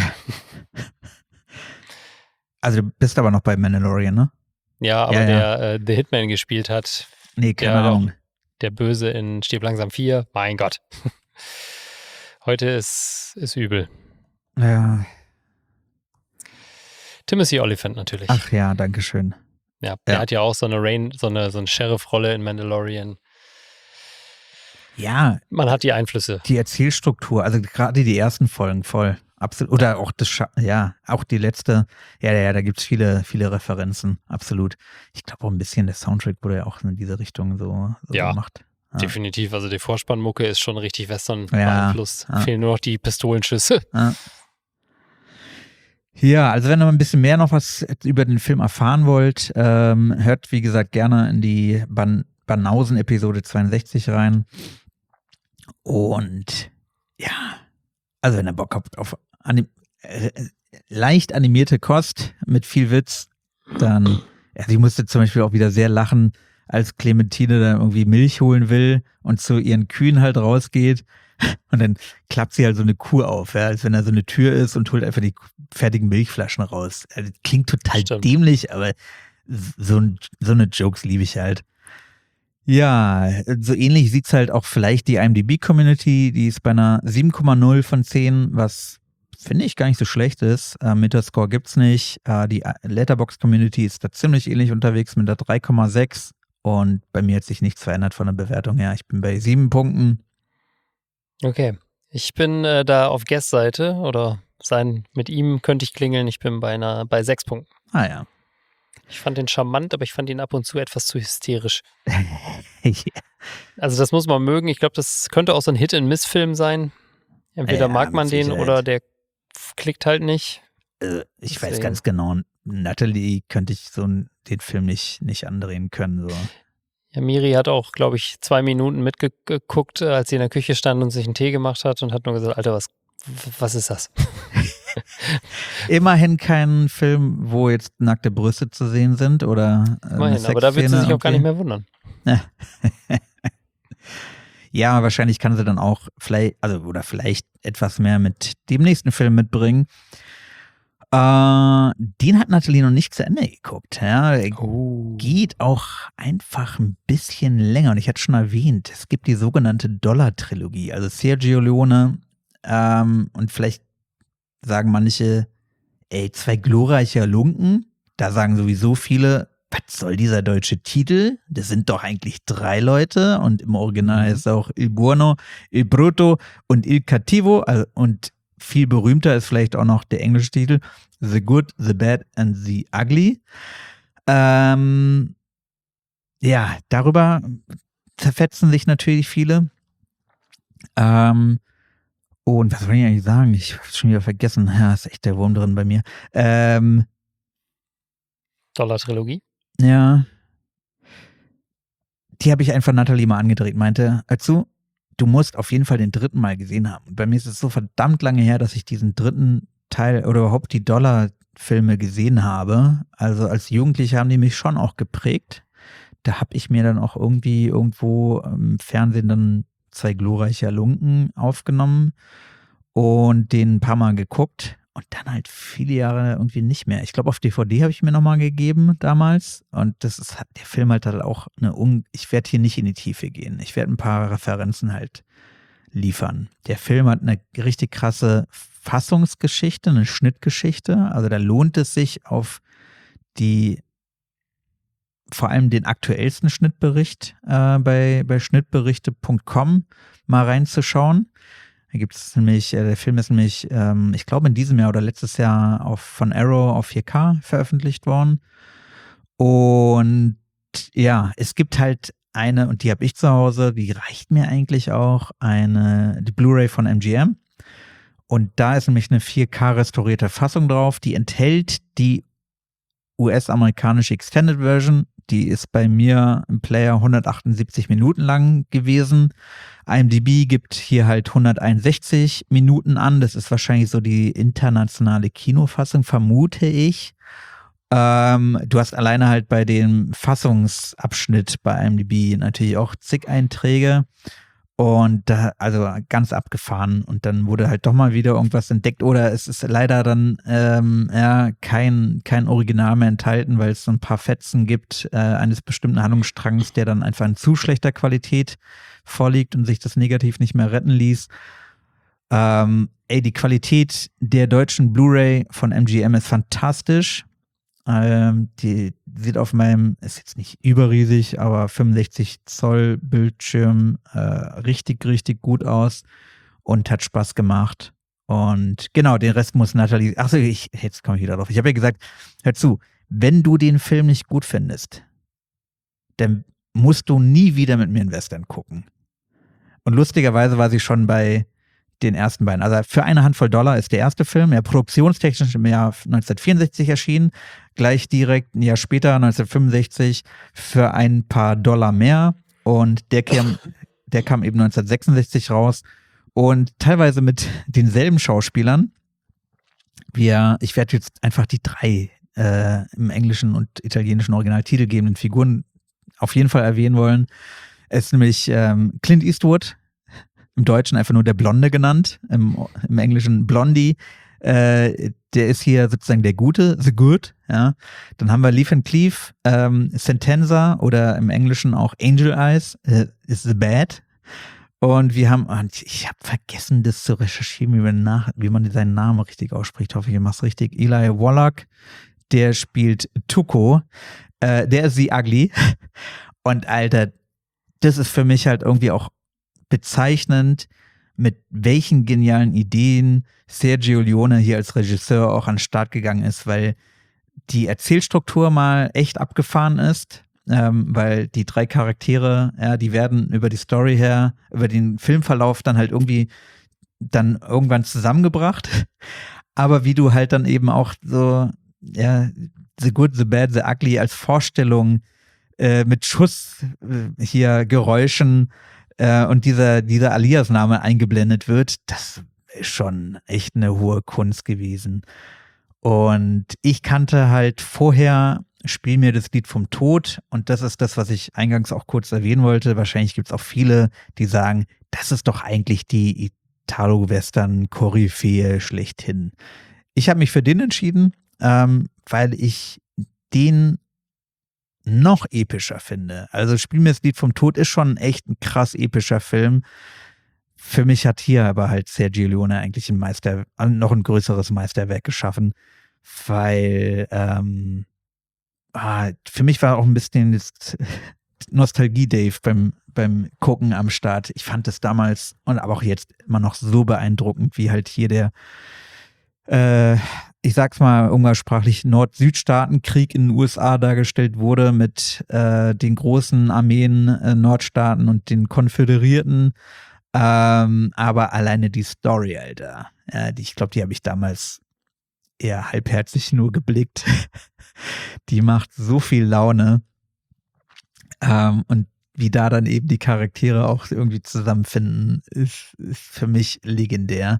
Also du bist aber noch bei Mandalorian, ne?
Ja, aber
Ja, ja.
der äh, The Hitman gespielt hat,
Nee, keine
Ja, doch.
Ahnung.
der Böse in Stirb langsam vier, mein Gott. Heute ist, ist übel.
Ja.
Timothy Olyphant natürlich.
Ach ja, danke schön.
ja, der
ja.
hat ja auch so eine Rain, so eine, so eine Sheriff-Rolle in Mandalorian.
Ja,
Man hat die Einflüsse.
die Erzählstruktur, also gerade die ersten Folgen voll. absolut. Oder auch das, Scha- ja, auch die letzte, ja, ja, da gibt es viele, viele Referenzen, absolut. Ich glaube auch ein bisschen der Soundtrack wurde ja auch in diese Richtung so, so
Ja.
gemacht. Ja.
Definitiv, also die Vorspannmucke ist schon richtig Western
Ja,
beeinflusst.
ja.
Fehlen nur noch die Pistolenschüsse.
Ja. Ja, also wenn ihr mal ein bisschen mehr noch was über den Film erfahren wollt, ähm, hört wie gesagt gerne in die Ban Banausen-Episode zweiundsechzig rein. Und ja, also wenn ihr Bock habt auf anim äh, leicht animierte Kost mit viel Witz, dann, also ich musste zum Beispiel auch wieder sehr lachen, als Clementine dann irgendwie Milch holen will und zu ihren Kühen halt rausgeht. Und dann klappt sie halt so eine Kuh auf, ja, als wenn da so eine Tür ist und holt einfach die fertigen Milchflaschen raus. Also, das klingt total
Stimmt.
dämlich, aber so, ein- so eine Jokes liebe ich halt. Ja, so ähnlich sieht's halt auch vielleicht die IMDb-Community, die ist bei einer sieben Komma null von zehn, was finde ich gar nicht so schlecht ist. Äh, Metascore gibt's nicht. Äh, die Letterboxd-Community ist da ziemlich ähnlich unterwegs mit der drei Komma sechs und bei mir hat sich nichts verändert von der Bewertung her. Ich bin bei sieben Punkten.
Okay, ich bin äh, da auf Guest-Seite oder sein, mit ihm könnte ich klingeln. Ich bin bei einer bei sechs Punkten.
Ah ja.
Ich fand ihn charmant, aber ich fand ihn ab und zu etwas zu hysterisch.
Ja.
Also das muss man mögen. Ich glaube, das könnte auch so ein Hit-and-Miss-Film sein. Entweder
Ja,
mag
mit
man den
Sicherheit.
oder der klickt halt nicht.
Äh, ich weiß
Deswegen.
ganz genau, Natalie könnte ich so n- den Film nicht, nicht andrehen können. So.
Ja, Miri hat auch, glaube ich, zwei Minuten mitgeguckt, äh, als sie in der Küche stand und sich einen Tee gemacht hat und hat nur gesagt, Alter, was, was ist das?
Immerhin kein Film, wo jetzt nackte Brüste zu sehen sind oder äh, eine
Immerhin, aber da wird sie
Sexszene
sich auch gar
irgendwie.
nicht mehr wundern.
Ja, wahrscheinlich kann sie dann auch vielleicht, also oder vielleicht etwas mehr mit dem nächsten Film mitbringen. Äh, den hat Natalie noch nicht zu Ende geguckt. Ja, er
Oh.
geht auch einfach ein bisschen länger. Und ich hatte schon erwähnt, es gibt die sogenannte Dollar-Trilogie. Also Sergio Leone ähm, und vielleicht sagen manche, ey, zwei glorreiche Halunken. Da sagen sowieso viele, was soll dieser deutsche Titel? Das sind doch eigentlich drei Leute. Und im Original ist auch Il Buono, Il Brutto und Il Cattivo. Also, und viel berühmter ist vielleicht auch noch der englische Titel The Good, The Bad and The Ugly. Ähm, ja, darüber zerfetzen sich natürlich viele. Ähm, und was soll ich eigentlich sagen? Ich hab's schon wieder vergessen. Ja, ist echt der Wurm drin bei mir. Ähm,
Dollar-Trilogie.
ja. Die habe ich einfach Natalie mal angedreht, meinte, dazu, du musst auf jeden Fall den dritten Mal gesehen haben. Und bei mir ist es so verdammt lange her, dass ich diesen dritten Teil oder überhaupt die Dollar-Filme gesehen habe. Also als Jugendlicher haben die mich schon auch geprägt. Da habe ich mir dann auch irgendwie irgendwo im Fernsehen dann zwei glorreiche Halunken aufgenommen und den ein paar Mal geguckt und dann halt viele Jahre irgendwie nicht mehr. Ich glaube, auf D V D habe ich mir nochmal gegeben damals und das ist, der Film halt, halt auch eine, Un ich werde hier nicht in die Tiefe gehen. Ich werde ein paar Referenzen halt liefern. Der Film hat eine richtig krasse Fassungsgeschichte, eine Schnittgeschichte. Also da lohnt es sich auf die, vor allem den aktuellsten Schnittbericht äh, bei, bei schnittberichte punkt com mal reinzuschauen. Da gibt es nämlich, äh, der Film ist nämlich, ähm, ich glaube in diesem Jahr oder letztes Jahr auf, von Arrow auf vier K veröffentlicht worden. Und ja, es gibt halt eine, und die habe ich zu Hause, die reicht mir eigentlich auch, eine, die Blu-ray von M G M. Und da ist nämlich eine vier K restaurierte Fassung drauf, die enthält die U S-amerikanische Extended Version. Die ist bei mir im Player hundertachtundsiebzig Minuten lang gewesen. IMDb gibt hier halt hunderteinundsechzig Minuten an. Das ist wahrscheinlich so die internationale Kinofassung, vermute ich. Ähm, du hast alleine halt bei dem Fassungsabschnitt bei IMDb natürlich auch zig Einträge. Und da, also ganz abgefahren. Und dann wurde halt doch mal wieder irgendwas entdeckt. Oder es ist leider dann ähm, ja, kein, kein Original mehr enthalten, weil es so ein paar Fetzen gibt äh, eines bestimmten Handlungsstrangs, der dann einfach in zu schlechter Qualität vorliegt und sich das negativ nicht mehr retten ließ. Ähm, ey, die Qualität der deutschen Blu-ray von M G M ist fantastisch. Ähm, die sieht auf meinem, ist jetzt nicht überriesig, aber fünfundsechzig Zoll Bildschirm äh, richtig, richtig gut aus und hat Spaß gemacht. Und genau, den Rest muss Natalie, achso, ich, jetzt komme ich wieder drauf. Ich habe ja gesagt, hör zu, wenn du den Film nicht gut findest, dann musst du nie wieder mit mir einen Western gucken. Und lustigerweise war sie schon bei den ersten beiden. Also für eine Handvoll Dollar ist der erste Film, ja, produktionstechnisch im Jahr neunzehnhundertvierundsechzig erschienen, gleich direkt ein Jahr später, neunzehnhundertfünfundsechzig, für ein paar Dollar mehr. Und der kam, der kam eben neunzehnhundertsechsundsechzig raus. Und teilweise mit denselben Schauspielern. Wir, ich werde jetzt einfach die drei äh, im englischen und italienischen Original titelgebenden Figuren auf jeden Fall erwähnen wollen. Es ist nämlich ähm, Clint Eastwood, im Deutschen einfach nur der Blonde genannt, im, im Englischen Blondie. Äh, der ist hier sozusagen der Gute, the Good. Ja. Dann haben wir Lee Van Cleef, ähm, Sentenza oder im Englischen auch Angel Eyes, äh, ist the Bad. Und wir haben, und ich habe vergessen, das zu recherchieren, wie man, nach, wie man seinen Namen richtig ausspricht. Ich hoffe, ich mache es richtig. Eli Wallach, der spielt Tuco. Äh, der ist The Ugly. Und Alter, das ist für mich halt irgendwie auch bezeichnend, mit welchen genialen Ideen Sergio Leone hier als Regisseur auch an den Start gegangen ist, weil die Erzählstruktur mal echt abgefahren ist. Ähm, weil die drei Charaktere, ja, die werden über die Story her, über den Filmverlauf dann halt irgendwie dann irgendwann zusammengebracht. Aber wie du halt dann eben auch so, ja, The Good, The Bad, The Ugly als Vorstellung äh, mit Schuss äh, hier Geräuschen äh, und dieser, dieser Alias-Name eingeblendet wird, das ist schon echt eine hohe Kunst gewesen. Und ich kannte halt vorher Spiel mir das Lied vom Tod, und das ist das, was ich eingangs auch kurz erwähnen wollte. Wahrscheinlich gibt es auch viele, die sagen, das ist doch eigentlich die Italo-Western-Koryphäe schlechthin. Ich habe mich für den entschieden, ähm, weil ich den noch epischer finde. Also Spiel mir das Lied vom Tod ist schon echt ein krass epischer Film. Für mich hat hier aber halt Sergio Leone eigentlich ein Meister, noch ein größeres Meisterwerk geschaffen, weil ähm, Ah, für mich war auch ein bisschen das Nostalgie-Dave beim, beim Gucken am Start. Ich fand es damals und aber auch jetzt immer noch so beeindruckend, wie halt hier der, äh, ich sag's mal umgangssprachlich, Nord-Süd-Staaten-Krieg in den U S A dargestellt wurde mit äh, den großen Armeen äh, Nordstaaten und den Konföderierten. Ähm, aber alleine die Story, Alter, ja, die, ich glaube, die habe ich damals eher halbherzig nur geblickt. Die macht so viel Laune. Ähm, und wie da dann eben die Charaktere auch irgendwie zusammenfinden, ist, ist für mich legendär.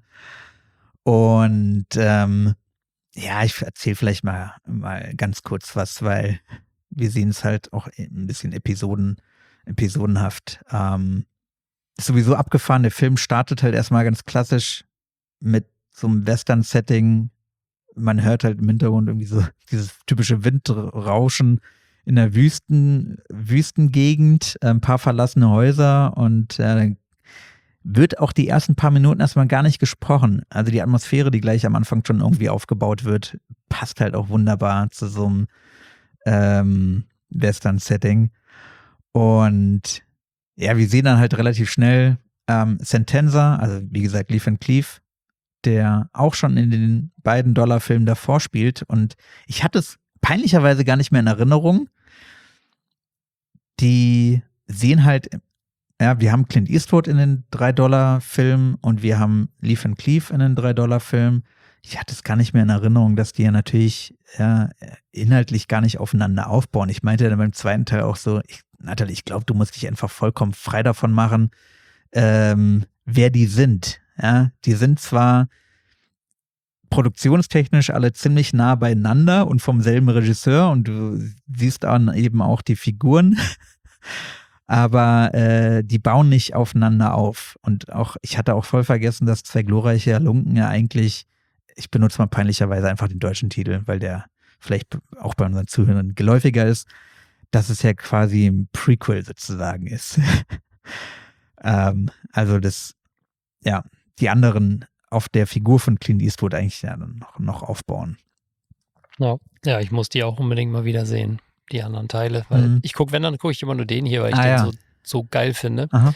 Und ähm, ja, ich erzähle vielleicht mal, mal ganz kurz was, weil wir sehen es halt auch ein bisschen Episoden, episodenhaft. Ähm, ist sowieso abgefahren. Der Film startet halt erstmal ganz klassisch mit so einem Western-Setting. Man hört halt im Hintergrund irgendwie so dieses typische Windrauschen in der Wüsten, Wüstengegend, ein paar verlassene Häuser, und äh, wird auch die ersten paar Minuten erstmal gar nicht gesprochen. Also die Atmosphäre, die gleich am Anfang schon irgendwie aufgebaut wird, passt halt auch wunderbar zu so einem ähm, Western-Setting. Und ja, wir sehen dann halt relativ schnell ähm, Sentenza, also wie gesagt Lee Van Cleef, der auch schon in den beiden Dollarfilmen davor spielt. Und ich hatte es peinlicherweise gar nicht mehr in Erinnerung. Die sehen halt, ja, wir haben Clint Eastwood in den drei Dollar-Filmen und wir haben Lee Van Cleef in den drei Dollar-Filmen. Ich hatte es gar nicht mehr in Erinnerung, dass die ja natürlich ja, inhaltlich gar nicht aufeinander aufbauen. Ich meinte dann beim zweiten Teil auch so, ich, Natalie, ich glaube, du musst dich einfach vollkommen frei davon machen, ähm, wer die sind. Ja, die sind zwar produktionstechnisch alle ziemlich nah beieinander und vom selben Regisseur, und du siehst dann eben auch die Figuren, aber äh, die bauen nicht aufeinander auf. Und auch, ich hatte auch voll vergessen, dass Zwei glorreiche Halunken ja eigentlich, ich benutze mal peinlicherweise einfach den deutschen Titel, weil der vielleicht auch bei unseren Zuhörern geläufiger ist, dass es ja quasi ein Prequel sozusagen ist. ähm, also das, ja, die anderen auf der Figur von Clint Eastwood eigentlich ja noch, noch aufbauen.
Ja. ja, ich muss die auch unbedingt mal wieder sehen, die anderen Teile. Weil
mhm.
ich gucke, wenn, dann gucke ich immer nur den hier, weil ich
ah,
den
ja.
so, so geil finde.
Aha.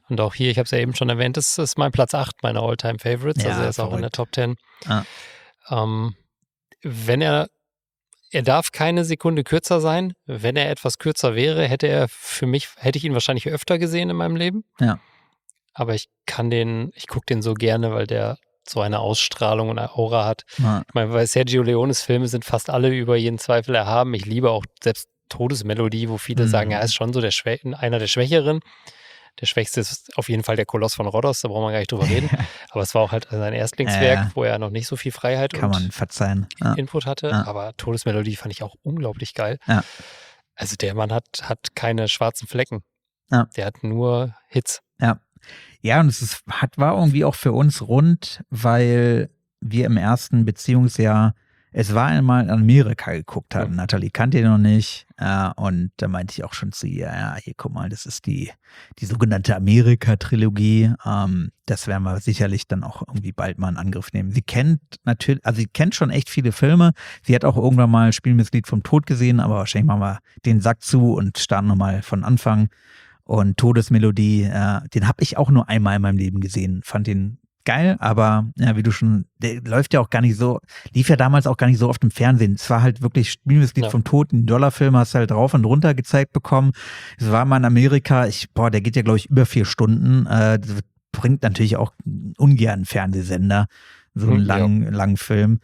Und auch hier, ich habe es ja eben schon erwähnt, das ist mein Platz acht meiner All-Time-Favorites.
Ja,
also er ist auch in der
verrückt.
Top zehn.
Ah.
Ähm, wenn er, er darf keine Sekunde kürzer sein. Wenn er etwas kürzer wäre, hätte er für mich, hätte ich ihn wahrscheinlich öfter gesehen in meinem Leben.
Ja.
Aber ich kann den, ich gucke den so gerne, weil der so eine Ausstrahlung und eine Aura hat.
Ah.
Ich meine, weil Sergio Leones Filme sind fast alle über jeden Zweifel erhaben. Ich liebe auch selbst Todesmelodie, wo viele
Mhm.
sagen, er ist schon so der Schwä einer der Schwächeren. Der Schwächste ist auf jeden Fall der Koloss von Rhodos, da brauchen wir gar nicht drüber reden. Aber es war auch halt sein Erstlingswerk,
Ja.
wo er noch nicht so viel Freiheit
Kann man
und
verzeihen. Ja.
Input hatte.
Ja.
Aber Todesmelodie fand ich auch unglaublich geil.
Ja.
Also der Mann hat, hat keine schwarzen Flecken.
Ja.
Der hat nur Hits.
Ja. Ja, und es ist, hat, war irgendwie auch für uns rund, weil wir im ersten Beziehungsjahr, es war einmal in Amerika geguckt hatten.
Mhm.
Nathalie kannte ihn noch nicht. Ja, und da meinte ich auch schon zu ihr, ja, hier guck mal, das ist die, die sogenannte Amerika-Trilogie. Ähm, das werden wir sicherlich dann auch irgendwie bald mal in Angriff nehmen. Sie kennt natürlich, also sie kennt schon echt viele Filme. Sie hat auch irgendwann mal Spiel mir das Lied vom Tod gesehen, aber wahrscheinlich machen wir den Sack zu und starten nochmal von Anfang. Und Todesmelodie, äh, den habe ich auch nur einmal in meinem Leben gesehen. Fand den geil, aber ja, wie du schon, der läuft ja auch gar nicht so, lief ja damals auch gar nicht so oft im Fernsehen. Es war halt wirklich Spiel mir das Lied
Ja.
vom Tod, ein Dollarfilm hast du halt rauf und runter gezeigt bekommen. Es war mal in Amerika, ich, boah, der geht ja, glaube ich, über vier Stunden. Äh, das bringt natürlich auch ungern einen Fernsehsender, so einen
Mhm, ja.
langen, langen Film.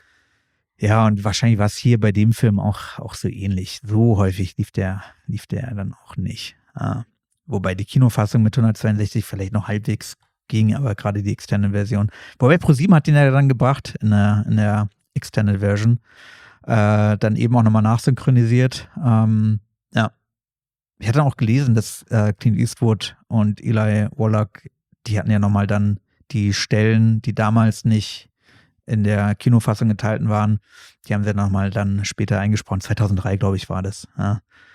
Ja, und wahrscheinlich war es hier bei dem Film auch, auch so ähnlich. So häufig lief der, lief der dann auch nicht. Ah. Wobei die Kinofassung mit hundertzweiundsechzig vielleicht noch halbwegs ging, aber gerade die Extended Version. Wobei ProSieben hat den ja dann gebracht in der, in der Extended Version. Äh, dann eben auch nochmal nachsynchronisiert. Ähm, ja. Ich hatte auch gelesen, dass äh, Clint Eastwood und Eli Wallach, die hatten ja nochmal dann die Stellen, die damals nicht in der Kinofassung enthalten waren, die haben sie nochmal dann später eingesprochen. zweitausenddrei, glaube ich, war das. Ja.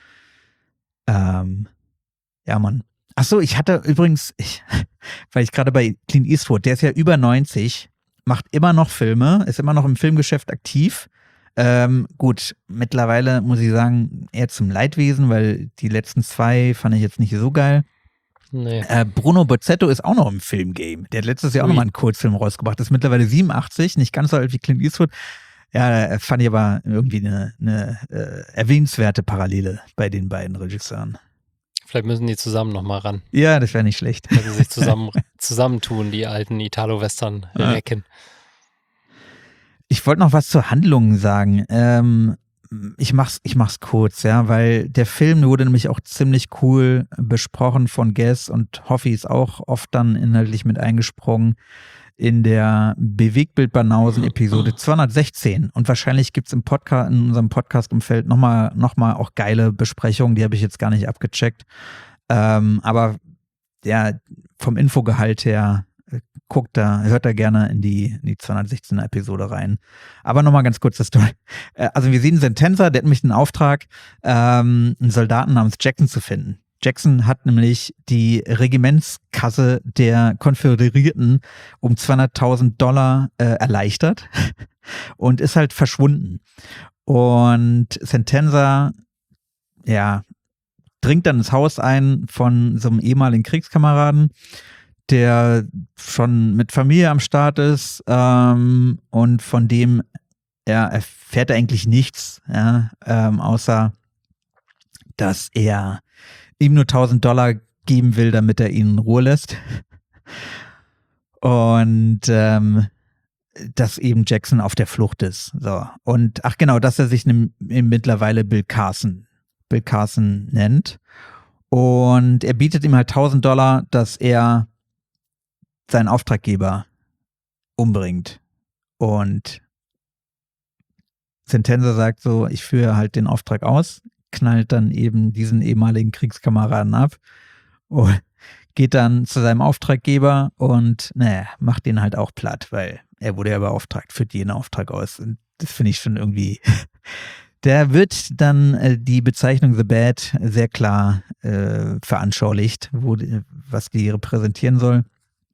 Ähm, Ja, Mann. Ach so, ich hatte übrigens, ich, weil ich gerade bei Clint Eastwood, der ist ja über neunzig, macht immer noch Filme, ist immer noch im Filmgeschäft aktiv. Ähm, gut, mittlerweile muss ich sagen, eher zum Leidwesen, weil die letzten zwei fand ich jetzt nicht so geil.
Nee.
Äh, Bruno Bozzetto ist auch noch im Filmgame. Der hat letztes Jahr auch
Ui.
noch mal einen Kurzfilm rausgebracht. Ist mittlerweile siebenundachtzig, nicht ganz so alt wie Clint Eastwood. Ja, fand ich aber irgendwie eine, eine äh, erwähnenswerte Parallele bei den beiden Regisseuren.
Vielleicht müssen die zusammen nochmal ran.
Ja, das wäre nicht schlecht.
Wenn sie sich zusammen, zusammentun, die alten Italo-Western-Recken.
Ich wollte noch was zur Handlung sagen. Ähm, ich mach's, ich mach's kurz, ja, weil der Film wurde nämlich auch ziemlich cool besprochen von Guess und Hoffi ist auch oft dann inhaltlich mit eingesprungen in der Bewegtbild-Banausen-Episode zweihundertsechzehn. Und wahrscheinlich gibt's im Podcast, in unserem Podcast-Umfeld nochmal noch mal auch geile Besprechungen, die habe ich jetzt gar nicht abgecheckt. Ähm, aber ja, vom Infogehalt her äh, guckt da, hört da gerne in die, in die zweihundertsechzehner Episode rein. Aber nochmal ganz kurz das Story. Äh, also wir sehen Sentenza, der hat nämlich den Auftrag, ähm, einen Soldaten namens Jackson zu finden. Jackson hat nämlich die Regimentskasse der Konföderierten um zweihunderttausend Dollar äh, erleichtert und ist halt verschwunden. Und Sentenza, ja, dringt dann ins Haus ein von so einem ehemaligen Kriegskameraden, der schon mit Familie am Start ist ähm, und von dem ja, erfährt er eigentlich nichts, ja, ähm, außer dass er ihm nur tausend Dollar geben will, damit er ihn in Ruhe lässt. Und ähm, dass eben Jackson auf der Flucht ist. So. Und ach genau, dass er sich ne, mittlerweile Bill Carson, Bill Carson nennt. Und er bietet ihm halt tausend Dollar, dass er seinen Auftraggeber umbringt. Und Sentenza sagt so, ich führe halt den Auftrag aus, knallt dann eben diesen ehemaligen Kriegskameraden ab und geht dann zu seinem Auftraggeber und naja, macht den halt auch platt, weil er wurde ja beauftragt, führt jeden Auftrag aus. Und das finde ich schon irgendwie, da wird dann äh, die Bezeichnung The Bad sehr klar äh, veranschaulicht, wo, was die repräsentieren soll.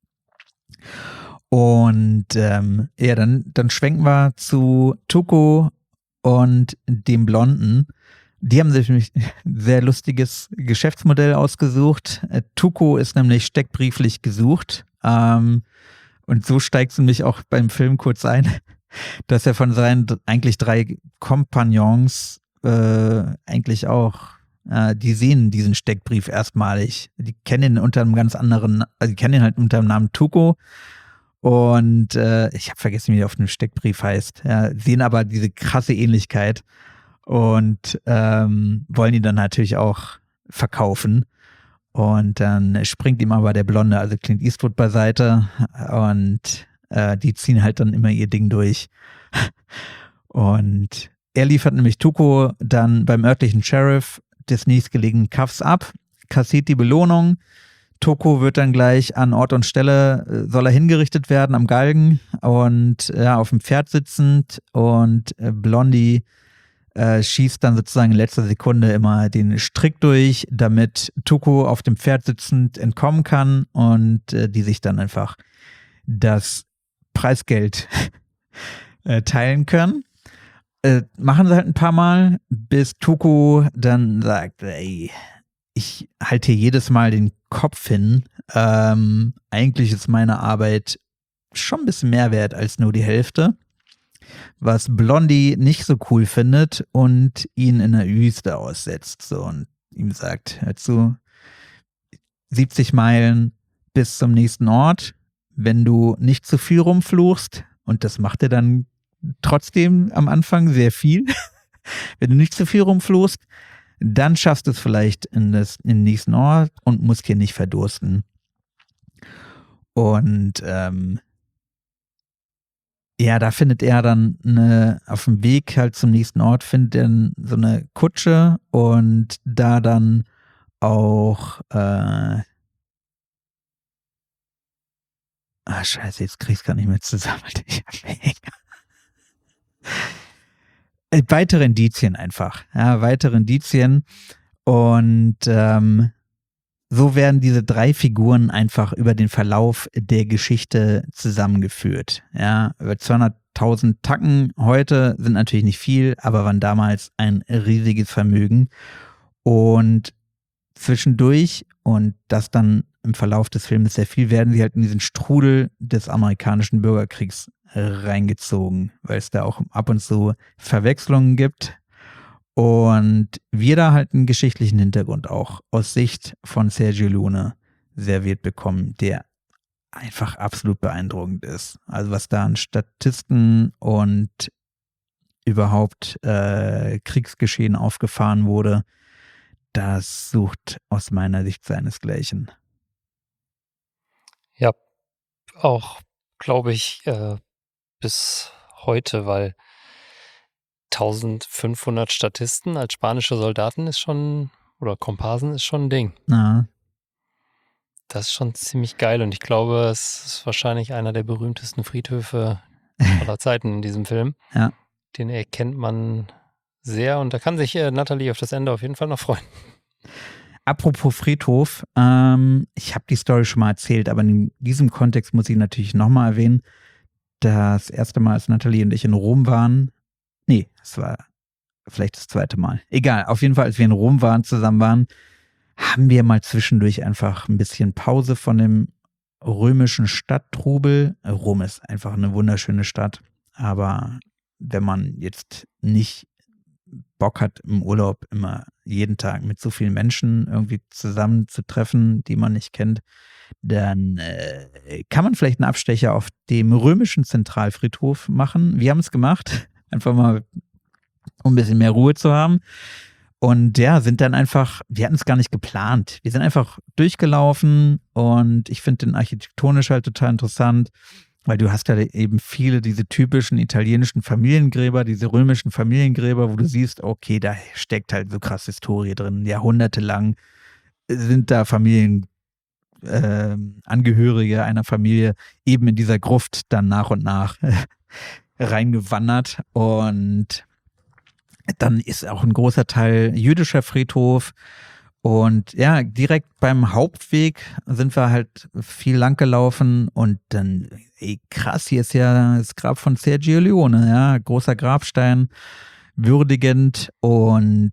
Und ähm, ja, dann, dann schwenken wir zu Tuco und dem Blonden. Die haben sich nämlich ein sehr lustiges Geschäftsmodell ausgesucht. Äh, Tuco ist nämlich steckbrieflich gesucht. Ähm, und so steigt es nämlich auch beim Film kurz ein, dass er von seinen d- eigentlich drei Kompagnons äh, eigentlich auch, äh, die sehen diesen Steckbrief erstmalig. Die kennen ihn unter einem ganz anderen, also die kennen ihn halt unter dem Namen Tuco. Und äh, ich habe vergessen, wie der auf dem Steckbrief heißt. Ja, sehen aber diese krasse Ähnlichkeit und ähm, wollen ihn dann natürlich auch verkaufen. Und dann springt ihm aber der Blonde, also Clint Eastwood, beiseite und äh, die ziehen halt dann immer ihr Ding durch. Und er liefert nämlich Tuco dann beim örtlichen Sheriff des nächstgelegenen Kaffs ab, kassiert die Belohnung. Tuco wird dann gleich an Ort und Stelle, äh, soll er hingerichtet werden am Galgen und ja, auf dem Pferd sitzend und äh, Blondie äh, schießt dann sozusagen in letzter Sekunde immer den Strick durch, damit Tuco auf dem Pferd sitzend entkommen kann und äh, die sich dann einfach das Preisgeld äh, teilen können. Äh, machen sie halt ein paar Mal, bis Tuco dann sagt, ey, ich halte hier jedes Mal den Kopf hin. Ähm, eigentlich ist meine Arbeit schon ein bisschen mehr wert als nur die Hälfte. Was Blondie nicht so cool findet und ihn in der Wüste aussetzt. So, und ihm sagt, hör zu, siebzig Meilen bis zum nächsten Ort. Wenn du nicht zu viel rumfluchst, und das macht er dann trotzdem am Anfang sehr viel, wenn du nicht zu viel rumfluchst, dann schaffst du es vielleicht in, das, in den nächsten Ort und musst hier nicht verdursten. Und ähm, ja, da findet er dann eine, auf dem Weg halt zum nächsten Ort, findet er so eine Kutsche und da dann auch äh, ah, scheiße, jetzt krieg's gar nicht mehr zusammen. Ich hab äh, weitere Indizien einfach. Ja, weitere Indizien. Und ähm, so werden diese drei Figuren einfach über den Verlauf der Geschichte zusammengeführt. Ja, über zweihunderttausend Tacken heute sind natürlich nicht viel, aber waren damals ein riesiges Vermögen. Und zwischendurch, und das dann im Verlauf des Films sehr viel, werden sie halt in diesen Strudel des amerikanischen Bürgerkriegs reingezogen, weil es da auch ab und zu Verwechslungen gibt. Und wir da halt einen geschichtlichen Hintergrund auch aus Sicht von Sergio Leone serviert bekommen, der einfach absolut beeindruckend ist. Also was da an Statisten und überhaupt äh, Kriegsgeschehen aufgefahren wurde, das sucht aus meiner Sicht seinesgleichen.
Ja, auch, glaube ich, äh, bis heute, weil eintausendfünfhundert Statisten als spanische Soldaten ist schon, oder Komparsen ist schon ein Ding.
Na,
Das ist schon ziemlich geil und ich glaube, es ist wahrscheinlich einer der berühmtesten Friedhöfe aller Zeiten in diesem Film.
Ja.
Den erkennt man sehr und da kann sich äh, Natalie auf das Ende auf jeden Fall noch freuen.
Apropos Friedhof, ähm, ich habe die Story schon mal erzählt, aber in diesem Kontext muss ich natürlich nochmal erwähnen, das erste Mal, als Natalie und ich in Rom waren, nee, es war vielleicht das zweite Mal, egal, auf jeden Fall, als wir in Rom waren, zusammen waren, haben wir mal zwischendurch einfach ein bisschen Pause von dem römischen Stadttrubel. Rom ist einfach eine wunderschöne Stadt, aber wenn man jetzt nicht Bock hat, im Urlaub immer jeden Tag mit so vielen Menschen irgendwie zusammenzutreffen, die man nicht kennt, dann äh, kann man vielleicht einen Abstecher auf dem römischen Zentralfriedhof machen. Wir haben es gemacht, einfach mal, um ein bisschen mehr Ruhe zu haben. Und ja, sind dann einfach, wir hatten es gar nicht geplant. Wir sind einfach durchgelaufen und ich finde den architektonisch halt total interessant, weil du hast ja eben viele diese typischen italienischen Familiengräber, diese römischen Familiengräber, wo du siehst, okay, da steckt halt so krass Historie drin. Jahrhundertelang sind da Familien, äh, Angehörige einer Familie eben in dieser Gruft dann nach und nach reingewandert. Und dann ist auch ein großer Teil jüdischer Friedhof. Und ja, direkt beim Hauptweg sind wir halt viel lang gelaufen und dann, ey, krass, hier ist ja das Grab von Sergio Leone, ja, großer Grabstein, würdigend und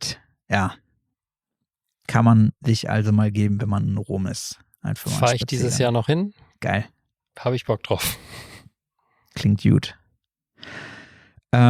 ja, kann man sich also mal geben, wenn man in Rom ist. Einfach mal
Fahre ich dieses
spazieren.
Jahr noch hin?
Geil.
Habe ich Bock drauf.
Klingt gut. Äh,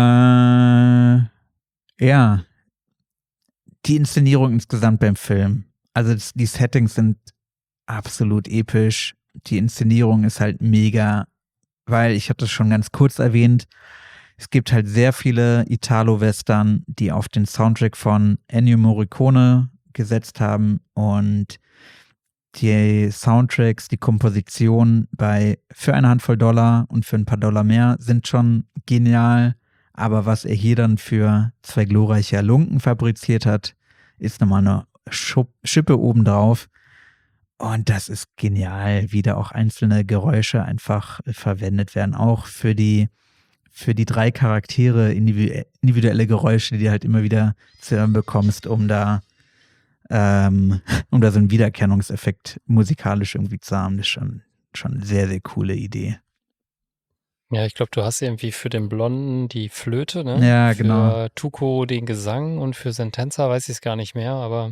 ja. Die Inszenierung insgesamt beim Film. Also das, die Settings sind absolut episch. Die Inszenierung ist halt mega, weil ich hatte es schon ganz kurz erwähnt, es gibt halt sehr viele Italo-Western, die auf den Soundtrack von Ennio Morricone gesetzt haben und die Soundtracks, die Komposition bei Für eine Handvoll Dollar und für ein paar Dollar mehr sind schon genial, aber was er hier dann für Zwei glorreiche Halunken fabriziert hat, ist nochmal eine Schupp, Schippe obendrauf und das ist genial, wie da auch einzelne Geräusche einfach verwendet werden, auch für die für die drei Charaktere individuelle Geräusche, die du halt immer wieder zu hören bekommst, um da ähm, um da so einen Wiedererkennungseffekt musikalisch irgendwie zu haben. Das ist schon, schon eine sehr, sehr coole Idee.
Ja, ich glaube, du hast irgendwie für den Blonden die Flöte, ne?
Ja,
für
genau.
Für Tuco den Gesang und für Sentenza weiß ich es gar nicht mehr, aber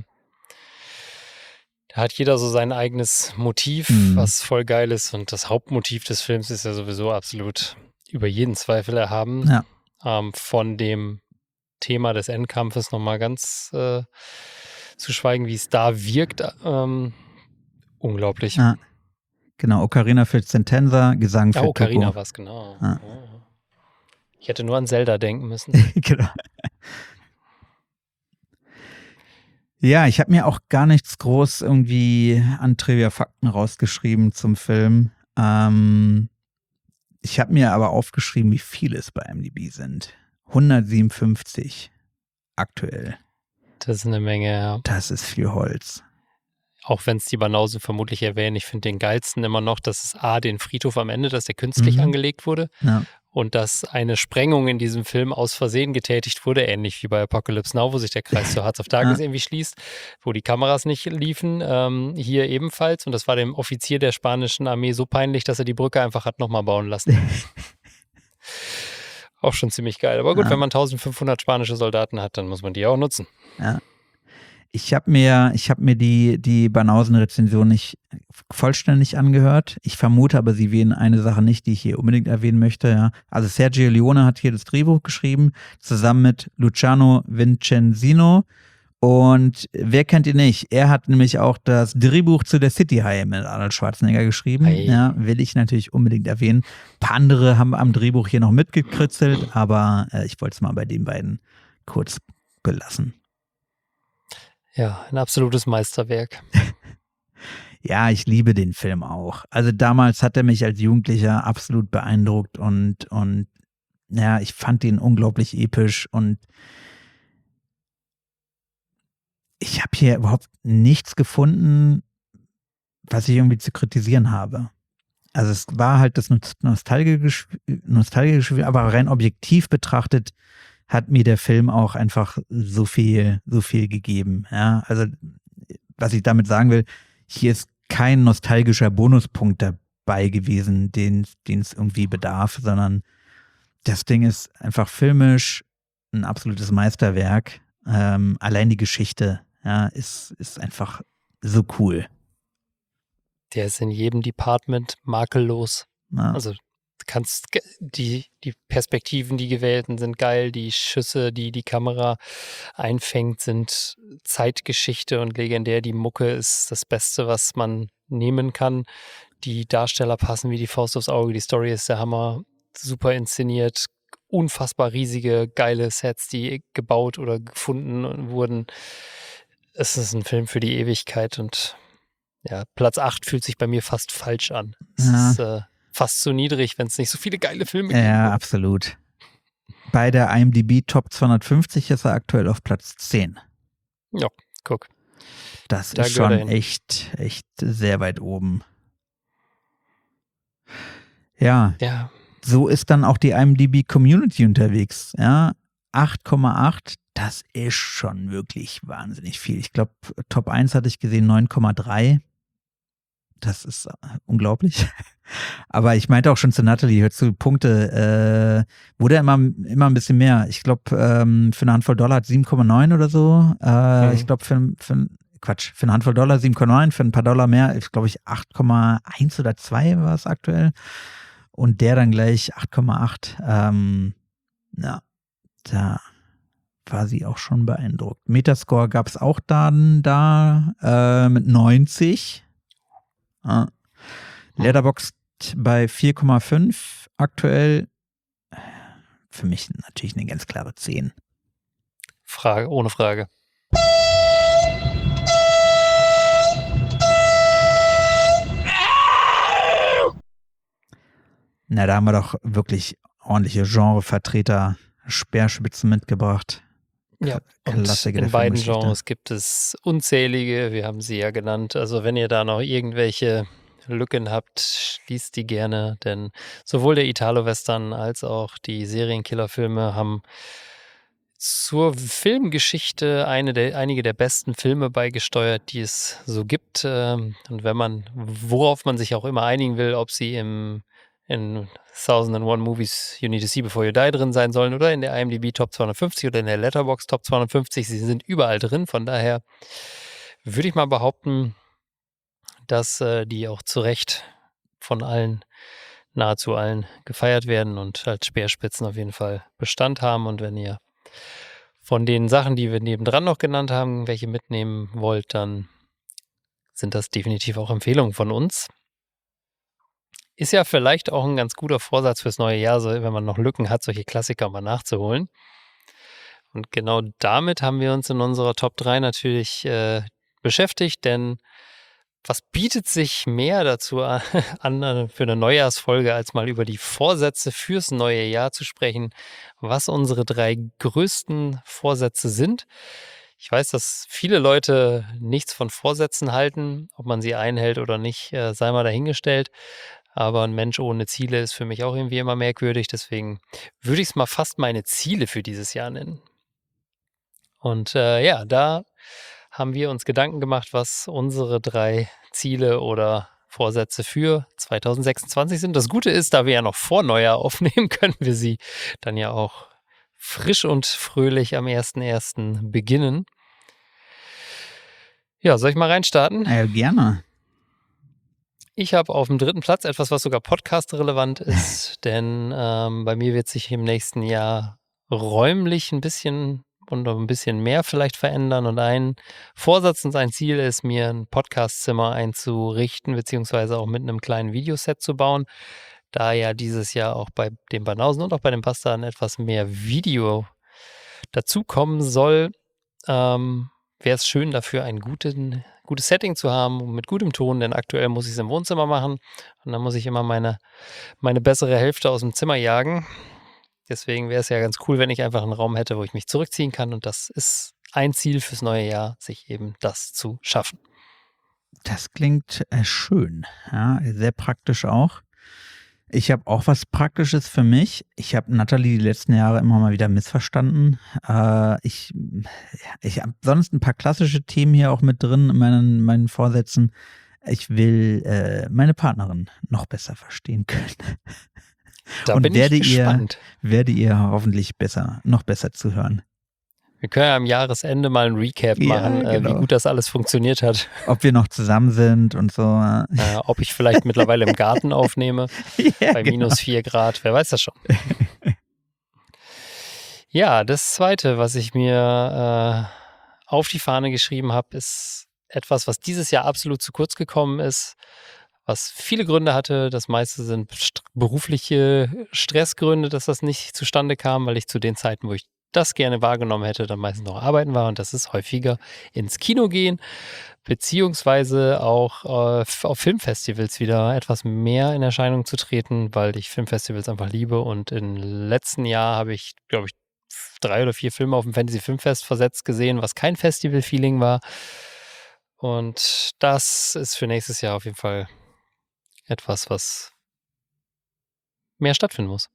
da hat jeder so sein eigenes Motiv,
Mhm.
was voll geil ist und das Hauptmotiv des Films ist ja sowieso absolut über jeden Zweifel erhaben.
Ja.
Ähm, von dem Thema des Endkampfes nochmal ganz äh, zu schweigen, wie es da wirkt. Ähm, unglaublich.
Ja. Genau, Ocarina für Sentenza, Gesang für
Ja, Ocarina
Tuco.
war es, genau.
Ja.
Oh. Ich hätte nur an Zelda denken müssen.
Genau. Ja, ich habe mir auch gar nichts groß irgendwie an Trivia-Fakten rausgeschrieben zum Film. Ähm, ich habe mir aber aufgeschrieben, wie viele es bei I M D B sind. hundertsiebenundfünfzig aktuell.
Das ist eine Menge, ja.
Das ist viel Holz.
Auch wenn es die Banausen vermutlich erwähnen. Ich finde den geilsten immer noch, dass es A, den Friedhof am Ende, dass der künstlich
Mhm.
angelegt wurde
Ja.
und dass eine Sprengung in diesem Film aus Versehen getätigt wurde, ähnlich wie bei Apocalypse Now, wo sich der Kreis zu Hearts of Darkness
Ja.
irgendwie schließt, wo die Kameras nicht liefen, ähm, hier ebenfalls. Und das war dem Offizier der spanischen Armee so peinlich, dass er die Brücke einfach hat nochmal bauen lassen. Auch schon ziemlich geil. Aber gut,
Ja.
wenn man eintausendfünfhundert spanische Soldaten hat, dann muss man die auch nutzen.
Ja. Ich habe mir, ich hab mir die, die Banausen-Rezension nicht vollständig angehört. Ich vermute aber, sie wählen eine Sache nicht, die ich hier unbedingt erwähnen möchte. Ja. Also Sergio Leone hat hier das Drehbuch geschrieben, zusammen mit Luciano Vincenzino. Und wer kennt ihn nicht? Er hat nämlich auch das Drehbuch zu der City High mit Arnold Schwarzenegger geschrieben.
Ei.
Ja, will ich natürlich unbedingt erwähnen. Ein paar andere haben am Drehbuch hier noch mitgekritzelt, aber äh, ich wollte es mal bei den beiden kurz belassen.
Ja, ein absolutes Meisterwerk.
Ja, ich liebe den Film auch. Also damals hat er mich als Jugendlicher absolut beeindruckt und, und ja, ich fand ihn unglaublich episch und ich habe hier überhaupt nichts gefunden, was ich irgendwie zu kritisieren habe. Also es war halt das nostalgische, nostalgische, aber rein objektiv betrachtet hat mir der Film auch einfach so viel, so viel gegeben. Ja, also was ich damit sagen will, hier ist kein nostalgischer Bonuspunkt dabei gewesen, den es irgendwie bedarf, sondern das Ding ist einfach filmisch ein absolutes Meisterwerk. Ähm, allein die Geschichte, ja, ist, ist einfach so cool.
Der ist in jedem Department makellos.
Ja.
Also du kannst ge- die, die Perspektiven, die gewählten, sind geil. Die Schüsse, die die Kamera einfängt, sind Zeitgeschichte und legendär. Die Mucke ist das Beste, was man nehmen kann. Die Darsteller passen wie die Faust aufs Auge. Die Story ist der Hammer. Super inszeniert. Unfassbar riesige, geile Sets, die gebaut oder gefunden wurden. Es ist ein Film für die Ewigkeit und ja, Platz acht fühlt sich bei mir fast falsch an. Es
Ja.
ist äh, fast zu niedrig, wenn es nicht so viele geile Filme gibt.
Ja, absolut. Bei der I M D B Top zweihundertfünfzig ist er aktuell auf Platz zehn.
Ja, guck.
Das
Da
ist
gehört er
schon
hin.
echt, echt sehr weit oben. Ja,
Ja,
so ist dann auch die I M D B Community unterwegs. Ja, acht Komma acht, das ist schon wirklich wahnsinnig viel. Ich glaube, Top eins hatte ich gesehen, neun Komma drei. Das ist äh, unglaublich. Aber ich meinte auch schon zu Natalie, hör zu, Punkte, äh, wurde immer, immer ein bisschen mehr. Ich glaube, ähm, für eine Handvoll Dollar hat sieben Komma neun oder so. Äh,
Mhm.
Ich glaube, für, für, Quatsch, für eine Handvoll Dollar sieben Komma neun, für ein paar Dollar mehr, ich glaube ich, acht Komma eins oder zwei war es aktuell. Und der dann gleich acht Komma acht. Ähm, ja, da war sie auch schon beeindruckt. Metascore gab es auch Daten da äh, mit neunzig. Ah. Letterboxd bei vier Komma fünf aktuell. Für mich natürlich eine ganz klare zehn.
Frage, ohne Frage.
Na, da haben wir doch wirklich ordentliche Genrevertreter, Speerspitzen mitgebracht.
Ja, und
Klassiker
in
der
beiden
Filmgeschichte.
Genres gibt es unzählige, wir haben sie ja genannt. Also wenn ihr da noch irgendwelche Lücken habt, schließt die gerne, denn sowohl der Italo-Western als auch die Serienkiller-Filme haben zur Filmgeschichte eine der, einige der besten Filme beigesteuert, die es so gibt. Ähm, Und wenn man, worauf man sich auch immer einigen will, ob sie im in Thousand and One Movies You Need to See Before You Die drin sein sollen oder in der IMDb Top zweihundertfünfzig oder in der Letterboxd Top zweihundertfünfzig, sie sind überall drin. Von daher würde ich mal behaupten, dass äh, die auch zu Recht von allen, nahezu allen gefeiert werden und als Speerspitzen auf jeden Fall Bestand haben. Und wenn ihr von den Sachen, die wir nebendran noch genannt haben, welche mitnehmen wollt, dann sind das definitiv auch Empfehlungen von uns. Ist ja vielleicht auch ein ganz guter Vorsatz fürs neue Jahr, so, wenn man noch Lücken hat, solche Klassiker mal nachzuholen. Und genau damit haben wir uns in unserer Top drei natürlich äh, beschäftigt, denn was bietet sich mehr dazu an, an für eine Neujahrsfolge, als mal über die Vorsätze fürs neue Jahr zu sprechen, was unsere drei größten Vorsätze sind. Ich weiß, dass viele Leute nichts von Vorsätzen halten, ob man sie einhält oder nicht, äh, sei mal dahingestellt. Aber ein Mensch ohne Ziele ist für mich auch irgendwie immer merkwürdig. Deswegen würde ich es mal fast meine Ziele für dieses Jahr nennen. Und äh, ja, da haben wir uns Gedanken gemacht, was unsere drei Ziele oder Vorsätze für zwanzig sechsundzwanzig sind. Das Gute ist, da wir ja noch vor Neujahr aufnehmen, können wir sie dann ja auch frisch und fröhlich am ersten ersten beginnen. Ja, soll ich mal reinstarten?
Ja, gerne.
Ich habe auf dem dritten Platz etwas, was sogar podcast-relevant ist, denn ähm, bei mir wird sich im nächsten Jahr räumlich ein bisschen und noch ein bisschen mehr vielleicht verändern. Und ein Vorsatz und ein Ziel ist, mir ein Podcastzimmer einzurichten, beziehungsweise auch mit einem kleinen Videoset zu bauen. Da ja dieses Jahr auch bei den Banausen und auch bei den Bastarden etwas mehr Video dazukommen soll, ähm, wäre es schön, dafür ein guten, gutes Setting zu haben mit gutem Ton, denn aktuell muss ich es im Wohnzimmer machen und dann muss ich immer meine, meine bessere Hälfte aus dem Zimmer jagen. Deswegen wäre es ja ganz cool, wenn ich einfach einen Raum hätte, wo ich mich zurückziehen kann, und das ist ein Ziel fürs neue Jahr, sich eben das zu schaffen.
Das klingt äh, schön. Ja, sehr praktisch auch. Ich habe auch was Praktisches für mich. Ich habe Natalie die letzten Jahre immer mal wieder missverstanden. Äh, ich ich habe sonst ein paar klassische Themen hier auch mit drin in meinen, meinen Vorsätzen. Ich will äh, meine Partnerin noch besser verstehen können.
Da
Und
bin
werde
ich
ihr,
gespannt.
werde ihr hoffentlich besser, noch besser zuhören.
Wir können ja am Jahresende mal ein Recap
Ja,
machen, äh,
genau.
wie gut das alles funktioniert hat.
Ob wir noch zusammen sind und so.
Äh, ob ich vielleicht mittlerweile im Garten aufnehme,
Ja,
bei
genau.
minus vier Grad, wer weiß das schon. Ja, das Zweite, was ich mir äh, auf die Fahne geschrieben habe, ist etwas, was dieses Jahr absolut zu kurz gekommen ist, was viele Gründe hatte. Das meiste sind st- berufliche Stressgründe, dass das nicht zustande kam, weil ich zu den Zeiten, wo ich das gerne wahrgenommen hätte, dann meistens noch arbeiten war, und das ist häufiger ins Kino gehen, beziehungsweise auch äh, f- auf Filmfestivals wieder etwas mehr in Erscheinung zu treten, weil ich Filmfestivals einfach liebe, und im letzten Jahr habe ich, glaube ich, f- drei oder vier Filme auf dem Fantasy Filmfest versetzt gesehen, was kein Festival-Feeling war, und das ist für nächstes Jahr auf jeden Fall etwas, was mehr stattfinden muss.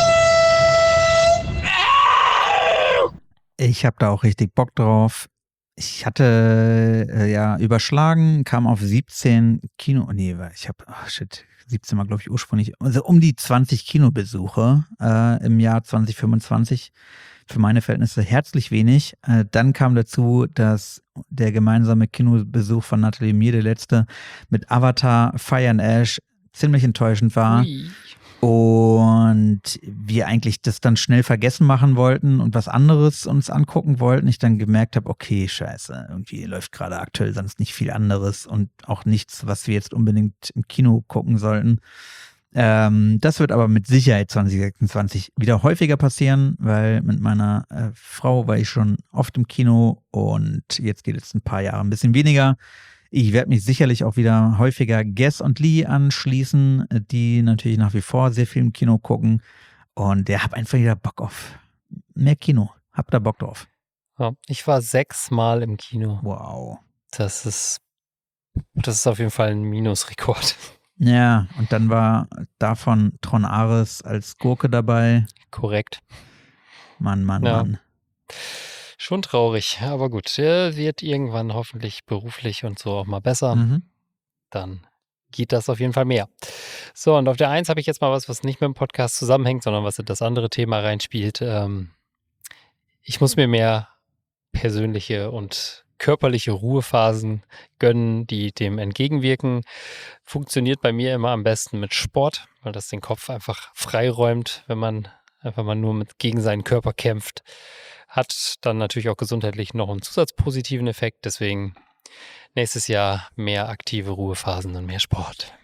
Ich habe da auch richtig Bock drauf. Ich hatte äh, ja überschlagen, kam auf siebzehn Kino, nee, ich habe, ach shit, siebzehn war glaube ich ursprünglich, also um die zwanzig Kinobesuche äh, im Jahr zwanzig fünfundzwanzig. Für meine Verhältnisse herzlich wenig. Äh, dann kam dazu, dass der gemeinsame Kinobesuch von Nathalie Mir, der letzte, mit Avatar, Fire and Ash, ziemlich enttäuschend war.
Ui.
Und wir eigentlich das dann schnell vergessen machen wollten und was anderes uns angucken wollten. Ich dann gemerkt habe, okay, scheiße, irgendwie läuft gerade aktuell sonst nicht viel anderes und auch nichts, was wir jetzt unbedingt im Kino gucken sollten. Ähm, das wird aber mit Sicherheit zwanzig sechsundzwanzig wieder häufiger passieren, weil mit meiner äh, Frau war ich schon oft im Kino und jetzt geht es ein paar Jahre ein bisschen weniger. Ich werde mich sicherlich auch wieder häufiger Guess und Lee anschließen, die natürlich nach wie vor sehr viel im Kino gucken. Und der hat einfach wieder Bock auf mehr Kino. Hab da Bock drauf.
Ja, ich war sechsmal im Kino.
Wow.
Das ist, das ist auf jeden Fall ein Minusrekord.
Ja, und dann war davon Tron Ares als Gurke dabei.
Korrekt.
Mann, Mann,
Ja.
Mann.
Schon traurig, aber gut. Der wird irgendwann hoffentlich beruflich und so auch mal besser.
Mhm.
Dann geht das auf jeden Fall mehr. So, und auf der Eins habe ich jetzt mal was, was nicht mit dem Podcast zusammenhängt, sondern was in das andere Thema reinspielt. Ähm, ich muss mir mehr persönliche und körperliche Ruhephasen gönnen, die dem entgegenwirken. Funktioniert bei mir immer am besten mit Sport, weil das den Kopf einfach freiräumt, wenn man einfach mal nur mit gegen seinen Körper kämpft. Hat dann natürlich auch gesundheitlich noch einen zusatzpositiven Effekt. Deswegen nächstes Jahr mehr aktive Ruhephasen und mehr Sport.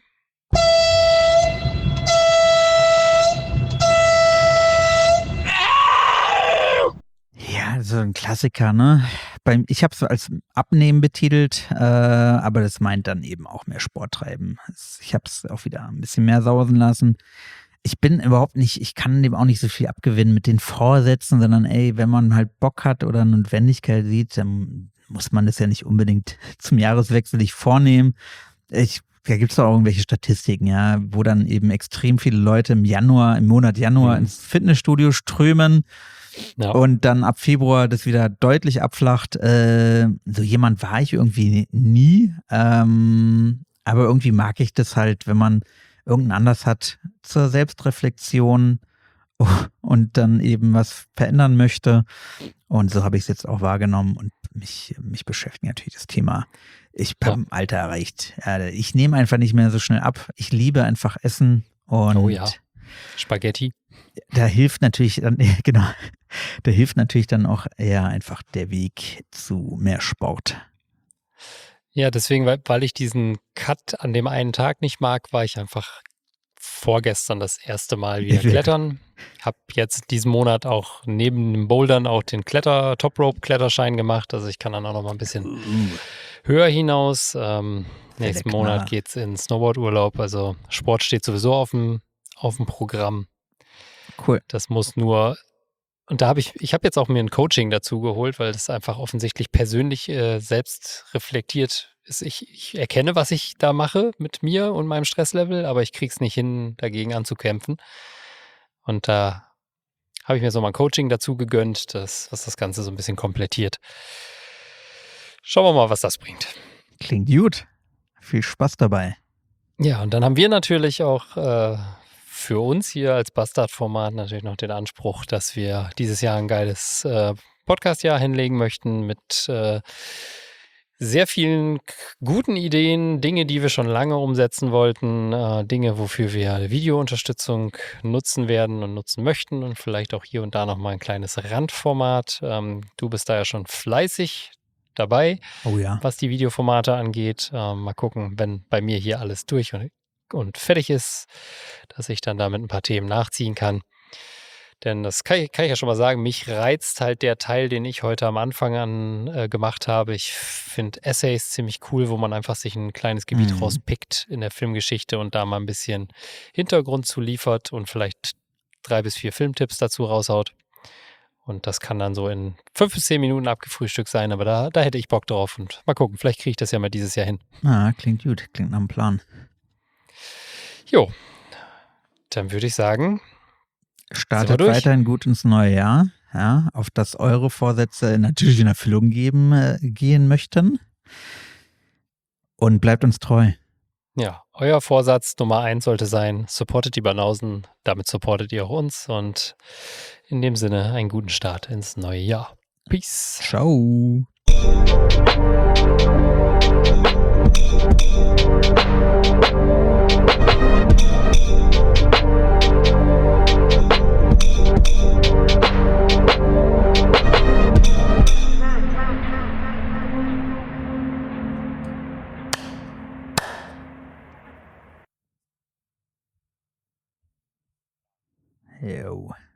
Ja, so ein Klassiker, ne? Beim, ich habe es als Abnehmen betitelt, äh, aber das meint dann eben auch mehr Sport treiben. Es- Ich habe es auch wieder ein bisschen mehr sausen lassen. Ich bin überhaupt nicht, ich kann dem auch nicht so viel abgewinnen mit den Vorsätzen, sondern ey, wenn man halt Bock hat oder eine Notwendigkeit sieht, dann muss man das ja nicht unbedingt zum Jahreswechsel nicht vornehmen. Ich, da gibt es doch auch irgendwelche Statistiken, ja, wo dann eben extrem viele Leute im Januar, im Monat Januar
Mhm.
ins Fitnessstudio strömen.
Ja.
Und dann ab Februar das wieder deutlich abflacht. Äh, so jemand war ich irgendwie nie. Ähm, aber irgendwie mag ich das halt, wenn man irgendeinen Anlass hat zur Selbstreflexion und dann eben was verändern möchte. Und so habe ich es jetzt auch wahrgenommen und mich, mich beschäftigt natürlich das Thema. Ich
Ja.
habe ein Alter erreicht. Äh, Ich nehme einfach nicht mehr so schnell ab. Ich liebe einfach Essen und
Oh ja. Spaghetti.
da hilft natürlich dann, genau, da hilft natürlich dann auch eher einfach der Weg zu mehr Sport.
Ja, deswegen, weil, weil ich diesen Cut an dem einen Tag nicht mag, war ich einfach vorgestern das erste Mal wieder
Ja.
klettern. Hab jetzt diesen Monat auch neben dem Bouldern auch den Kletter, Top Rope Kletterschein gemacht. Also ich kann dann auch noch mal ein bisschen höher hinaus. Ähm, nächsten
Knaller.
Monat geht's in Snowboard-Urlaub. Also Sport steht sowieso auf dem, auf dem Programm.
Cool.
Das muss nur, und da habe ich, ich habe jetzt auch mir ein Coaching dazu geholt, weil das einfach offensichtlich persönlich äh, selbst reflektiert ist. Ich, ich erkenne, was ich da mache mit mir und meinem Stresslevel, aber ich krieg's nicht hin, dagegen anzukämpfen. Und da habe ich mir so mal ein Coaching dazu gegönnt, das, was das Ganze so ein bisschen komplettiert. Schauen wir mal, was das bringt.
Klingt gut. Viel Spaß dabei.
Ja, und dann haben wir natürlich auch äh, für uns hier als Bastard-Format natürlich noch den Anspruch, dass wir dieses Jahr ein geiles äh, Podcast-Jahr hinlegen möchten mit äh, sehr vielen k- guten Ideen, Dinge, die wir schon lange umsetzen wollten, äh, Dinge, wofür wir Videounterstützung nutzen werden und nutzen möchten und vielleicht auch hier und da nochmal ein kleines Randformat. Ähm, du bist da ja schon fleißig dabei,
Oh ja.
was die Videoformate angeht. Ähm, mal gucken, wenn bei mir hier alles durch und, und fertig ist, dass ich dann damit ein paar Themen nachziehen kann. Denn das kann ich, kann ich ja schon mal sagen, mich reizt halt der Teil, den ich heute am Anfang an äh, gemacht habe. Ich finde Essays ziemlich cool, wo man einfach sich ein kleines Gebiet
Mhm.
rauspickt in der Filmgeschichte und da mal ein bisschen Hintergrund zu liefert und vielleicht drei bis vier Filmtipps dazu raushaut. Und das kann dann so in fünf bis zehn Minuten abgefrühstückt sein, aber da, da hätte ich Bock drauf. Und mal gucken, vielleicht kriege ich das ja mal dieses Jahr hin.
Ah, klingt gut. Klingt nach einem Plan.
Jo, dann würde ich sagen,
Startet
durch?
weiterhin gut ins neue Jahr. ja, auf das eure Vorsätze natürlich in Erfüllung geben, äh, gehen möchten. Und bleibt uns treu.
Ja, euer Vorsatz Nummer eins sollte sein, supportet die Banausen, damit supportet ihr auch uns und in dem Sinne einen guten Start ins neue Jahr. Peace.
Ciao. Jo.